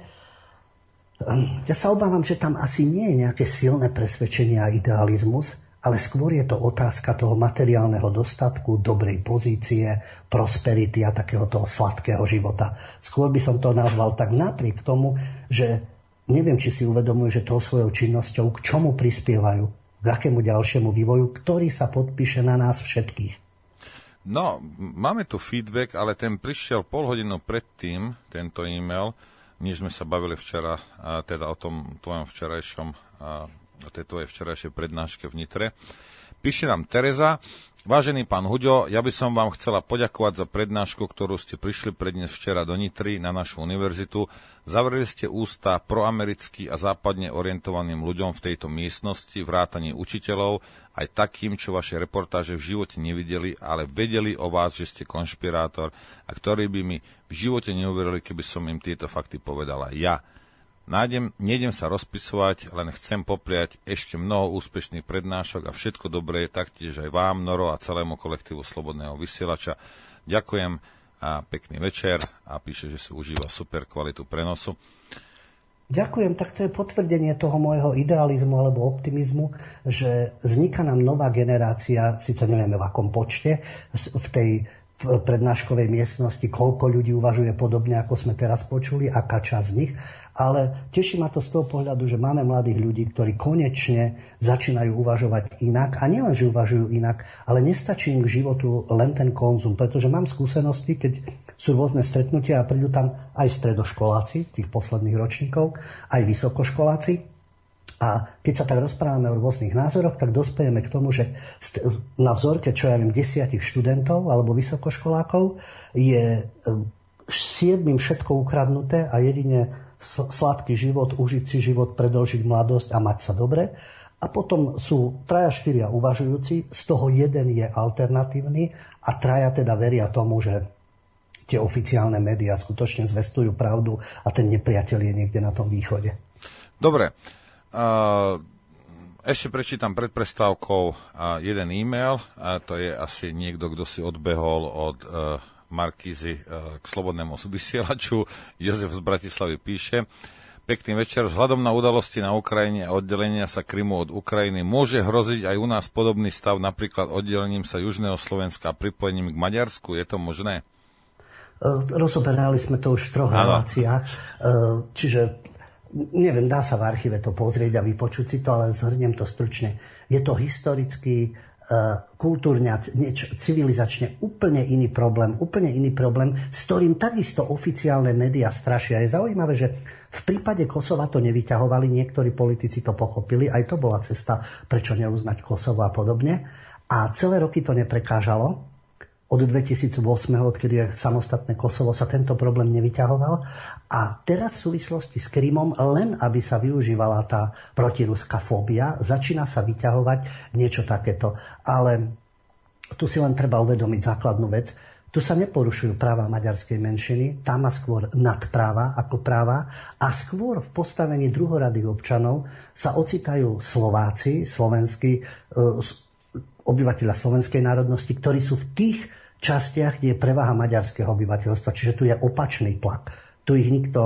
ja sa obávam, že tam asi nie je nejaké silné presvedčenie a idealizmus, ale skôr je to otázka toho materiálneho dostatku, dobrej pozície, prosperity a takého toho sladkého života. Skôr by som to nazval tak napriek tomu, že neviem, či si uvedomujú, že tou svojou činnosťou k čomu prispievajú, k akému ďalšiemu vývoju, ktorý sa podpíše na nás všetkých. No, máme tu feedback, ale ten prišiel pol hodinu predtým, tento e-mail, než sme sa bavili včera, teda o tom tvojom včerajšom, o tej tvojej včerajšej prednáške v Nitre. Píše nám Tereza: Vážený pán Huďo, ja by som vám chcela poďakovať za prednášku, ktorú ste prišli predniesť včera do Nitry na našu univerzitu. Zavreli ste ústa proamericky a západne orientovaným ľuďom v tejto miestnosti, vrátane učiteľov, aj takým, čo vaše reportáže v živote nevideli, ale vedeli o vás, že ste konšpirátor a ktorí by mi v živote neuverili, keby som im tieto fakty povedala ja. Nejdem sa rozpisovať, len chcem popriať ešte mnoho úspešných prednášok a všetko dobré taktiež aj vám, Noro, a celému kolektívu Slobodného vysielača. Ďakujem a pekný večer, a píše, že si užíva super kvalitu prenosu. Ďakujem, tak to je potvrdenie toho môjho idealizmu alebo optimizmu, že vzniká nám nová generácia, síce nevieme v akom počte, v tej prednáškovej miestnosti, koľko ľudí uvažuje podobne, ako sme teraz počuli, aká časť z nich. Ale teší ma to z toho pohľadu, že máme mladých ľudí, ktorí konečne začínajú uvažovať inak. A nielen, že uvažujú inak, ale nestačí im k životu len ten konzum. Pretože mám skúsenosti, keď sú rôzne stretnutia a prídu tam aj stredoškoláci, tých posledných ročníkov, aj vysokoškoláci. A keď sa tak rozprávame o rôznych názoroch, tak dospejeme k tomu, že na vzorke, čo ja viem, 10 študentov alebo vysokoškolákov je 7 všetko ukradnuté a jedine sladký život, užiť si život, predĺžiť mladosť a mať sa dobre. A potom sú 3-4 uvažujúci, z toho jeden je alternatívny a 3 teda veria tomu, že tie oficiálne médiá skutočne zvestujú pravdu a ten nepriateľ je niekde na tom východe. Dobre. Ešte prečítam pred prestávkou jeden e-mail, a to je asi niekto, kto si odbehol od Markízy k Slobodnému vysielaču. Jozef z Bratislavy píše: Pekný večer. Vzhľadom na udalosti na Ukrajine a oddelenia sa Krymu od Ukrajiny môže hroziť aj u nás podobný stav, napríklad oddelením sa Južného Slovenska a pripojením k Maďarsku? Je to možné? Rozoberali sme to už v 3 reláciách, čiže neviem, dá sa v archíve to pozrieť a vypočuť si to, ale zhrniem to stručne. Je to historicky, kultúrne, civilizačne úplne iný problém, s ktorým takisto oficiálne médiá strašia. Je zaujímavé, že v prípade Kosova to nevyťahovali, niektorí politici to pochopili, aj to bola cesta, prečo neuznať Kosovo a podobne. A celé roky to neprekážalo. Od 2008, odkedy je samostatné Kosovo, sa tento problém nevyťahoval. A teraz v súvislosti s Krymom, len aby sa využívala tá protiruská fóbia, začína sa vyťahovať niečo takéto. Ale tu si len treba uvedomiť základnú vec. Tu sa neporušujú práva maďarskej menšiny, tá má skôr nadpráva ako práva a skôr v postavení druhoradých občanov sa ocitajú Slováci, slovenskí obyvateľa slovenskej národnosti, ktorí sú v tých častiach, kde je prevaha maďarského obyvateľstva. Čiže tu je opačný tlak. Tu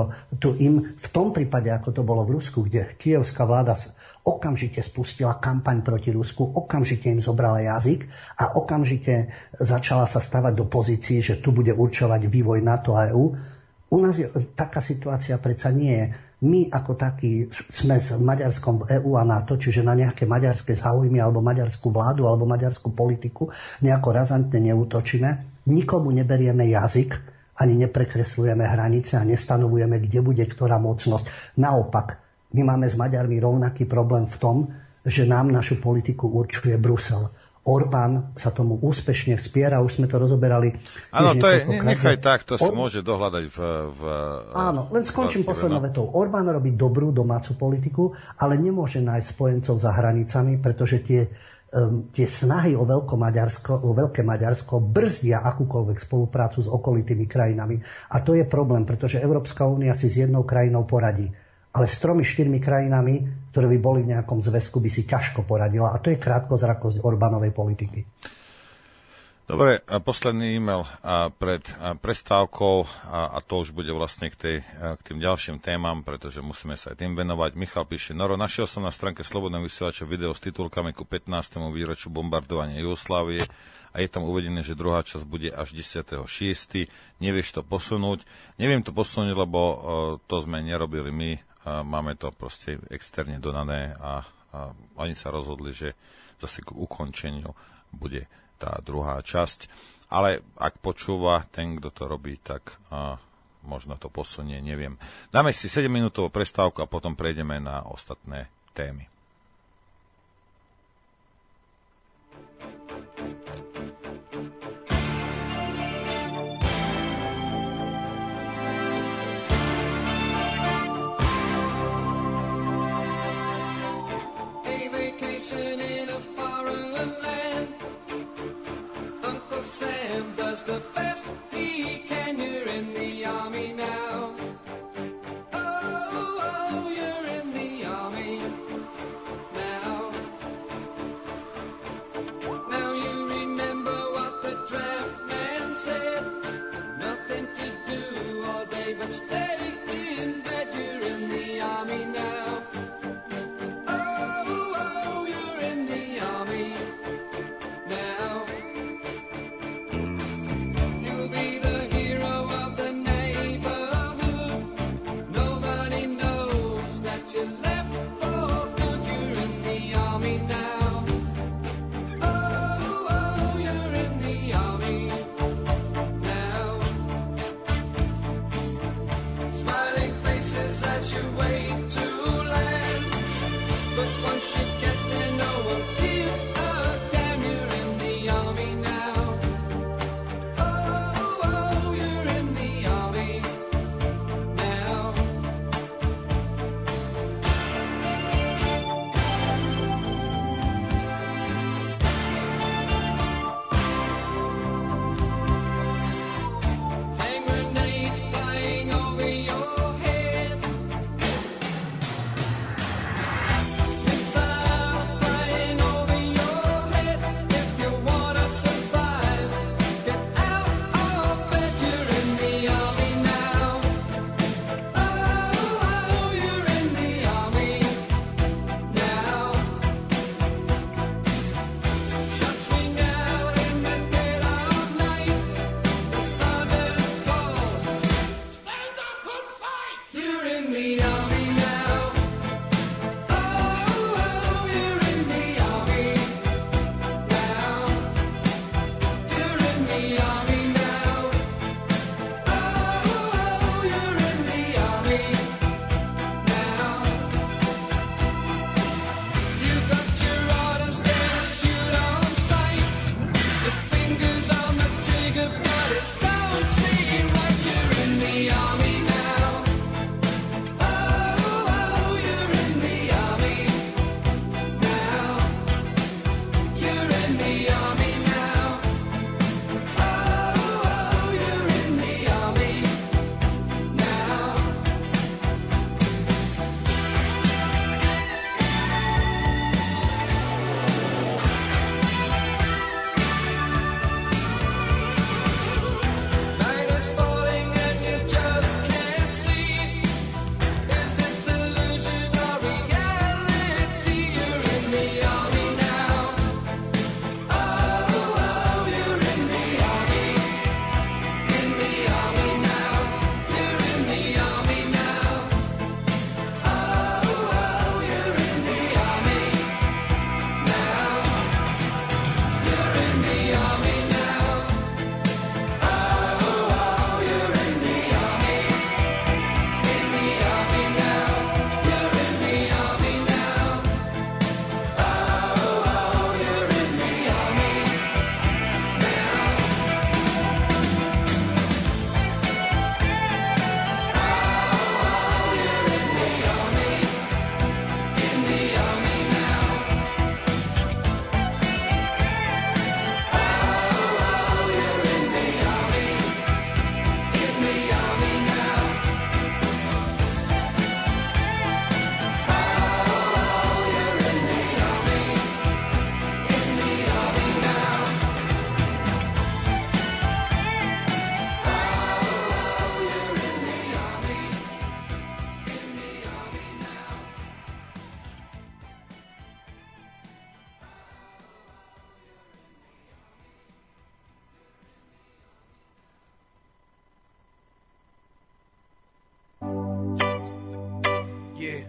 im v tom prípade, ako to bolo v Rusku, kde kyjevská vláda okamžite spustila kampaň proti Rusku, okamžite im zobrala jazyk a okamžite začala sa stavať do pozícií, že tu bude určovať vývoj NATO a EU. U nás taká situácia predsa nie je. My ako takí sme s Maďarskom v EU a NATO, čiže na nejaké maďarské záujmy alebo maďarskú vládu alebo maďarskú politiku nejako razantne neútočíme. Nikomu neberieme jazyk, ani neprekreslujeme hranice a nestanovujeme, kde bude ktorá mocnosť. Naopak, my máme s Maďarmi rovnaký problém v tom, že nám našu politiku určuje Brusel. Orbán sa tomu úspešne vspiera, už sme to rozoberali. Áno, to je, nechaj tak, to sa môže dohľadať v áno, len skončím poslednou vetou. Orbán robí dobrú domácu politiku, ale nemôže nájsť spojencov za hranicami, pretože tie snahy o veľké Maďarsko brzdia akúkoľvek spoluprácu s okolitými krajinami. A to je problém, pretože Európska únia si s jednou krajinou poradí. Ale s 3-4 krajinami, ktoré by boli v nejakom zväzku, by si ťažko poradila. A to je krátkozrakosť Orbánovej politiky. Dobre, a posledný e-mail pred prestávkou a to už bude vlastne k tým ďalším témam, pretože musíme sa aj tým venovať. Michal píše: Noro, našiel som na stránke Slobodného vysielača video s titulkami ku 15. výročiu bombardovania Jugoslávie a je tam uvedené, že druhá časť bude až 10.6. Nevieš to posunúť? Neviem to posunúť, lebo to sme nerobili my. Máme to proste externe dodané a oni sa rozhodli, že zase k ukončeniu bude tá druhá časť. Ale ak počúva ten, kto to robí, tak možno to posunie, neviem. Dáme si 7-minútovú prestávku a potom prejdeme na ostatné témy. The best he can, you're in the army now. Oh, you're in the army now. Now you remember what the draft man said. Nothing to do all day but stay in bed. You're in the army now. Oh, you're in the army now.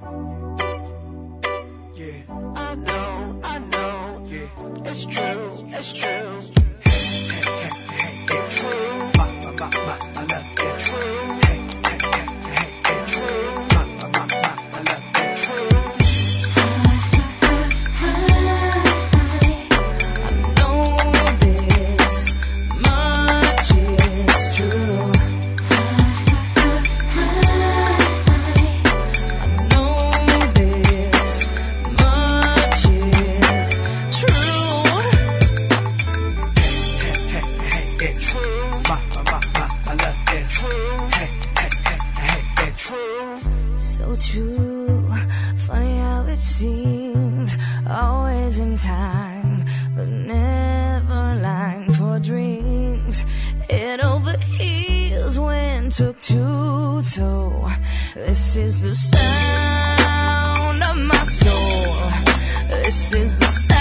Yeah, I know, yeah, it's true, it's true. It's true, my love, it's true. It's true, my love, it's true. I know this much is true. I know this much is true. It's true, my love, it's true. It's true. So true, funny how it seemed always in time, but never line for dreams. Head over heels when took to toe. This is the sound of my soul. This is the sound.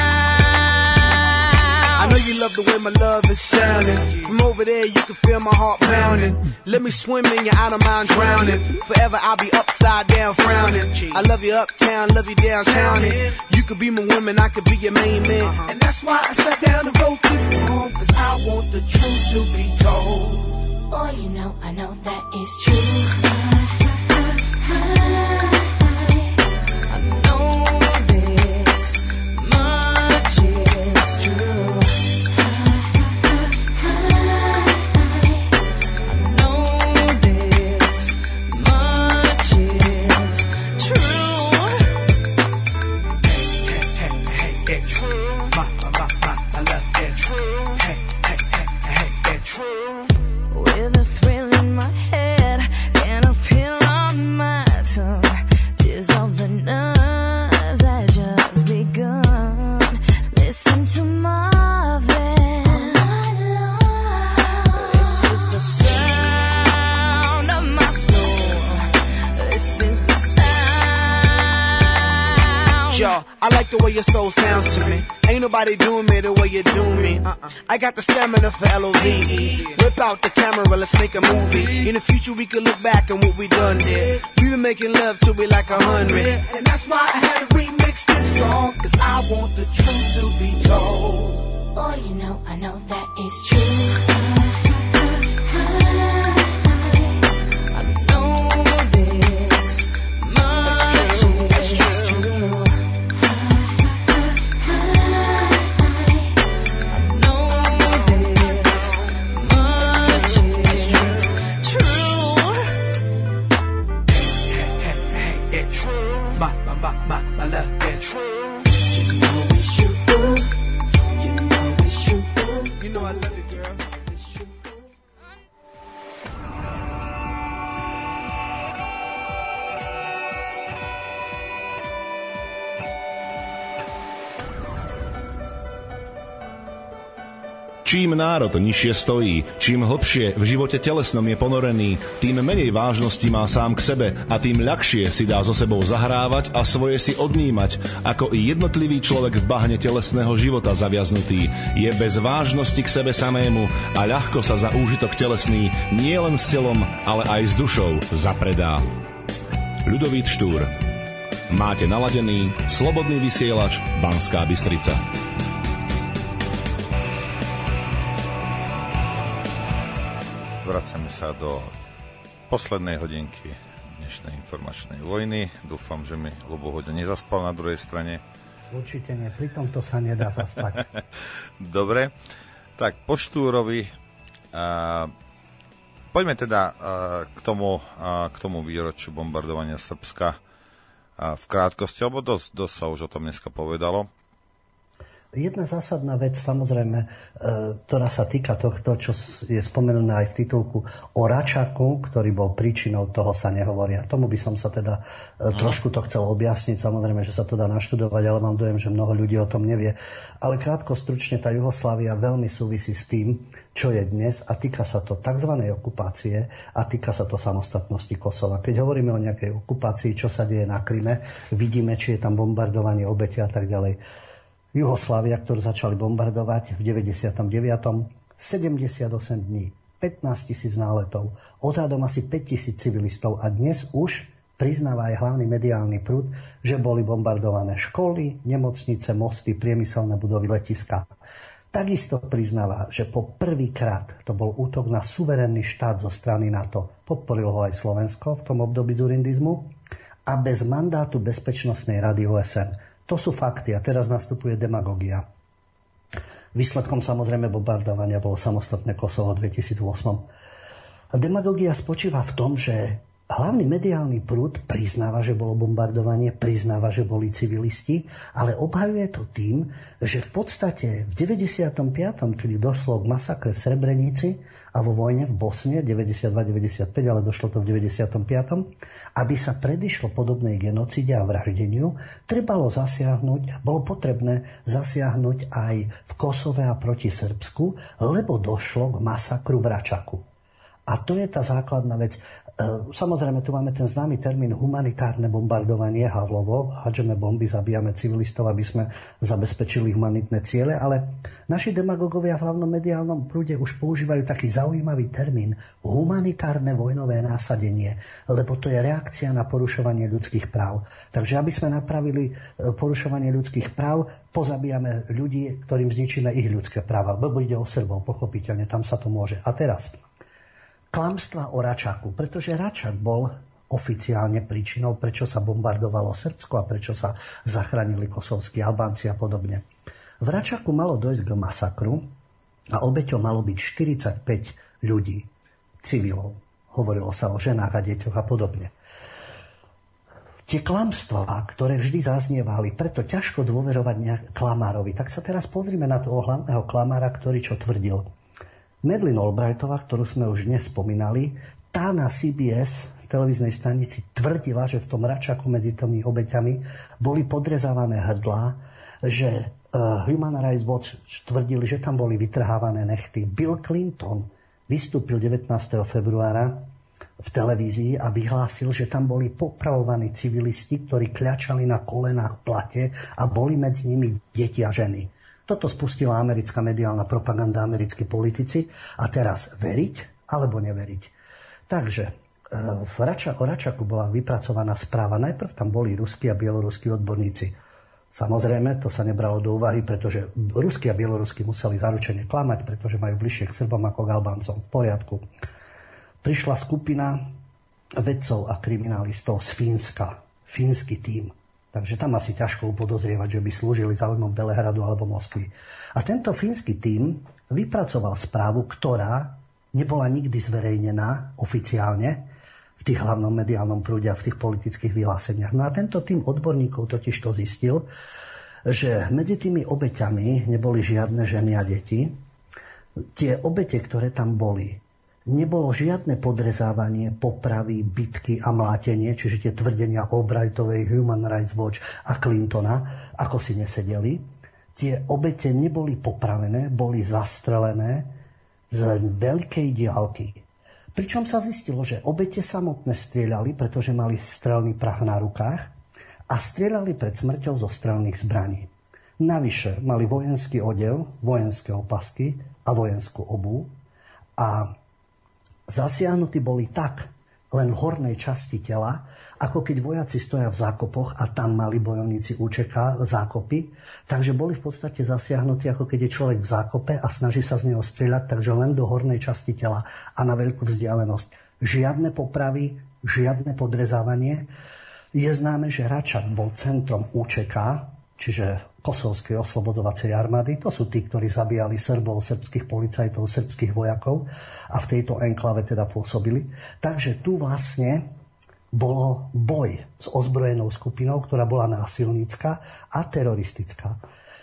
I know you love the way my love is sounding. From over there you can feel my heart pounding. Let me swim in your outer mind drowning. Forever I'll be upside down frowning. I love you uptown, love you downtown. You could be my woman, I could be your main man. And that's why I sat down and wrote this poem, cause I want the truth to be told. Boy, you know, I know that is true. I know this much is true. I know this much is true. It's true, my love, it's true. It's true. With a thrill in my head and a pill on my tongue, tears of the nerves that just begun. Listen to Marvin. This is the sound of my soul. This is the sound. Yo, I like the way your soul sounds to me. Ain't nobody doing me the way you do me. I got the stamina for LOVE. Whip out the camera, let's make a movie. In the future we could look back on what we done did. We been making love till we like 100. And that's why I had to remix this song, cause I want the truth to be told. Boy, you know, I know that is true. I know this much is true. I know this much is true. It's true, my love, it's true. You know it's true. You know it's true. You know I love you, girl. It's true. Čím národ nižšie stojí, čím hlbšie v živote telesnom je ponorený, tým menej vážnosti má sám k sebe a tým ľahšie si dá so sebou zahrávať a svoje si odnímať, ako i jednotlivý človek v bahne telesného života zaviaznutý. Je bez vážnosti k sebe samému a ľahko sa za úžitok telesný nie len s telom, ale aj s dušou zapredá. Ľudovít Štúr. Máte naladený Slobodný vysielač Banská Bystrica. Vracame sa do poslednej hodinky dnešnej informačnej vojny. Dúfam, že mi Ľubohoďa nezaspal na druhej strane. Určite nie, pri tomto sa nedá zaspať. Dobre, tak po Štúrovi poďme teda k tomu výročiu bombardovania Srbska v krátkosti, lebo dosť sa už o tom dneska povedalo. Jedna zásadná vec, samozrejme, ktorá sa týka tohto, čo je spomenuté aj v titulku o Račaku, ktorý bol príčinou, toho sa nehovorí. A tomu by som sa teda trošku to chcel objasniť. Samozrejme, že sa to dá naštudovať, ale mám dojem, že mnoho ľudí o tom nevie. Ale krátko, stručne, tá Juhoslávia veľmi súvisí s tým, čo je dnes a týka sa to tzv. Okupácie a týka sa to samostatnosti Kosova. Keď hovoríme o nejakej okupácii, čo sa deje na Kryme, vidíme, či je tam bombardovanie, obete a tak ďalej. Juhoslávia, ktorú začali bombardovať v 99. 78 dní, 15 000 náletov, odhadom asi 5 000 civilistov a dnes už priznáva aj hlavný mediálny prúd, že boli bombardované školy, nemocnice, mosty, priemyselné budovy, letiska. Takisto priznáva, že po prvýkrát to bol útok na suverénny štát zo strany NATO. Podporilo ho aj Slovensko v tom období dzurindizmu a bez mandátu Bezpečnostnej rady OSN. To sú fakty a teraz nastupuje demagogia. Výsledkom samozrejme bombardovania bolo samostatné Kosovo v 2008. Demagogia spočíva v tom, že hlavný mediálny prúd priznáva, že bolo bombardovanie, priznáva, že boli civilisti, ale obhajuje to tým, že v podstate v 95., kedy došlo k masakre v Srebrenici a vo vojne v Bosne 92-95, ale došlo to v 95., aby sa predišlo podobnej genocíde a vraždeniu, bolo potrebné zasiahnuť aj v Kosove a proti Srbsku, lebo došlo k masakru v Račaku. A to je tá základná vec. Samozrejme, tu máme ten známy termín humanitárne bombardovanie, Havlovo, hádžeme bomby, zabíjame civilistov, aby sme zabezpečili humanitné ciele, ale naši demagogovia v hlavnom mediálnom prúde už používajú taký zaujímavý termín humanitárne vojnové násadenie, lebo to je reakcia na porušovanie ľudských práv. Takže aby sme napravili porušovanie ľudských práv, pozabíjame ľudí, ktorým zničíme ich ľudské práva, lebo ide o Srbov, pochopiteľne, tam sa to môže. A teraz klamstva o Račaku, pretože Račak bol oficiálne príčinou, prečo sa bombardovalo Srbsko a prečo sa zachránili kosovskí Albánci a podobne. V Račaku malo dojsť k masakru a obeťou malo byť 45 ľudí, civilov. Hovorilo sa o ženách a deťoch a podobne. Tie klamstvá, ktoré vždy zaznievali, preto ťažko dôverovať klamárovi. Tak sa teraz pozrime na toho hlavného klamára, ktorý čo tvrdil. Madeleine Albrightová, ktorú sme už dnes spomínali, tá na CBS televíznej stanici tvrdila, že v tom Račaku medzi tými obeťami boli podrezávané hrdlá, že Human Rights Watch tvrdili, že tam boli vytrhávané nechty. Bill Clinton vystúpil 19. februára v televízii a vyhlásil, že tam boli popravovaní civilisti, ktorí kľačali na kolenách v plate a boli medzi nimi deti a ženy. Toto spustila americká mediálna propaganda, americkí politici. A teraz veriť alebo neveriť. Takže o Račaku bola vypracovaná správa. Najprv tam boli ruskí a bieloruskí odborníci. Samozrejme, to sa nebralo do úvahy, pretože ruskí a bieloruskí museli zaručene klamať, pretože majú bližšie k Srbom ako k Albáncom. V poriadku. Prišla skupina vedcov a kriminalistov z Fínska. Fínsky tím. Takže tam asi ťažko upodozrievať, že by slúžili záujmom Belehradu alebo Moskvy. A tento fínsky tím vypracoval správu, ktorá nebola nikdy zverejnená oficiálne v tých hlavnom mediálnom prúde a v tých politických vyhláseniach. No a tento tím odborníkov totiž to zistil, že medzi tými obeťami neboli žiadne ženy a deti. Tie obete, ktoré tam boli, nebolo žiadne podrezávanie, popravy, bitky a mlátenie, čiže tie tvrdenia Albrightovej, Human Rights Watch a Clintona, ako si nesedeli. Tie obete neboli popravené, boli zastrelené z veľkej diaľky. Pričom sa zistilo, že obete samotné strieľali, pretože mali strelný prach na rukách a strieľali pred smrťou zo strelných zbraní. Navyše mali vojenský odev, vojenské opasky a vojenskú obuv a zasiahnutí boli tak len v hornej časti tela, ako keď vojaci stoja v zákopoch a tam mali bojovníci UČK zákopy, takže boli v podstate zasiahnutí, ako keď je človek v zákope a snaží sa z neho strieľať, takže len do hornej časti tela a na veľkú vzdialenosť. Žiadne popravy, žiadne podrezávanie. Je známe, že Račak bol centrom UČK, čiže Kosovskej oslobodzovacej armády. To sú tí, ktorí zabíjali Srbov, srbských policajtov, srbských vojakov a v tejto enklave teda pôsobili. Takže tu vlastne bolo boj s ozbrojenou skupinou, ktorá bola násilnícka a teroristická.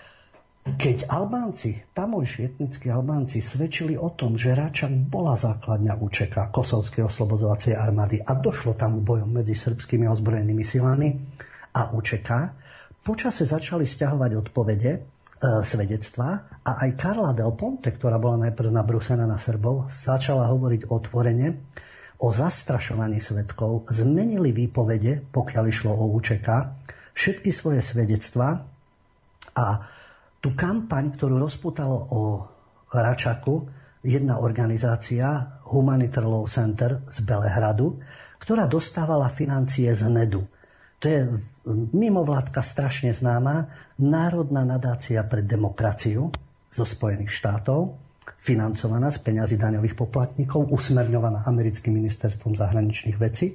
Keď Albánci, tamojší etnickí Albánci svedčili o tom, že Račak bola základňa UČK, Kosovskej oslobodzovacej armády a došlo tam k bojom medzi srbskými ozbrojenými silami a UČK, počase začali sťahovať odpovede, svedectvá a aj Carla Del Ponte, ktorá bola najprv nabrúsená na Srbov, začala hovoriť otvorene o zastrašovaní svedkov, zmenili výpovede, pokiaľ išlo o UČK, všetky svoje svedectvá a tú kampaň, ktorú rozputalo o Račaku jedna organizácia, Humanitarian Law Center z Belehradu, ktorá dostávala financie z NEDu. To je mimovládka strašne známa, Národná nadácia pre demokraciu zo Spojených štátov, financovaná z peňazí daňových poplatníkov, usmerňovaná americkým ministerstvom zahraničných vecí.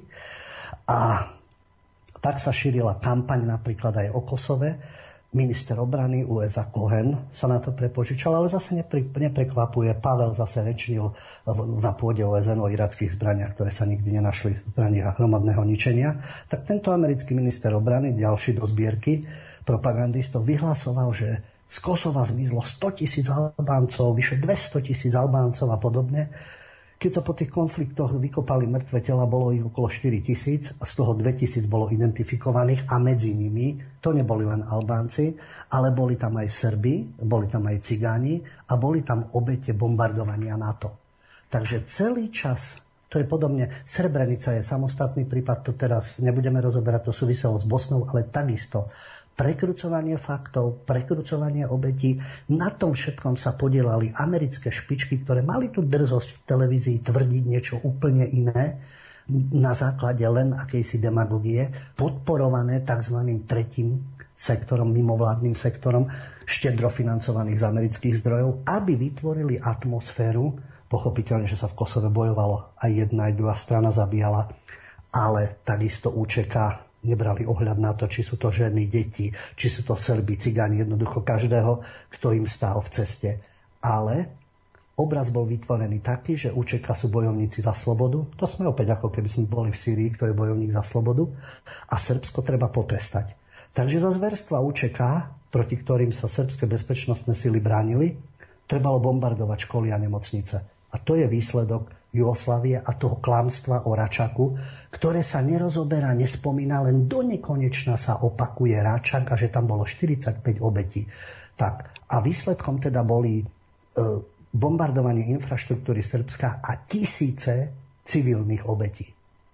A tak sa šírila kampaň napríklad aj o Kosove. Minister obrany USA Cohen sa na to prepožičal, ale zase neprekvapuje. Pavel zase rečnil na pôde OSN o irackých zbraniach, ktoré sa nikdy nenašli v zbraniach hromadného ničenia. Tak tento americký minister obrany, ďalší do zbierky propagandistov, vyhlasoval, že z Kosova zmizlo 100 000 Albáncov, vyše 200 000 Albáncov a podobne. Keď sa po tých konfliktoch vykopali mŕtve tela, bolo ich okolo 4 000 a z toho 2 000 bolo identifikovaných a medzi nimi to neboli len Albánci, ale boli tam aj Srbi, boli tam aj Cigáni a boli tam obete bombardovania NATO. Takže celý čas, to je podobne, Srebrenica je samostatný prípad, to teraz nebudeme rozoberať, to súviselo s Bosnou, ale takisto prekrucovanie faktov, prekrucovanie obetí. Na tom všetkom sa podielali americké špičky, ktoré mali tú drzosť v televízii tvrdiť niečo úplne iné na základe len akejsi demagogie, podporované tzv. Tretím sektorom, mimovládnym sektorom, štedro financovaných z amerických zdrojov, aby vytvorili atmosféru. Pochopiteľne, že sa v Kosove bojovalo, aj jedna, aj druhá strana zabíjala, ale takisto UČK nebrali ohľad na to, či sú to ženy, deti, či sú to Srbi, Cigáni, jednoducho každého, kto im stál v ceste. Ale obraz bol vytvorený taký, že UČK sú bojovníci za slobodu. To sme opäť ako keby sme boli v Sýrii, kto je bojovník za slobodu. A Srbsko treba potrestať. Takže za zverstva UČK, proti ktorým sa srbské bezpečnostné sily bránili, trebalo bombardovať školy a nemocnice. A to je výsledok Jugoslávie a toho klamstva o Račaku, ktoré sa nerozoberá, nespomína, len do nekonečna sa opakuje Račak a že tam bolo 45 obetí. Tak, a výsledkom teda boli bombardovanie infraštruktúry Srbska a tisíce civilných obetí.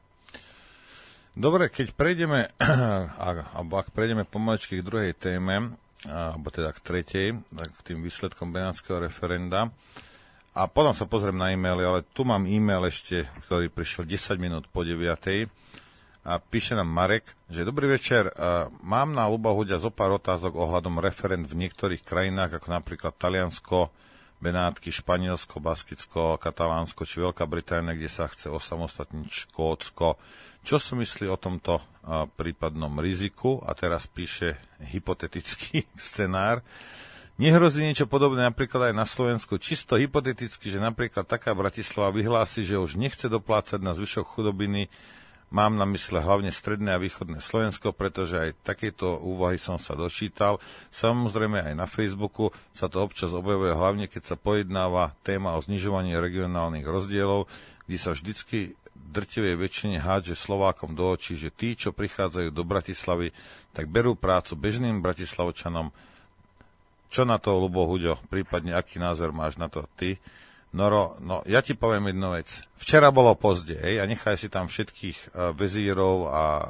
Dobre, keď prejdeme, alebo ak prejdeme pomaličky k druhej téme, alebo teda k tretej, tak k tým výsledkom benátskeho referenda, a potom sa pozriem na e-maily, ale tu mám e-mail ešte, ktorý prišiel 10 minút po 9. A píše nám Marek, že dobrý večer, mám na Ľuba Huďa zo pár otázok ohľadom referend v niektorých krajinách, ako napríklad Taliansko, Benátky, Španielsko, Baskicko, Katalánsko či Veľká Británia, kde sa chce osamostatniť Škótsko. Čo si myslí o tomto prípadnom riziku? A teraz píše hypotetický scenár. Nehrozí niečo podobné napríklad aj na Slovensku, čisto hypoteticky, že napríklad taká Bratislava vyhlási, že už nechce doplácať na zvyšok chudobiny. Mám na mysle hlavne stredné a východné Slovensko, pretože aj takéto úvahy som sa dočítal. Samozrejme aj na Facebooku sa to občas objavuje, hlavne keď sa pojednáva téma o znižovaní regionálnych rozdielov, kde sa vždycky drtivej väčšine hádže Slovákom do očí, že tí, čo prichádzajú do Bratislavy, tak berú prácu bežným Bratislavčanom. Čo na to, Ľubo Huďo, prípadne aký názor máš na to ty? Noro, no ja ti poviem jednu vec. Včera bolo pozde, a nechaj si tam všetkých vezírov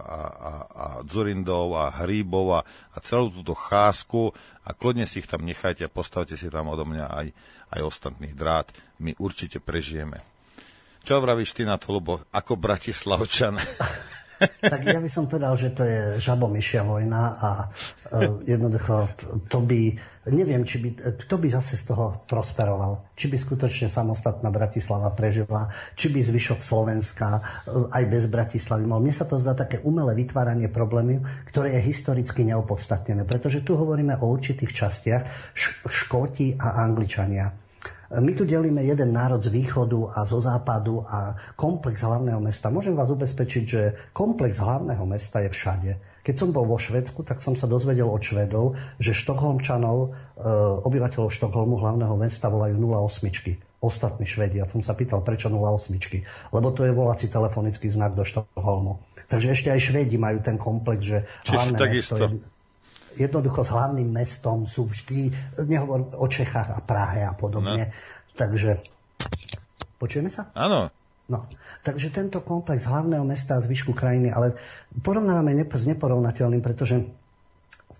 a dzurindov a hríbov a celú túto cházku a kľudne si ich tam nechajte a postavte si tam odo mňa aj ostatných drát. My určite prežijeme. Čo vravíš ty na to, Ľubo, ako Bratislavčan? Tak ja by som povedal, že to je žabomyšia vojna a jednoducho to by, neviem, kto by zase z toho prosperoval. Či by skutočne samostatná Bratislava prežila, či by zvyšok Slovenska aj bez Bratislavy mal. Mne sa to zdá také umelé vytváranie problému, ktoré je historicky neopodstatnené, pretože tu hovoríme o určitých častiach, Škóti a Angličania. My tu delíme jeden národ z východu a zo západu a komplex hlavného mesta. Môžem vás ubezpečiť, že komplex hlavného mesta je všade. Keď som bol vo Švédsku, tak som sa dozvedel od Švédov, že Štokholmčanov, obyvateľov Štokholmu, hlavného mesta, volajú 08. Ostatní Švédi. Ja som sa pýtal, prečo 08. Lebo to je volací telefonický znak do Štokholmu. Takže ešte aj Švédi majú ten komplex, že hlavné mesto je... Jednoducho s hlavným mestom sú vždy, nehovorím o Čechách a Prahe a podobne. No. Takže, počujeme sa? Áno. No, takže tento komplex hlavného mesta a zvyšku krajiny, ale porovnávame s neporovnateľným, pretože v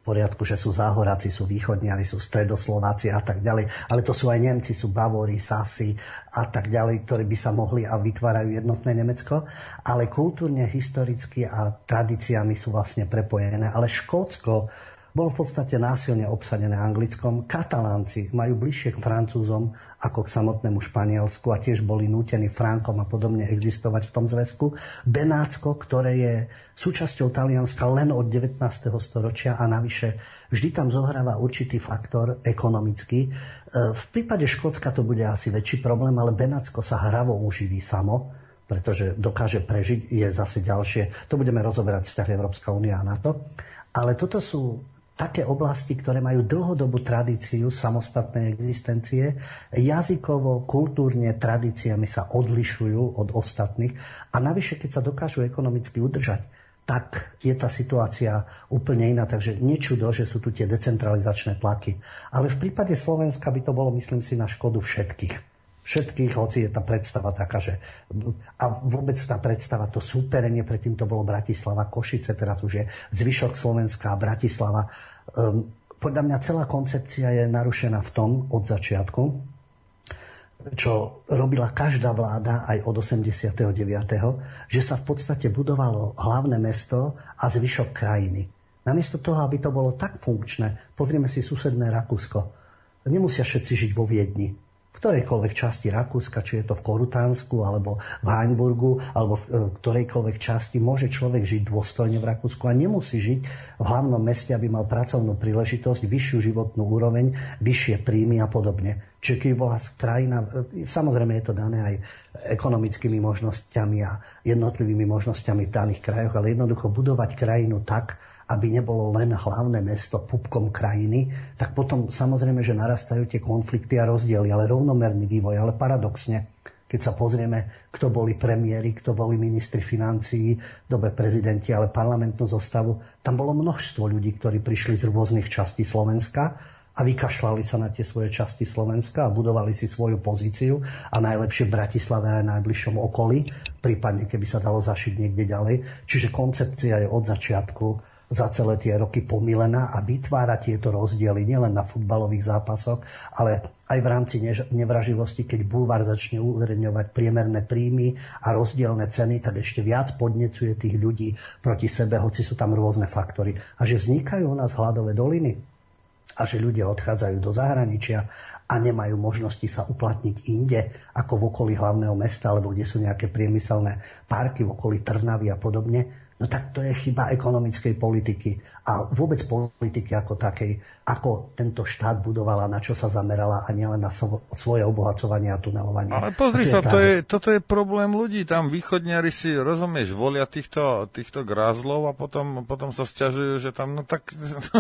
poriadku, že sú Záhoráci, sú Východniari, sú Stredoslováci a tak ďalej, ale to sú aj Nemci, sú Bavori, Sasi a tak ďalej, ktorí by sa mohli a vytvárajú jednotné Nemecko, ale kultúrne, historicky a tradíciami sú vlastne prepojené. Ale Škótsko bolo v podstate násilne obsadené Anglickom. Katalánci majú bližšie k Francúzom ako k samotnému Španielsku a tiež boli nútení Frankom a podobne existovať v tom zväzku. Benátsko, ktoré je súčasťou Talianska len od 19. storočia a navyše vždy tam zohráva určitý faktor ekonomický. V prípade Škótska to bude asi väčší problém, ale Benátsko sa hravo uživí samo, pretože dokáže prežiť, je zase ďalšie. To budeme rozoberať vzťah Európska únia a NATO. Ale toto sú také oblasti, ktoré majú dlhodobú tradíciu samostatnej existencie, jazykovo, kultúrne, tradíciami sa odlišujú od ostatných a navyše, keď sa dokážu ekonomicky udržať, tak je tá situácia úplne iná. Takže nečudo, že sú tu tie decentralizačné tlaky. Ale v prípade Slovenska by to bolo, myslím si, na škodu všetkých. Všetkých, hoci je tá predstava taká, že... A vôbec tá predstava, to súperenie, predtým to bolo Bratislava, Košice, teraz už je zvyšok Slovenska a Bratislava. Podľa mňa celá koncepcia je narušená v tom od začiatku, čo robila každá vláda aj od 89., že sa v podstate budovalo hlavné mesto a zvyšok krajiny. Namiesto toho, aby to bolo tak funkčné, pozrime si susedné Rakúsko. Nemusia všetci žiť vo Viedni. V ktorejkoľvek časti Rakúska, či je to v Korutánsku, alebo v Hainburgu, alebo v ktorejkoľvek časti, môže človek žiť dôstojne v Rakúsku a nemusí žiť v hlavnom meste, aby mal pracovnú príležitosť, vyššiu životnú úroveň, vyššie príjmy a podobne. Čiže keď bola krajina, samozrejme je to dané aj ekonomickými možnosťami a jednotlivými možnosťami v daných krajoch, ale jednoducho budovať krajinu tak, aby nebolo len hlavné mesto pupkom krajiny, tak potom samozrejme, že narastajú tie konflikty a rozdiely, ale rovnomerný vývoj. Ale paradoxne, keď sa pozrieme, kto boli premiéri, kto boli ministri financií, dobre prezidenti, ale parlamentnú zostavu, tam bolo množstvo ľudí, ktorí prišli z rôznych častí Slovenska a vykašľali sa na tie svoje časti Slovenska a budovali si svoju pozíciu a najlepšie v Bratislave aj najbližšom okolí, prípadne keby sa dalo zašiť niekde ďalej. Čiže koncepcia je od začiatku za celé tie roky pomylená a vytvára tieto rozdiely nielen na futbalových zápasoch, ale aj v rámci nevraživosti, keď bulvár začne uverejňovať priemerné príjmy a rozdielne ceny, tak ešte viac podnecuje tých ľudí proti sebe, hoci sú tam rôzne faktory. A že vznikajú u nás hladové doliny a že ľudia odchádzajú do zahraničia a nemajú možnosti sa uplatniť inde, ako v okolí hlavného mesta, alebo kde sú nejaké priemyselné parky v okolí Trnavy a podobne, no tak to je chyba ekonomickej politiky a vôbec politiky ako takej, ako tento štát budovala, na čo sa zamerala a nielen na svoje obohacovanie a tunelovanie. Ale pozri sa, toto je problém ľudí. Tam východniari si, rozumieš, volia týchto grázlov a potom sa sťažujú, že tam, no tak...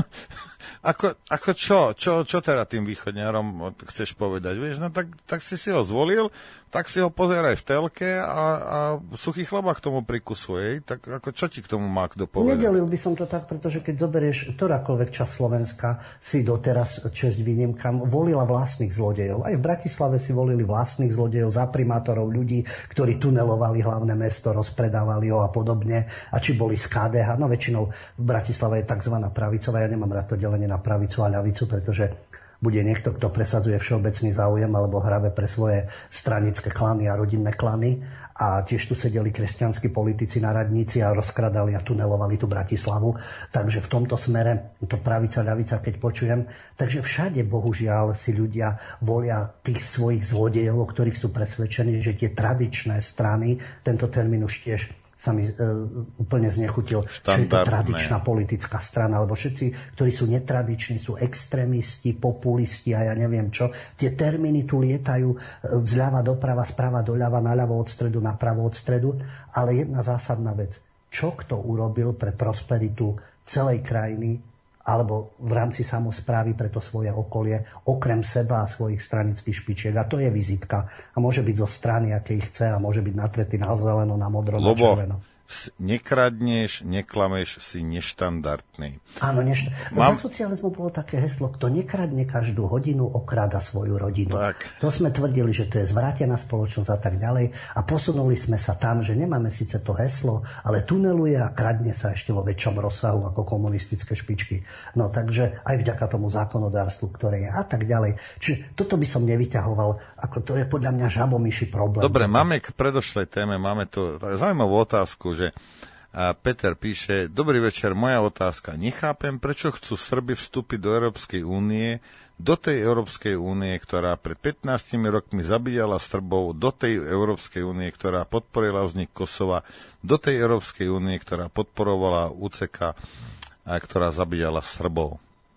Ako čo teda tým východňarom chceš povedať? Vieš, no tak si ho zvolil, tak si ho pozeraj v telke a suchý chleba k tomu prikusuje. Tak ako čo ti k tomu má kto povedať? Nedelil by som to tak, pretože keď zoberieš ktorákoľvek časť Slovenska, si doteraz, česť výnimkám, volila vlastných zlodejov. Aj v Bratislave si volili vlastných zlodejov za primátorov, ľudí, ktorí tunelovali hlavné mesto, rozpredávali ho a podobne. A či boli z KDH, no väčšinou v Bratislave je tzv. Pravicová, ja nemám rád to delenie na pravicu a ľavicu, pretože bude niekto, kto presadzuje všeobecný záujem alebo hrabe pre svoje stranické klany a rodinné klany. A tiež tu sedeli kresťanskí politici na radnici a rozkradali a tunelovali tú Bratislavu. Takže v tomto smere, to pravica, ľavica, keď počujem, takže všade, bohužiaľ, si ľudia volia tých svojich zlodejov, o ktorých sú presvedčení, že tie tradičné strany, tento termín už tiež sa mi úplne znechutil, že je to tradičná politická strana, alebo všetci, ktorí sú netradiční, sú extrémisti, populisti a ja neviem čo. Tie termíny tu lietajú zľava doprava, sprava doľava, naľavo od stredu, napravo od stredu, ale jedna zásadná vec. Čo kto urobil pre prosperitu celej krajiny alebo v rámci samosprávy pre to svoje okolie, okrem seba a svojich stranických špičiek. A to je vizitka. A môže byť zo strany, aké ich chce, a môže byť natretý na zeleno, na modro, na červeno. nekradneš, neklameš, si neštandardný. Áno, za socializmu bolo také heslo, kto nekradne každú hodinu, okráda svoju rodinu. Tak. To sme tvrdili, že to je zvrátená spoločnosť a tak ďalej a posunuli sme sa tam, že nemáme síce to heslo, ale tuneluje a kradne sa ešte vo väčšom rozsahu ako komunistické špičky. No takže aj vďaka tomu zákonodárstvu, ktoré je a tak ďalej. Čiže toto by som nevyťahoval, ako to je podľa mňa žabomyší problém. Dobre, máme k predošlej téme, máme tu zaujímavú otázku, že Peter píše, dobrý večer, moja otázka. Nechápem, prečo chcú Srby vstúpiť do Európskej únie, do tej Európskej únie, ktorá pred 15 rokmi zabíjala Srbov, do tej Európskej únie, ktorá podporila vznik Kosova, do tej Európskej únie, ktorá podporovala UCK a ktorá zabíjala Srbov.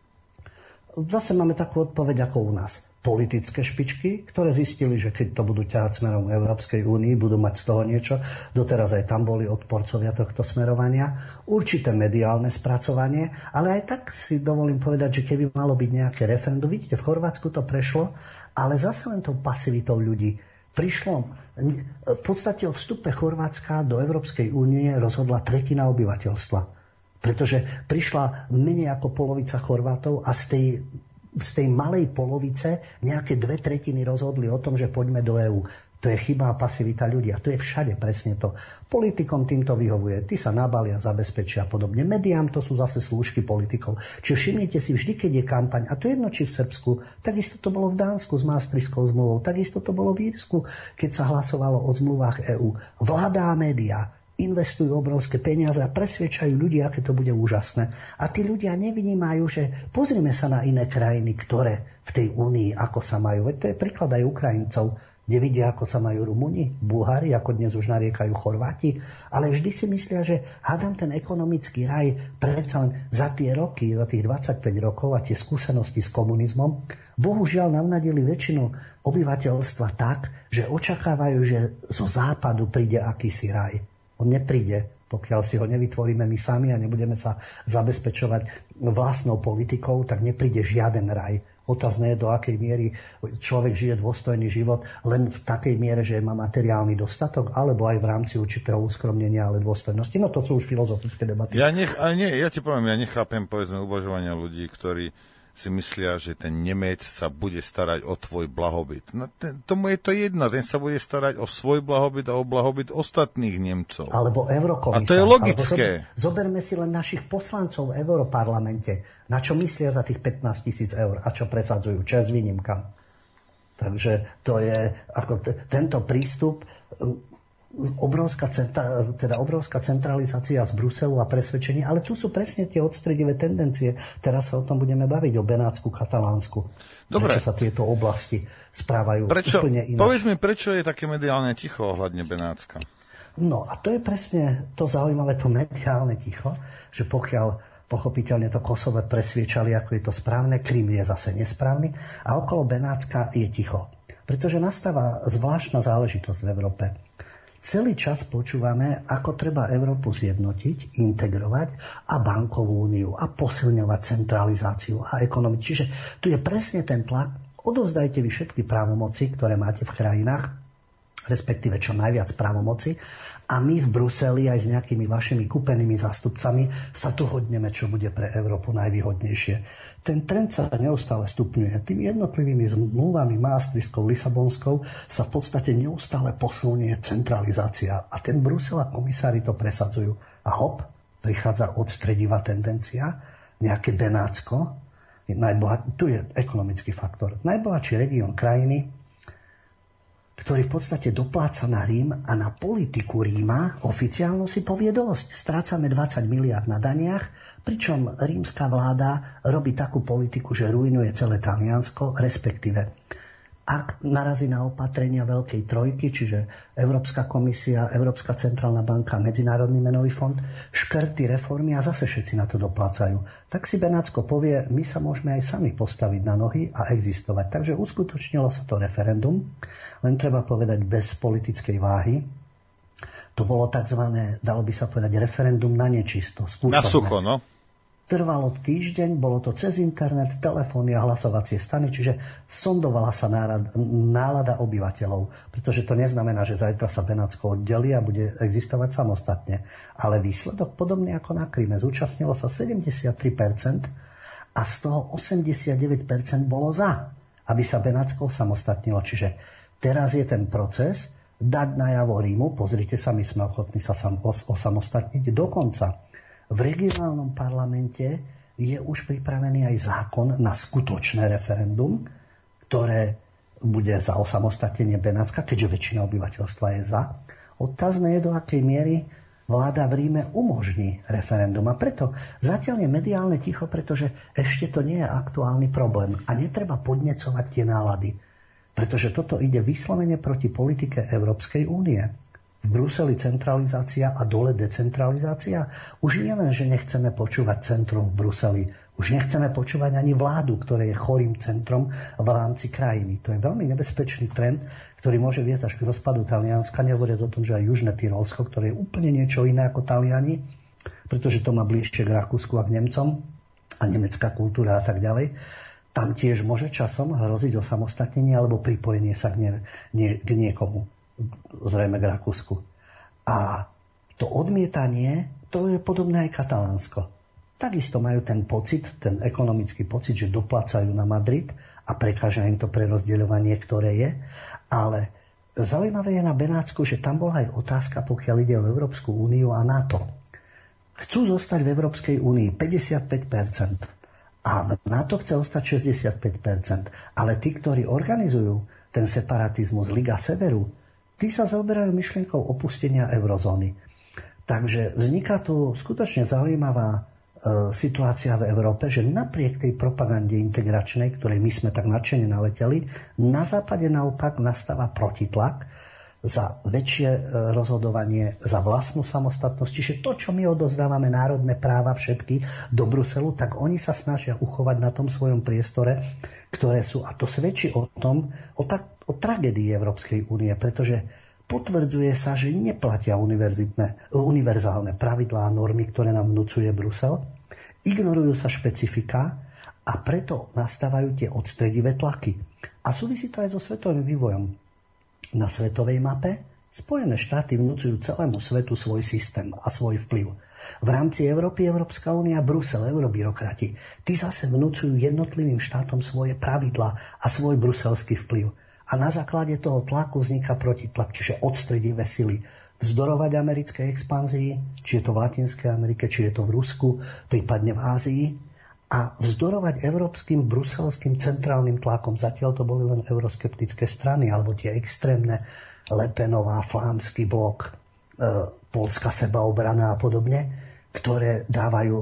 Zase máme takú odpoveď ako u nás. Politické špičky, ktoré zistili, že keď to budú ťahať smerom Európskej únii, budú mať z toho niečo. Doteraz aj tam boli odporcovia tohto smerovania. Určité mediálne spracovanie, ale aj tak si dovolím povedať, že keby malo byť nejaké referendum, vidíte, v Chorvátsku to prešlo, ale zase len tou pasivitou ľudí. Prišlo, v podstate o vstupe Chorvátska do Európskej únie rozhodla tretina obyvateľstva. Pretože prišla menej ako polovica Chorvátov a z tej malej polovice nejaké 2/3 rozhodli o tom, že poďme do EÚ. To je chyba a pasivita ľudí. A to je všade presne to. Politikom týmto vyhovuje. Tí sa nabalia, zabezpečia a podobne. Mediám to sú zase slúžky politikov. Čiže všimnite si, vždy, keď je kampaň, a to jedno, či v Srbsku, takisto to bolo v Dánsku s Maastrichtskou zmluvou, takisto to bolo v Írsku, keď sa hlasovalo o zmluvách EÚ. Vláda a médiá investujú obrovské peniaze a presvedčajú ľudí, aké to bude úžasné. A tí ľudia nevynímajú, že pozrime sa na iné krajiny, ktoré v tej únii, ako sa majú. Veď to je príklad aj Ukrajincov, kde vidia, ako sa majú Rumúni, Bulhári, ako dnes už nariekajú Chorváti. Ale vždy si myslia, že hádam ten ekonomický raj predsa len za tie roky, za tých 25 rokov a tie skúsenosti s komunizmom, bohužiaľ navnadili väčšinu obyvateľstva tak, že očakávajú, že zo západu príde akýsi raj. On nepríde, pokiaľ si ho nevytvoríme my sami a nebudeme sa zabezpečovať vlastnou politikou, tak nepríde žiaden raj. Otázne je, do akej miery človek žije dôstojný život, len v takej miere, že má materiálny dostatok, alebo aj v rámci určitého uskromnenia, ale dôstojnosti. No to sú už filozofické debaty. Ja ti poviem, ja nechápem, povedzme, uvažovania ľudí, ktorí si myslia, že ten Nemec sa bude starať o tvoj blahobyt. No, tomu je to jedno, ten sa bude starať o svoj blahobyt a o blahobyt ostatných Nemcov. Alebo eurokomisár. A to je logické. Zoberme si len našich poslancov v Europarlamente. Na čo myslia za tých 15 000 eur a čo presadzujú? Čas výnimkám. Takže to je ako tento prístup, obrovská centralizácia z Bruselu a presvedčenie, ale tu sú presne tie odstredivé tendencie. Teraz sa o tom budeme baviť, o Benátsku, Katalánsku. Dobre. Prečo sa tieto oblasti správajú úplne inak. Povedz mi, prečo je také mediálne ticho ohľadne Benátska? No a to je presne to zaujímavé, to mediálne ticho, že pokiaľ pochopiteľne to Kosovo presviečali, ako je to správne, Krym je zase nesprávny a okolo Benátska je ticho. Pretože nastáva zvláštna záležitosť v Európe. Celý čas počúvame, ako treba Európu zjednotiť, integrovať a bankovú úniu a posilňovať centralizáciu a ekonomiku. Čiže tu je presne ten tlak. Odovzdajte vy všetky právomoci, ktoré máte v krajinách, respektíve čo najviac právomoci. A my v Bruseli aj s nejakými vašimi kúpenými zástupcami sa dohodneme, čo bude pre Európu najvýhodnejšie. Ten trend sa neustále stupňuje. Tými jednotlivými zmluvami Maastrichtskou, Lisabonskou sa v podstate neustále posunie centralizácia. A ten Brusel a komisári to presadzujú. A hop, prichádza odstredivá tendencia, nejaké Benátsko. Tu je ekonomický faktor. Najbohatší región krajiny, ktorý v podstate dopláca na Rím a na politiku Ríma, oficiálno si povie dosť. Strácame 20 miliard na daniach, pričom rímska vláda robí takú politiku, že ruinuje celé Taliansko, respektíve ak narazí na opatrenia Veľkej trojky, čiže Európska komisia, Európska centrálna banka, Medzinárodný menový fond, škrty, reformy a zase všetci na to doplácajú. Tak si Benátsko povie, my sa môžeme aj sami postaviť na nohy a existovať. Takže uskutočnilo sa to referendum, len treba povedať bez politickej váhy. To bolo tzv., dalo by sa povedať, referendum na nečisto. Spúšťovné. Na sucho, no? Trvalo týždeň, bolo to cez internet, telefóny a hlasovacie stany, čiže sondovala sa nálada obyvateľov. Pretože to neznamená, že zajtra sa Benátsko oddelí a bude existovať samostatne. Ale výsledok podobný ako na Kryme. Zúčastnilo sa 73% a z toho 89% bolo za, aby sa Benátsko osamostatnilo. Čiže teraz je ten proces dať najavo Rímu, pozrite sa, my sme ochotní sa osamostatniť dokonca. V regionálnom parlamente je už pripravený aj zákon na skutočné referendum, ktoré bude za osamostatnenie Benátska, keďže väčšina obyvateľstva je za. Otázne je, do akej miery vláda v Ríme umožní referendum. A preto zatiaľ je mediálne ticho, pretože ešte to nie je aktuálny problém. A netreba podnecovať tie nálady. Pretože toto ide vyslovene proti politike Európskej únie. V Bruseli centralizácia a dole decentralizácia. Už nie len, že nechceme počúvať centrum v Bruseli, už nechceme počúvať ani vládu, ktoré je chorým centrom v rámci krajiny. To je veľmi nebezpečný trend, ktorý môže viesť až k rozpadu Talianska, nehovoriac o tom, že aj Južné Tyrolsko, ktoré je úplne niečo iné ako Taliani, pretože to má bližšie k Rakúsku a k Nemcom a nemecká kultúra a tak ďalej. Tam tiež môže časom hroziť osamostatnenie alebo pripojenie sa k niekomu. Zrejme k Rakúsku. A to odmietanie, to je podobné aj Katalánsko. Takisto majú ten pocit, ten ekonomický pocit, že doplácajú na Madrid a prekáža im to prerozdeľovanie, ktoré je. Ale zaujímavé je na Benátsku, že tam bola aj otázka, pokiaľ ide o Európsku úniu a NATO. Chcú zostať v Európskej únii 55%. A NATO chce ostať 65%. Ale tí, ktorí organizujú ten separatizmus Liga Severu, tí sa zaoberajú myšlienkou opustenia eurozóny. Takže vzniká tu skutočne zaujímavá situácia v Európe, že napriek tej propagande integračnej, ktorej my sme tak nadšene naleteli, na západe naopak nastáva protitlak za väčšie rozhodovanie, za vlastnú samostatnosť. Čiže to, čo my odovzdávame národné práva všetky do Bruselu, tak oni sa snažia uchovať na tom svojom priestore, ktoré sú. A to svedčí o tom, o tragédii Európskej únie, pretože potvrdzuje sa, že neplatia univerzálne pravidlá a normy, ktoré nám vnúcuje Brusel, ignorujú sa špecifika a preto nastávajú tie odstredivé tlaky. A súvisí to aj so svetovým vývojom. Na svetovej mape Spojené štáty vnúcujú celému svetu svoj systém a svoj vplyv. V rámci Európy, Európska únia, Brusel, eurobyrokrati, tí zase vnúcujú jednotlivým štátom svoje pravidlá a svoj bruselský vplyv. A na základe toho tlaku vzniká protitlak, čiže odstredivé sily. Vzdorovať americkej expanzii, či je to v Latinskej Amerike, či je to v Rusku, prípadne v Ázii, a vzdorovať európskym, bruselským centrálnym tlakom. Zatiaľ to boli len euroskeptické strany, alebo tie extrémne Le Penová, Flámsky blok, Poľská sebaobrana a podobne, ktoré dávajú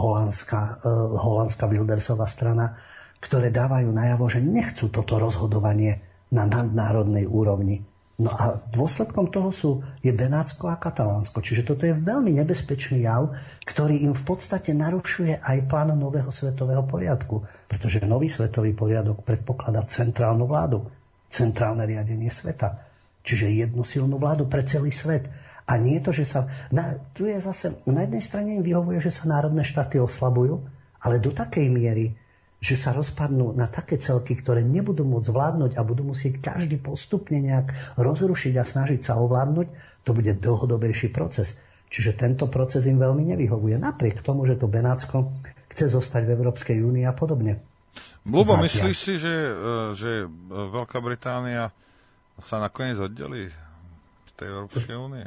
holandská Wildersová strana, ktoré dávajú najavo, že nechcú toto rozhodovanie na nadnárodnej úrovni. No a dôsledkom toho je Benátsko a Katalánsko. Čiže toto je veľmi nebezpečný jav, ktorý im v podstate narušuje aj plán nového svetového poriadku. Pretože nový svetový poriadok predpokladá centrálnu vládu, centrálne riadenie sveta. Čiže jednu silnú vládu pre celý svet. A nie to, že sa... Tu je zase... Na jednej strane im vyhovuje, že sa národné štáty oslabujú, ale do takej miery, že sa rozpadnú na také celky, ktoré nebudú môcť vládnuť a budú musieť každý postupne nejak rozrušiť a snažiť sa ovládnuť, to bude dlhodobejší proces. Čiže tento proces im veľmi nevyhovuje. Napriek tomu, že to Benátsko chce zostať v Európskej únii a podobne. Ľubo, myslíš si, že Veľká Británia sa nakoniec oddelí z tej Európskej únie?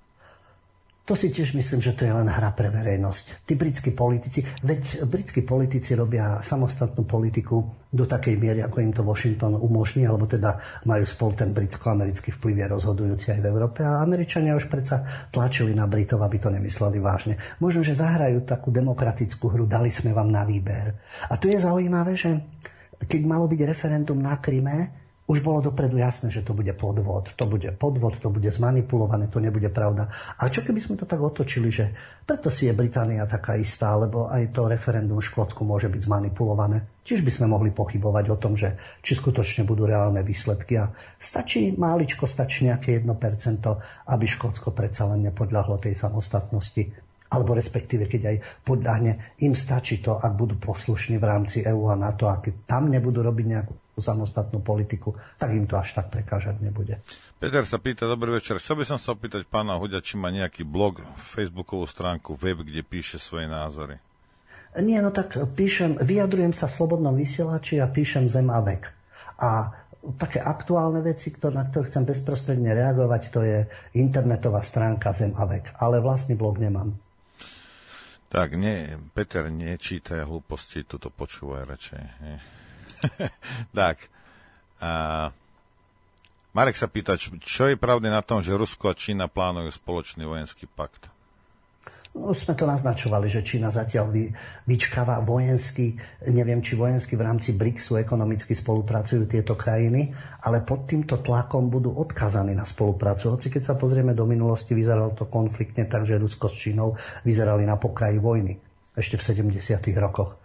To si tiež myslím, že to je len hra pre verejnosť. Tí britskí politici, veď britskí politici robia samostatnú politiku do takej miery, ako im to Washington umožní, alebo teda majú spolu ten britsko-americký vplyv je rozhodujúci aj v Európe a Američania už predsa tlačili na Britov, aby to nemysleli vážne. Možno, že zahrajú takú demokratickú hru, dali sme vám na výber. A tu je zaujímavé, že keď malo byť referendum na Kryme, už bolo dopredu jasné, že to bude podvod. To bude zmanipulované, to nebude pravda. A čo keby sme to tak otočili, že preto si je Británia taká istá, lebo aj to referendum v Škótsku môže byť zmanipulované. Tiež by sme mohli pochybovať o tom, že či skutočne budú reálne výsledky. A stačí nejaké 1%, aby Škótsko predsa len nepodľahlo tej samostatnosti. Alebo respektíve, keď aj podľahne, im stačí to, ak budú poslušní v rámci EÚ a NATO, ak tam nebudú robiť nejakú samostatnú politiku, tak im to až tak prekážať nebude. Peter sa pýta, dobrý večer, chcel by som sa opýtať pána Huďa, či má nejaký blog, facebookovú stránku, web, kde píše svoje názory. Nie, no tak vyjadrujem sa v Slobodnom vysielači a píšem Zem a vek. A také aktuálne veci, na ktoré chcem bezprostredne reagovať, to je internetová stránka Zem a vek. Ale vlastný blog nemám. Tak, Peter, nečítaj hlúposti, toto počúvaj radšej. Tak. Marek sa pýta, čo je pravda na tom, že Rusko a Čína plánujú spoločný vojenský pakt? Už sme to naznačovali, že Čína zatiaľ vyčkáva vojenský, neviem, či vojenský v rámci BRICSu ekonomicky spolupracujú tieto krajiny, ale pod týmto tlakom budú odkazaní na spoluprácu. Hoci keď sa pozrieme do minulosti, vyzeralo to konfliktne, takže Rusko s Čínou vyzerali na pokraji vojny ešte v 70. rokoch.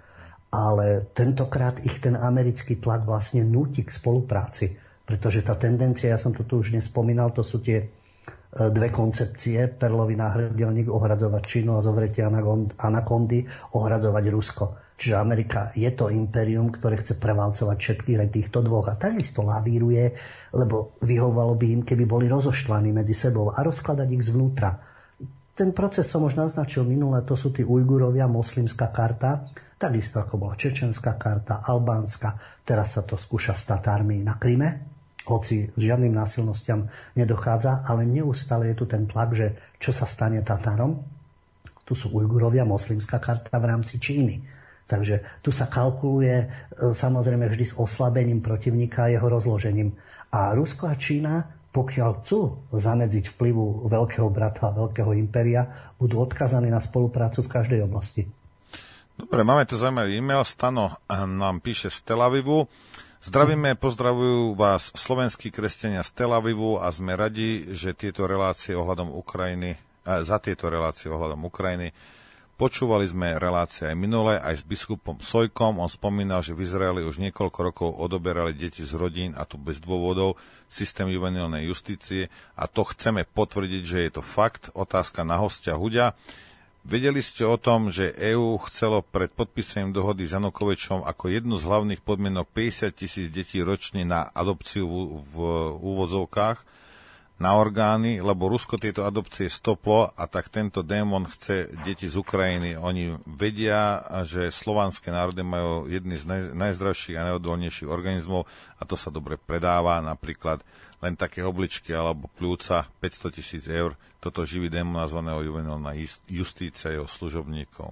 Ale tentokrát ich ten americký tlak vlastne núti k spolupráci, pretože tá tendencia, ja som to tu už nespomínal, to sú tie dve koncepcie, perlový náhrdelník, ohradzovať Čínu a zovretie anakondy, ohradzovať Rusko. Čiže Amerika je to impérium, ktoré chce prevalcovať všetkých aj týchto dvoch a takisto lavíruje, lebo vyhovovalo by im, keby boli rozoštvaní medzi sebou a rozkladať ich zvnútra. Ten proces som už naznačil minule, to sú tí Ujgurovia, moslimská karta, takisto ako bola čečenská karta, albánska, teraz sa to skúša s Tatármi na Kryme, hoci žiadnym násilnostiam nedochádza, ale neustále je tu ten tlak, že čo sa stane Tatárom. Tu sú Ujgurovia, moslimská karta v rámci Číny. Takže tu sa kalkuluje samozrejme vždy s oslabením protivníka a jeho rozložením. A Rusko a Čína, pokiaľ chcú zamedziť vplyvu veľkého brata a veľkého impéria, budú odkazaní na spoluprácu v každej oblasti. Dobre, máme tu zaujímavý e-mail. Stano nám píše z Tel Avivu. Zdravíme, pozdravujú vás slovenskí kresťania z Tel Avivu a sme radi, že tieto relácie ohľadom Ukrajiny, za tieto relácie ohľadom Ukrajiny. Počúvali sme relácie aj minule, aj s biskupom Sojkom. On spomínal, že v Izraeli už niekoľko rokov odoberali deti z rodín, a tu bez dôvodov, systém juvenilnej justície. A to chceme potvrdiť, že je to fakt. Otázka na hostia Huďa. Vedeli ste o tom, že EÚ chcelo pred podpísaním dohody s Janukovičom ako jednu z hlavných podmienok 50 000 detí ročne na adopciu v úvozovkách na orgány, lebo Rusko tieto adopcie stoplo a tak tento démon chce deti z Ukrajiny. Oni vedia, že slovanské národy majú jedny z najzdravších a najodolnejších organizmov a to sa dobre predáva, napríklad len také obličky alebo pľúca 500 000 eur. Toto živý démon nazvaného juvenilná justícia jeho služobníkov.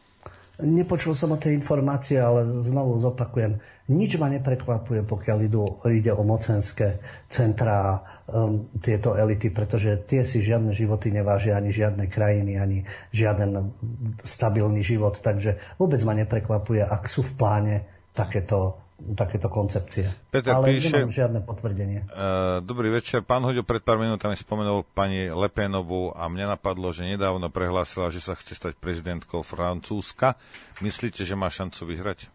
Nepočul som o tej informácie, ale znovu zopakujem. Nič ma neprekvapuje, pokiaľ ide o mocenské centrá tieto elity, pretože tie si žiadne životy nevážia, ani žiadne krajiny, ani žiaden stabilný život. Takže vôbec ma neprekvapuje, ak sú v pláne takéto koncepcie. Peter ale píše, nemám žiadne potvrdenie. Dobrý večer. Pán Huďo pred pár minútami spomenul pani Le Penovú a mňa napadlo, že nedávno prehlásila, že sa chce stať prezidentkou Francúzska. Myslíte, že má šancu vyhrať?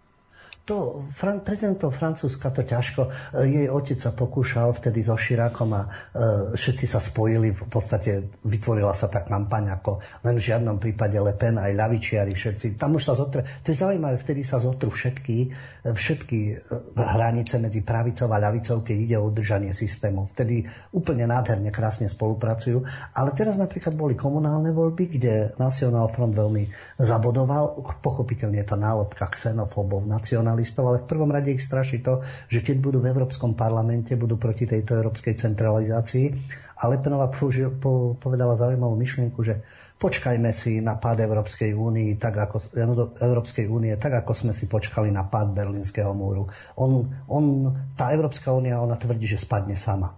Prezidentom Francúzska to ťažko. Jej otec sa pokúšal vtedy so Chiracom a všetci sa spojili, v podstate vytvorila sa tá kampaň ako len v žiadnom prípade Le Pen, aj ľavičiari všetci. Tam už sa zotrú, to je zaujímavé, vtedy sa zotrú všetky hranice medzi pravicou a ľavicou, keď ide o udržanie systému. Vtedy úplne nádherne, krásne spolupracujú. Ale teraz napríklad boli komunálne voľby, kde National Front veľmi zabodoval. Pochopiteľne je to nálepka xenofóbov, nacionalistov, ale v prvom rade ich straší to, že keď budú v Európskom parlamente, budú proti tejto európskej centralizácii. A Le Penová povedala zaujímavú myšlienku, že počkajme si na pád Európskej únie, tak ako sme si počkali na pád Berlínskeho múru. Tá Európska únia, ona tvrdí, že spadne sama.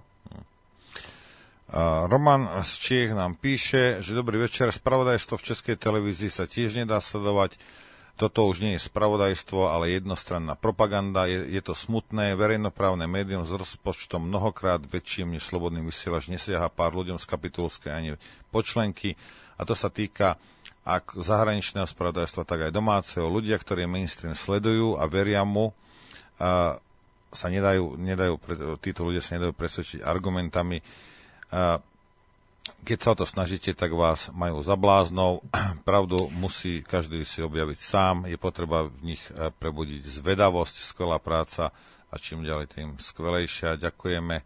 Roman z Čiech nám píše, že dobrý večer, spravodajstvo v Českej televízii sa tiež nedá sledovať. Toto už nie je spravodajstvo, ale jednostranná propaganda. Je to smutné. Verejnoprávne médium s rozpočtom mnohokrát väčším než slobodný vysielač nesiaha pár ľuďom z kapitulskej ani počlenky. A to sa týka ak zahraničného spravodajstva, tak aj domáceho. Ľudia, ktorí mainstream sledujú a veria mu, títo ľudia sa nedajú presvedčiť argumentami. keď sa o to snažíte, tak vás majú za bláznou. Pravdu musí každý si objaviť sám. Je potreba v nich prebudiť zvedavosť, skvelá práca a čím ďalej, tým skvelejšia. Ďakujeme.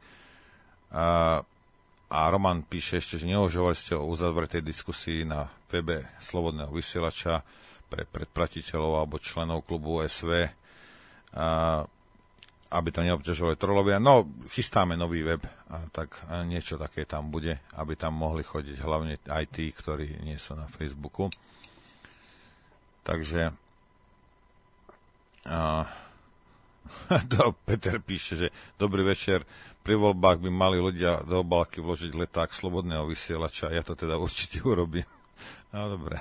A Roman píše ešte, že neuvažovali ste o uzavretej diskusii na webe Slobodného vysielača pre predplatiteľov alebo členov klubu SV, aby tam neobťažovali trolovia. No, chystáme nový web, tak niečo také tam bude, aby tam mohli chodiť hlavne aj tí, ktorí nie sú na Facebooku. Takže Peter píše, že dobrý večer, pri voľbách by mali ľudia do obálky vložiť leták Slobodného vysielača. Ja to teda určite urobím. No, dobre.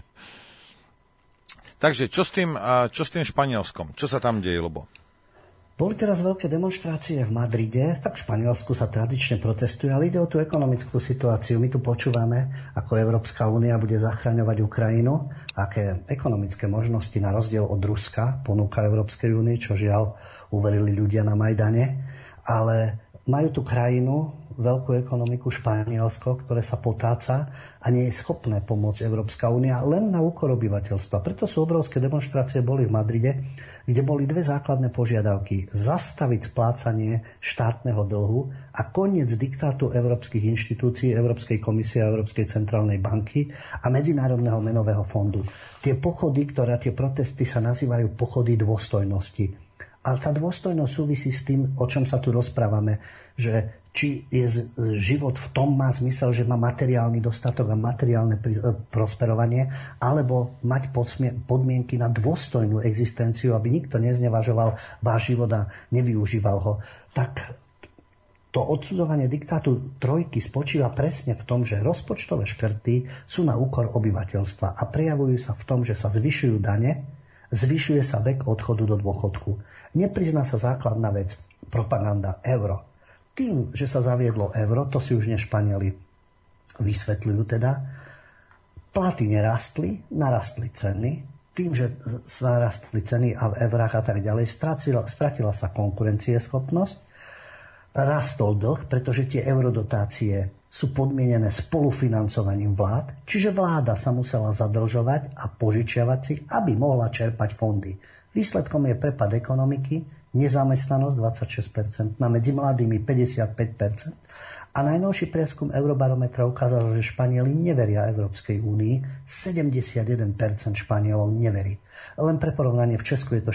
Takže, čo s tým Španielskom? Čo sa tam deje, Lobo? Boli teraz veľké demonštrácie v Madride, tak v Španielsku sa tradične protestuje, ale ide o tú ekonomickú situáciu. My tu počúvame, ako Európska únia bude zachraňovať Ukrajinu, aké ekonomické možnosti na rozdiel od Ruska ponúka Európskej únii, čo žiaľ uverili ľudia na Majdane, ale majú tú krajinu, veľkú ekonomiku Španielsko, ktoré sa potáca a nie je schopné pomôcť Európska únia len na úkor obyvateľstva. Preto sú obrovské demonštrácie, boli v Madride, kde boli dve základné požiadavky. Zastaviť splácanie štátneho dlhu a koniec diktátu európskych inštitúcií, Európskej komisie, Európskej centrálnej banky a Medzinárodného menového fondu. Tie protesty sa nazývajú pochody dôstojnosti. Ale tá dôstojnosť súvisí s tým, o čom sa tu rozprávame, že či je život v tom má zmysel, že má materiálny dostatok a materiálne prosperovanie, alebo mať podmienky na dôstojnú existenciu, aby nikto neznevažoval váš život a nevyužíval ho. Tak to odsudzovanie diktátu trojky spočíva presne v tom, že rozpočtové škrty sú na úkor obyvateľstva a prejavujú sa v tom, že sa zvyšujú dane, zvyšuje sa vek odchodu do dôchodku. Neprizná sa základná vec, propaganda, euro. Tým, že sa zaviedlo euro, to si už Španieli vysvetľujú teda, platy nerastli, narastli ceny. Tým, že narastli ceny a v eurách a tak ďalej, stratila sa konkurencieschopnosť, rastol dlh, pretože tie eurodotácie sú podmienené spolufinancovaním vlád, čiže vláda sa musela zadlžovať a požičiavať si, aby mohla čerpať fondy. Výsledkom je prepad ekonomiky, nezamestnanosť 26%, medzi mladými 55%. A najnovší prieskum Eurobarometra ukázal, že Španieli neveria Európskej únii, 71% Španielov neverí. Len pre porovnanie v Česku je to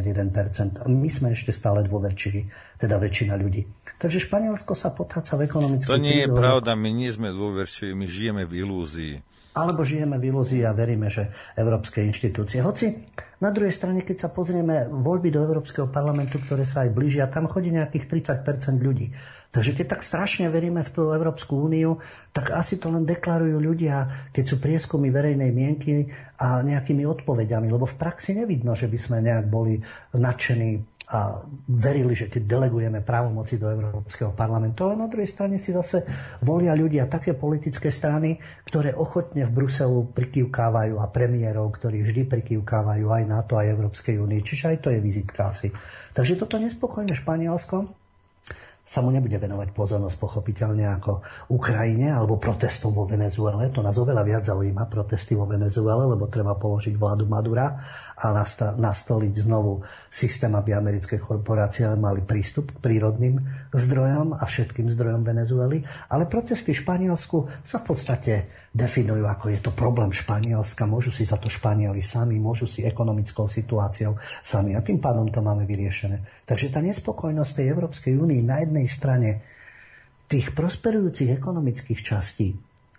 61%. My sme ešte stále dôverčiví, teda väčšina ľudí. Takže Španielsko sa potáca v ekonomickej To nie je pravda, my nie sme dôverčiví, my žijeme v ilúzii. Alebo žijeme v ilúzii a veríme, že európske inštitúcie. Hoci na druhej strane, keď sa pozrieme voľby do Európskeho parlamentu, ktoré sa aj blížia, tam chodí nejakých 30% ľudí. Takže keď tak strašne veríme v tú Európsku úniu, tak asi to len deklarujú ľudia, keď sú prieskumy verejnej mienky a nejakými odpovediami, lebo v praxi nevidno, že by sme nejak boli nadšení a verili, že keď delegujeme právomoci do Európskeho parlamentu. Ale na druhej strane si zase volia ľudia také politické strany, ktoré ochotne v Bruselu prikývkávajú a premiérov, ktorí vždy prikývkávajú aj NATO, aj Európskej únii. Čiže aj to je vizitka asi. Takže toto nespokojné Španielsko sa mu nebude venovať pozornosť pochopiteľne ako Ukrajine alebo protestom vo Venezuele. To nás oveľa viac zaujíma, protesty vo Venezuele, lebo treba položiť vládu Madura a nastoliť znovu systém, aby americké korporácie mali prístup k prírodným zdrojom a všetkým zdrojom Venezuely. Ale protesty v Španielsku sa v podstate definujú ako je to problém Španielska, môžu si za to Španieli sami, môžu si ekonomickou situáciou sami a tým pádom to máme vyriešené. Takže tá nespokojnosť tej Európskej únii na jednej strane tých prosperujúcich ekonomických častí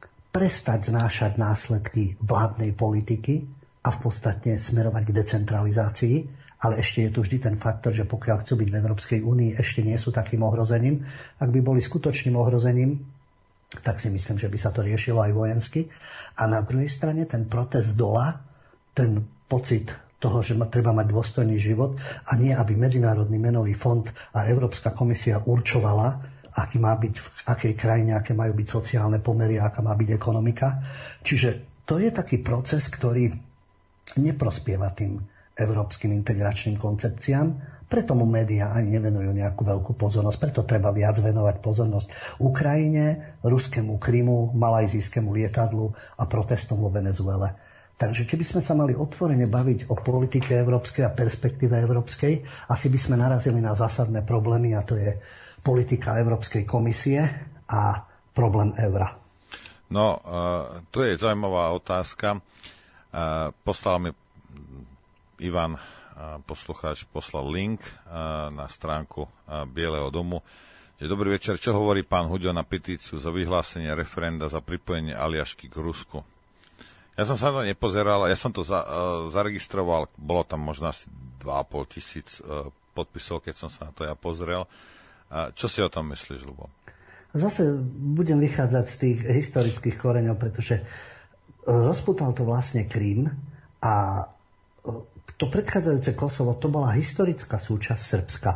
prestať znášať následky vládnej politiky a v podstate smerovať k decentralizácii, ale ešte je tu vždy ten faktor, že pokiaľ chcú byť v Európskej únii, ešte nie sú takým ohrozením. Ak by boli skutočným ohrozením, tak si myslím, že by sa to riešilo aj vojensky. A na druhej strane ten protest dola, ten pocit toho, že treba mať dôstojný život a nie, aby Medzinárodný menový fond a Európska komisia určovala, aký má byť v akej krajine, aké majú byť sociálne pomery, aká má byť ekonomika. Čiže to je taký proces, ktorý neprospieva tým európskym integračným koncepciám, preto mu médiá ani nevenujú nejakú veľkú pozornosť, preto treba viac venovať pozornosť Ukrajine, ruskému Krymu, malajzijskému lietadlu a protestom vo Venezuele. Takže keby sme sa mali otvorene baviť o politike európskej a perspektíve európskej, asi by sme narazili na zásadné problémy, a to je politika Európskej komisie a problém eura. No, to je zaujímavá otázka. Poslal mi Ivan, poslucháč, poslal link na stránku Bieleho domu, že dobrý večer, čo hovorí pán Huďo na petíciu za vyhlásenie referenda za pripojenie Aliašky k Rusku. Ja som sa to nepozeral, ja som to zaregistroval, bolo tam možno asi 2,5 tisíc podpisov, keď som sa na to ja pozrel. Čo si o tom myslíš, Ľubo? Zase budem vychádzať z tých historických koreňov, pretože rozputal to vlastne Krym a to predchádzajúce Kosovo, to bola historická súčasť Srbska.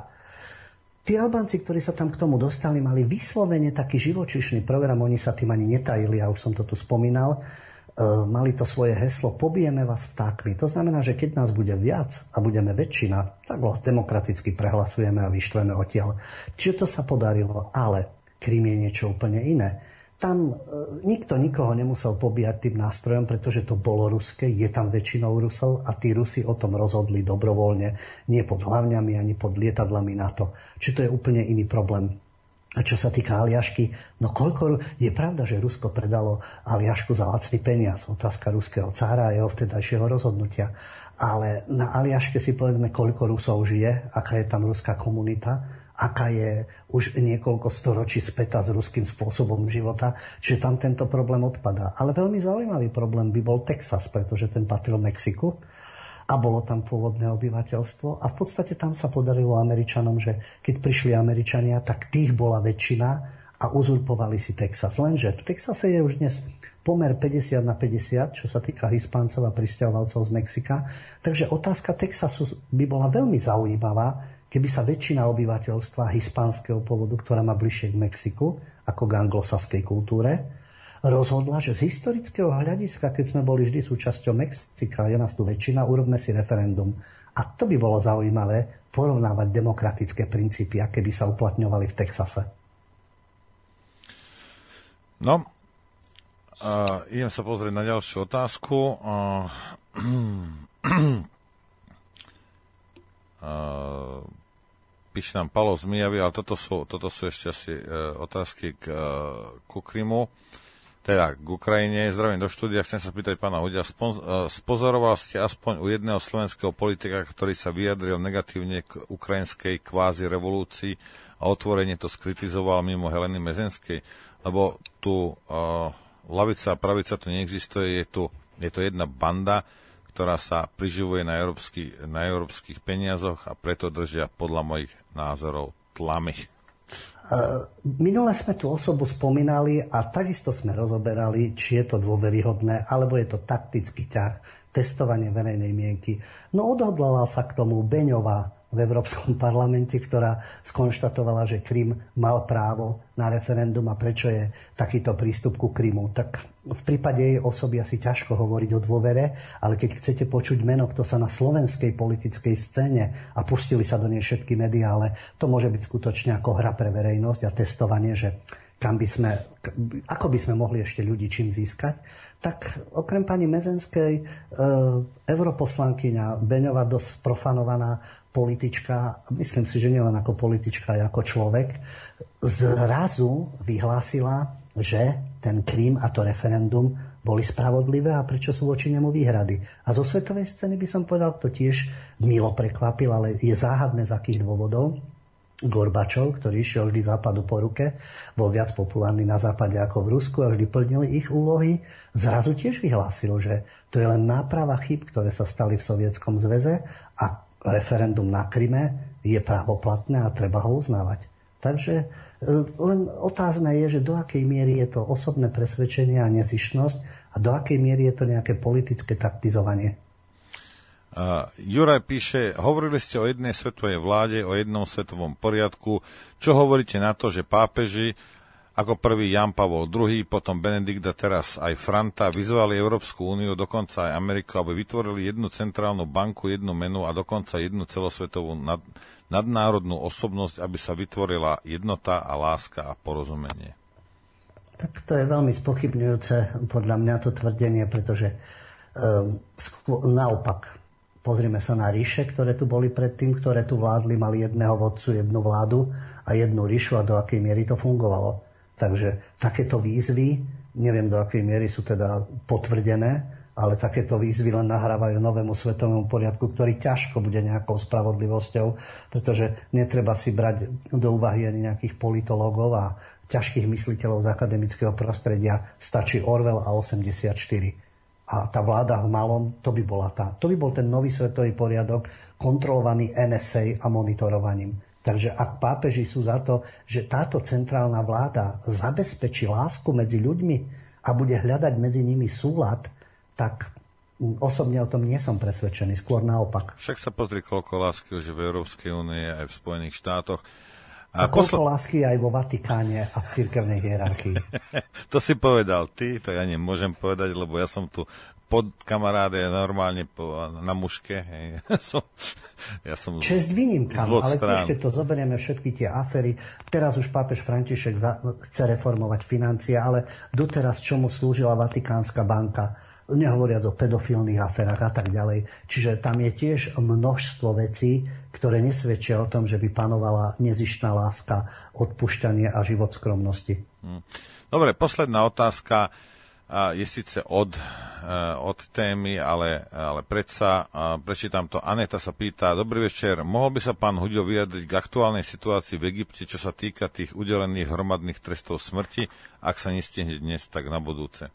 Tí Albánci, ktorí sa tam k tomu dostali, mali vyslovene taký živočíšny program, oni sa tým ani netajili, ja už som to tu spomínal, mali to svoje heslo, pobijeme vás vtákmi. To znamená, že keď nás bude viac a budeme väčšina, tak vás demokraticky prehlasujeme a vyštveme odtiaľ. Čiže to sa podarilo, ale Krym je niečo úplne iné. Tam nikto nikoho nemusel pobíjať tým nástrojom, pretože to bolo ruské, je tam väčšinou Rusov a tí Rusi o tom rozhodli dobrovoľne, nie pod hlavňami ani pod lietadlami NATO. Čiže to je úplne iný problém. A čo sa týka Aliašky, no je pravda, že Rusko predalo Aliašku za lacný peniaz. Otázka ruského cára a jeho vtedajšieho rozhodnutia. Ale na Aliaške si povedzme, koľko Rusov žije, aká je tam ruská komunita, aká je už niekoľko storočí spätá s ruským spôsobom života, čiže tam tento problém odpadá. Ale veľmi zaujímavý problém by bol Texas, pretože ten patril Mexiku a bolo tam pôvodné obyvateľstvo a v podstate tam sa podarilo Američanom, že keď prišli Američania, tak tých bola väčšina a uzurpovali si Texas. Lenže v Texase je už dnes pomer 50-50, čo sa týka Hispáncov a prisťahovalcov z Mexika. Takže otázka Texasu by bola veľmi zaujímavá, keby sa väčšina obyvateľstva hispánskeho pôvodu, ktorá má bližšie k Mexiku, ako k anglosaskej kultúre, rozhodla, že z historického hľadiska, keď sme boli vždy súčasťou Mexika, je nás tu väčšina, urobme si referendum. A to by bolo zaujímavé porovnávať demokratické princípy, aké by sa uplatňovali v Texase. No, idem sa pozrieť na ďalšiu otázku. Píše nám Palo z Mijavy, ale toto sú ešte asi otázky ku Krymu, teda k Ukrajine. Zdravím do štúdia, chcem sa spýtať pána Huďa. Spozoroval ste aspoň u jedného slovenského politika, ktorý sa vyjadril negatívne k ukrajinskej kvázi revolúcii a otvorene to skritizoval mimo Heleny Mezenskej? Lebo tu lavica a pravica tu neexistuje, je to jedna banda, ktorá sa priživuje na európskych peniazoch a preto držia podľa mojich názorov tlamy. Minule sme tú osobu spomínali a takisto sme rozoberali, či je to dôveryhodné, alebo je to taktický ťah, testovanie verejnej mienky. No odhodlala sa k tomu Beňová v Európskom parlamente, ktorá skonštatovala, že Krym mal právo na referendum a prečo je takýto prístup ku Krymu. Tak v prípade jej osoby asi ťažko hovoriť o dôvere, ale keď chcete počuť meno, kto sa na slovenskej politickej scéne a pustili sa do nej všetky médiá, ale to môže byť skutočne ako hra pre verejnosť a testovanie, že ako by sme mohli ešte ľudí čím získať, tak okrem pani Mezenskej europoslankyňa Beňová dosť profanovaná politička, myslím si, že nielen ako politička, aj ako človek, zrazu vyhlásila, že ten Krym a to referendum boli spravodlivé a prečo sú voči nemu výhrady. A zo svetovej scény by som povedal, to tiež milo prekvapil, ale je záhadné z akých dôvodov. Gorbačov, ktorý išiel vždy západu po ruke, bol viac populárny na západe ako v Rusku a vždy plnili ich úlohy, zrazu tiež vyhlásil, že to je len náprava chýb, ktoré sa stali v Sovietskom zväze a referendum na Kryme je právoplatné a treba ho uznávať. Takže len otázne je, že do akej miery je to osobné presvedčenie a nezištnosť a do akej miery je to nejaké politické taktizovanie. Juraj píše, hovorili ste o jednej svetovej vláde, o jednom svetovom poriadku. Čo hovoríte na to, že pápeži ako prvý Jan Pavol II, potom Benedikt a teraz aj Franta vyzvali Európsku úniu, dokonca aj Ameriku, aby vytvorili jednu centrálnu banku, jednu menu a dokonca jednu celosvetovú nadnárodnú osobnosť, aby sa vytvorila jednota a láska a porozumenie. Tak to je veľmi spochybňujúce podľa mňa to tvrdenie, pretože naopak, pozrime sa na ríše, ktoré tu boli predtým, ktoré tu vládli, mali jedného vodcu, jednu vládu a jednu ríšu a do akej miery to fungovalo. Takže takéto výzvy, neviem do akej miery sú teda potvrdené, ale takéto výzvy len nahrávajú novému svetovému poriadku, ktorý ťažko bude nejakou spravodlivosťou, pretože netreba si brať do úvahy ani nejakých politológov a ťažkých mysliteľov z akademického prostredia. Stačí Orwell a 84. A tá vláda v malom, to by bol ten nový svetový poriadok, kontrolovaný NSA a monitorovaním. Takže ak pápeži sú za to, že táto centrálna vláda zabezpečí lásku medzi ľuďmi a bude hľadať medzi nimi súlad, tak osobne o tom nie som presvedčený, skôr naopak. Však sa pozri, koľko lásky už v Európskej únie aj v Spojených štátoch. A koľko lásky aj vo Vatikáne a v cirkevnej hierarchii. To si povedal ty, to ja nemôžem povedať, lebo ja som tu pod kamaráde normálne na muške. Ja som česť výnimkám, ale tiež, keď to zoberieme všetky tie aféry, teraz už pápež František chce reformovať financie, ale doteraz čomu slúžila Vatikánska banka, nehovoriac o pedofilných aférach a tak ďalej. Čiže tam je tiež množstvo vecí, ktoré nesvedčia o tom, že by panovala nezištná láska, odpúšťanie a život skromnosti. Dobre, posledná otázka je síce od témy, ale predsa prečítam to. Aneta sa pýta: Dobrý večer, mohol by sa pán Huďo vyjadriť k aktuálnej situácii v Egypte, čo sa týka tých udelených hromadných trestov smrti? Ak sa nestihne dnes, tak na budúce.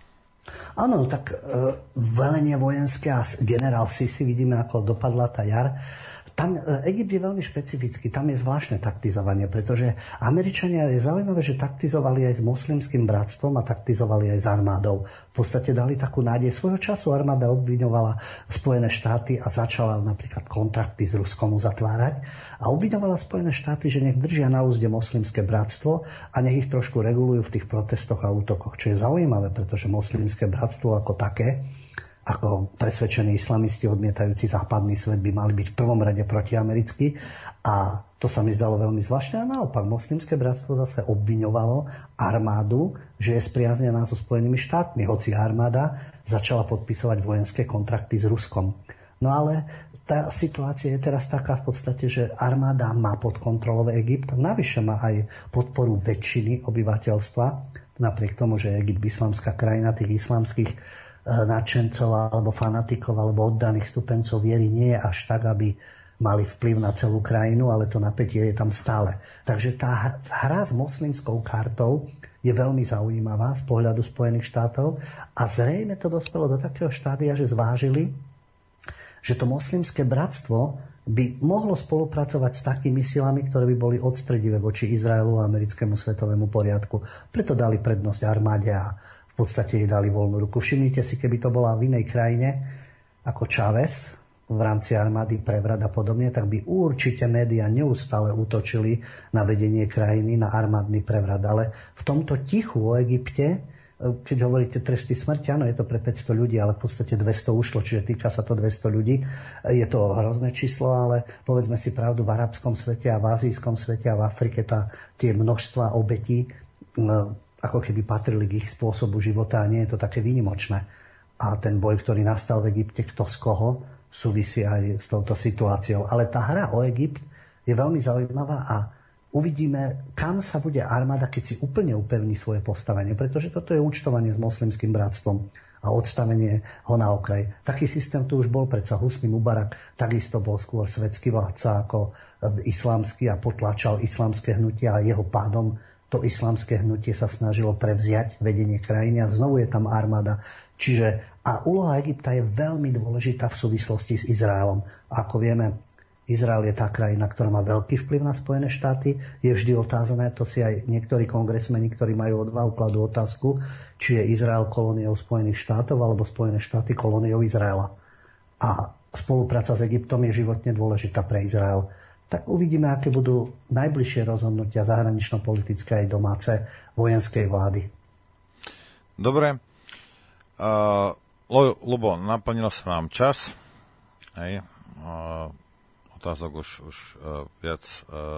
Áno, tak velenie vojenské a generál Sisi, vidíme, ako dopadla tá jar. Tam Egypt je veľmi špecifický, tam je zvláštne taktizovanie, pretože Američania, je zaujímavé, že taktizovali aj s moslimským bratstvom a taktizovali aj s armádou. V podstate dali takú nádej. Svojho času armáda obviňovala Spojené štáty a začala napríklad kontrakty s Ruskom uzatvárať a obviňovala Spojené štáty, že nech držia na úzde moslimské bratstvo a nech ich trošku regulujú v tých protestoch a útokoch. Čo je zaujímavé, pretože moslimské bratstvo ako také, ako presvedčení islamisti odmietajúci západný svet, by mali byť v prvom rade protiamerickí. A to sa mi zdalo veľmi zvláštne. A naopak, moslimské bratstvo zase obviňovalo armádu, že je spriaznená so Spojenými štátmi, hoci armáda začala podpisovať vojenské kontrakty s Ruskom. No ale tá situácia je teraz taká v podstate, že armáda má pod kontrolou Egypt, navyše má aj podporu väčšiny obyvateľstva, napriek tomu, že Egypt islamská krajina, tých islamských nadšencov alebo fanatikov alebo oddaných stupencov viery nie je až tak, aby mali vplyv na celú krajinu, ale to napätie je tam stále. Takže tá hra s moslimskou kartou je veľmi zaujímavá z pohľadu Spojených štátov a zrejme to dospelo do takého štádia, že zvážili, že to moslimské bratstvo by mohlo spolupracovať s takými silami, ktoré by boli odstredivé voči Izraelu a americkému svetovému poriadku. Preto dali prednosť armáde a v podstate jej dali voľnú ruku. Všimnite si, keby to bola v inej krajine, ako Chávez, v rámci armády prevrat a podobne, tak by určite médiá neustále útočili na vedenie krajiny, na armádny prevrat. Ale v tomto tichu o Egypte, keď hovoríte tresty smrti, áno, je to pre 500 ľudí, ale v podstate 200 ušlo, čiže týka sa to 200 ľudí. Je to hrozné číslo, ale povedzme si pravdu, v arabskom svete a v azijskom svete a v Afrike tie množstva obetí ako keby patrili k ich spôsobu života a nie je to také výnimočné. A ten boj, ktorý nastal v Egypte, kto z koho, súvisí aj s touto situáciou. Ale tá hra o Egypt je veľmi zaujímavá a uvidíme, kam sa bude armáda, keď si úplne upevní svoje postavenie, pretože toto je účtovanie s moslimským bratstvom a odstavenie ho na okraj. Taký systém tu už bol, predsa Husni Mubarak takisto bol skôr svetský vládca ako islamský a potlačal islamské hnutie a jeho pádom to islamské hnutie sa snažilo prevziať vedenie krajiny a znovu je tam armáda. Čiže a úloha Egypta je veľmi dôležitá v súvislosti s Izraelom. A ako vieme, Izrael je tá krajina, ktorá má veľký vplyv na Spojené štáty. Je vždy otázané, to si aj niektorí kongresmeni, ktorí majú odvahu, kladú otázku, či je Izrael kolóniou Spojených štátov alebo Spojené štáty kolóniou Izraela. A spolupráca s Egyptom je životne dôležitá pre Izrael. tak uvidíme, aké budú najbližšie rozhodnutia zahranično-politické aj domáce vojenskej vlády. Dobre. Ľubo, naplnil sa nám čas. Hej. Otázok už viac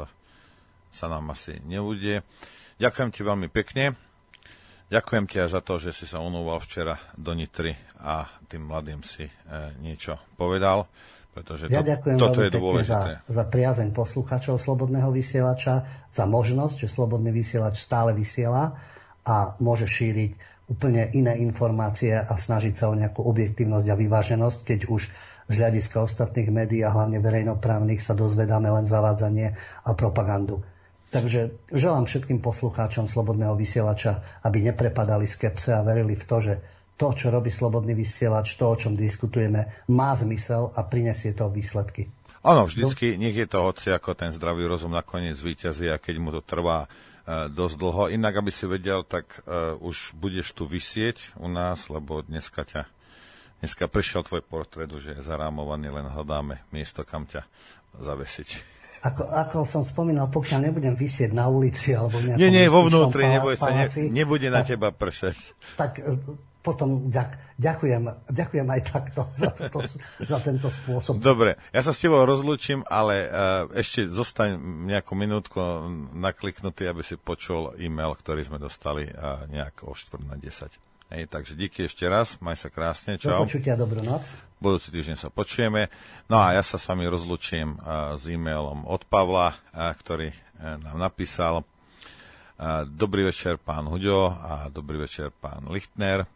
sa nám asi nebude. Ďakujem ti veľmi pekne. Ďakujem ti aj za to, že si sa unúval včera do Nitry a tým mladým si niečo povedal. Pretože ja ďakujem toto je veľmi dôležité. pekne za priazeň poslucháčov Slobodného vysielača, za možnosť, že Slobodný vysielač stále vysiela a môže šíriť úplne iné informácie a snažiť sa o nejakú objektívnosť a vyváženosť, keď už z hľadiska ostatných médií a hlavne verejnoprávnych sa dozvedáme len zavádzanie a propagandu. Takže želám všetkým poslucháčom Slobodného vysielača, aby neprepadali skepse a verili v to, že to, čo robí Slobodný vysielač, to, o čom diskutujeme, má zmysel a prinesie to výsledky. Áno, vždycky, nech je to hoci, ako ten zdravý rozum nakoniec víťazí a keď mu to trvá dosť dlho. Inak, aby si vedel, tak už budeš tu visieť u nás, lebo dneska prišiel tvoj portrét, už je zarámovaný, len hľadáme miesto, kam ťa zavesiť. Ako som spomínal, pokiaľ nebudem visieť na ulici alebo v nejakom... Nie, vo vnútri, neboj sa, nebude na teba pršať. Tak potom ďakujem aj takto za tento spôsob. Dobre, ja sa s tebou rozlúčim, ale ešte zostaň nejakú minútku nakliknutý, aby si počul e-mail, ktorý sme dostali nejak o 9:45. Hej, takže díky ešte raz, maj sa krásne, čau. Do počutia, dobrú noc. Budúci týždeň sa počujeme. No a ja sa s vami rozlúčim s e-mailom od Pavla, ktorý nám napísal. Dobrý večer, pán Huďo, a dobrý večer, pán Lichtner.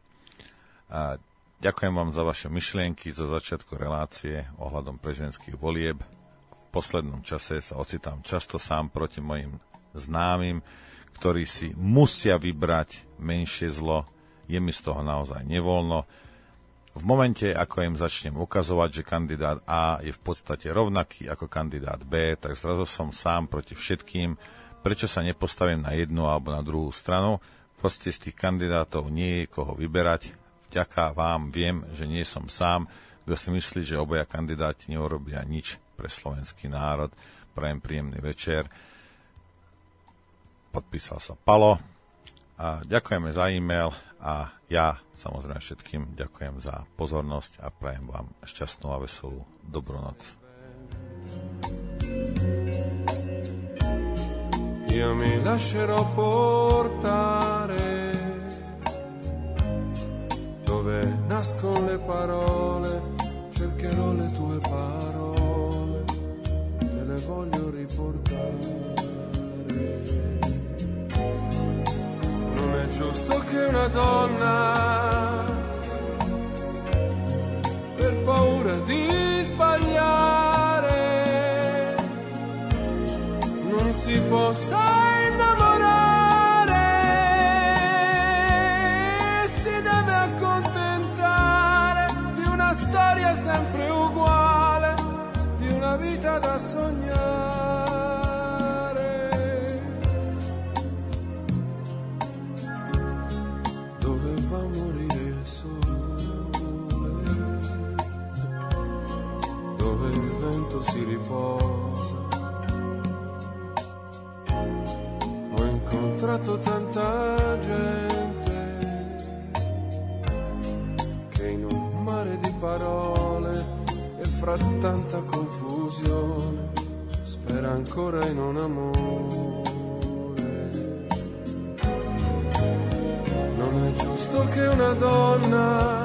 Ďakujem vám za vaše myšlienky zo začiatku relácie ohľadom prezidentských volieb. V poslednom čase sa ocitám často sám proti mojim známym, ktorí si musia vybrať menšie zlo. Je mi z toho naozaj nevoľno. V momente, ako im začnem ukazovať, že kandidát A je v podstate rovnaký ako kandidát B, tak zrazu som sám proti všetkým. Prečo sa nepostavím na jednu alebo na druhú stranu? Proste z tých kandidátov nie je koho vyberať. Vďaka vám viem, že nie som sám. Kto si myslí, že obaja kandidáti neurobia nič pre slovenský národ. Prajem príjemný večer. Podpísal sa Palo. A ďakujeme za e-mail a ja samozrejme všetkým ďakujem za pozornosť a prajem vám šťastnú a veselú dobrú noc. Io mi lascerò portare dove nascono le parole, cercherò le tue parole, te le voglio riportare. Non è giusto che una donna, per paura di sbagliare, non si possa innamorare, si deve accontentare di una storia sempre uguale, di una vita da sognare. Dove va a morire il sole, dove il vento si riposa. Ho incontrato tanta gente che in un mare di parole e fra tanta confusione spera ancora in un amore. Non è giusto che una donna,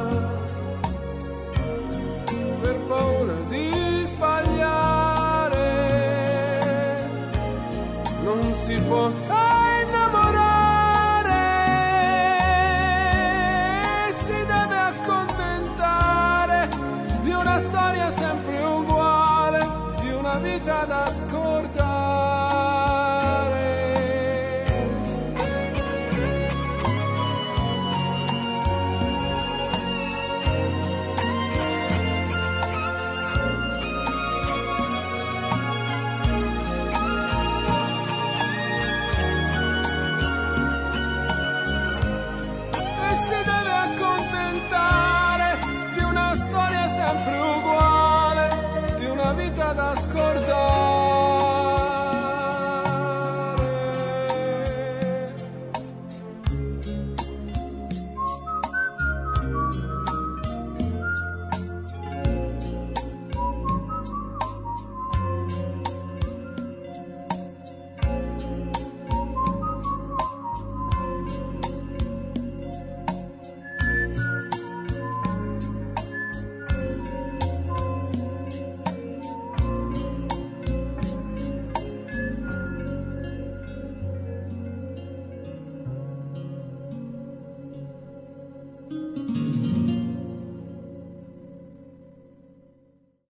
per paura di sbagliare, non si possa innamorare, si deve accontentare di una storia sempre uguale, di una vita da scordare. Di una storia sempre uguale, di una vita da scordare.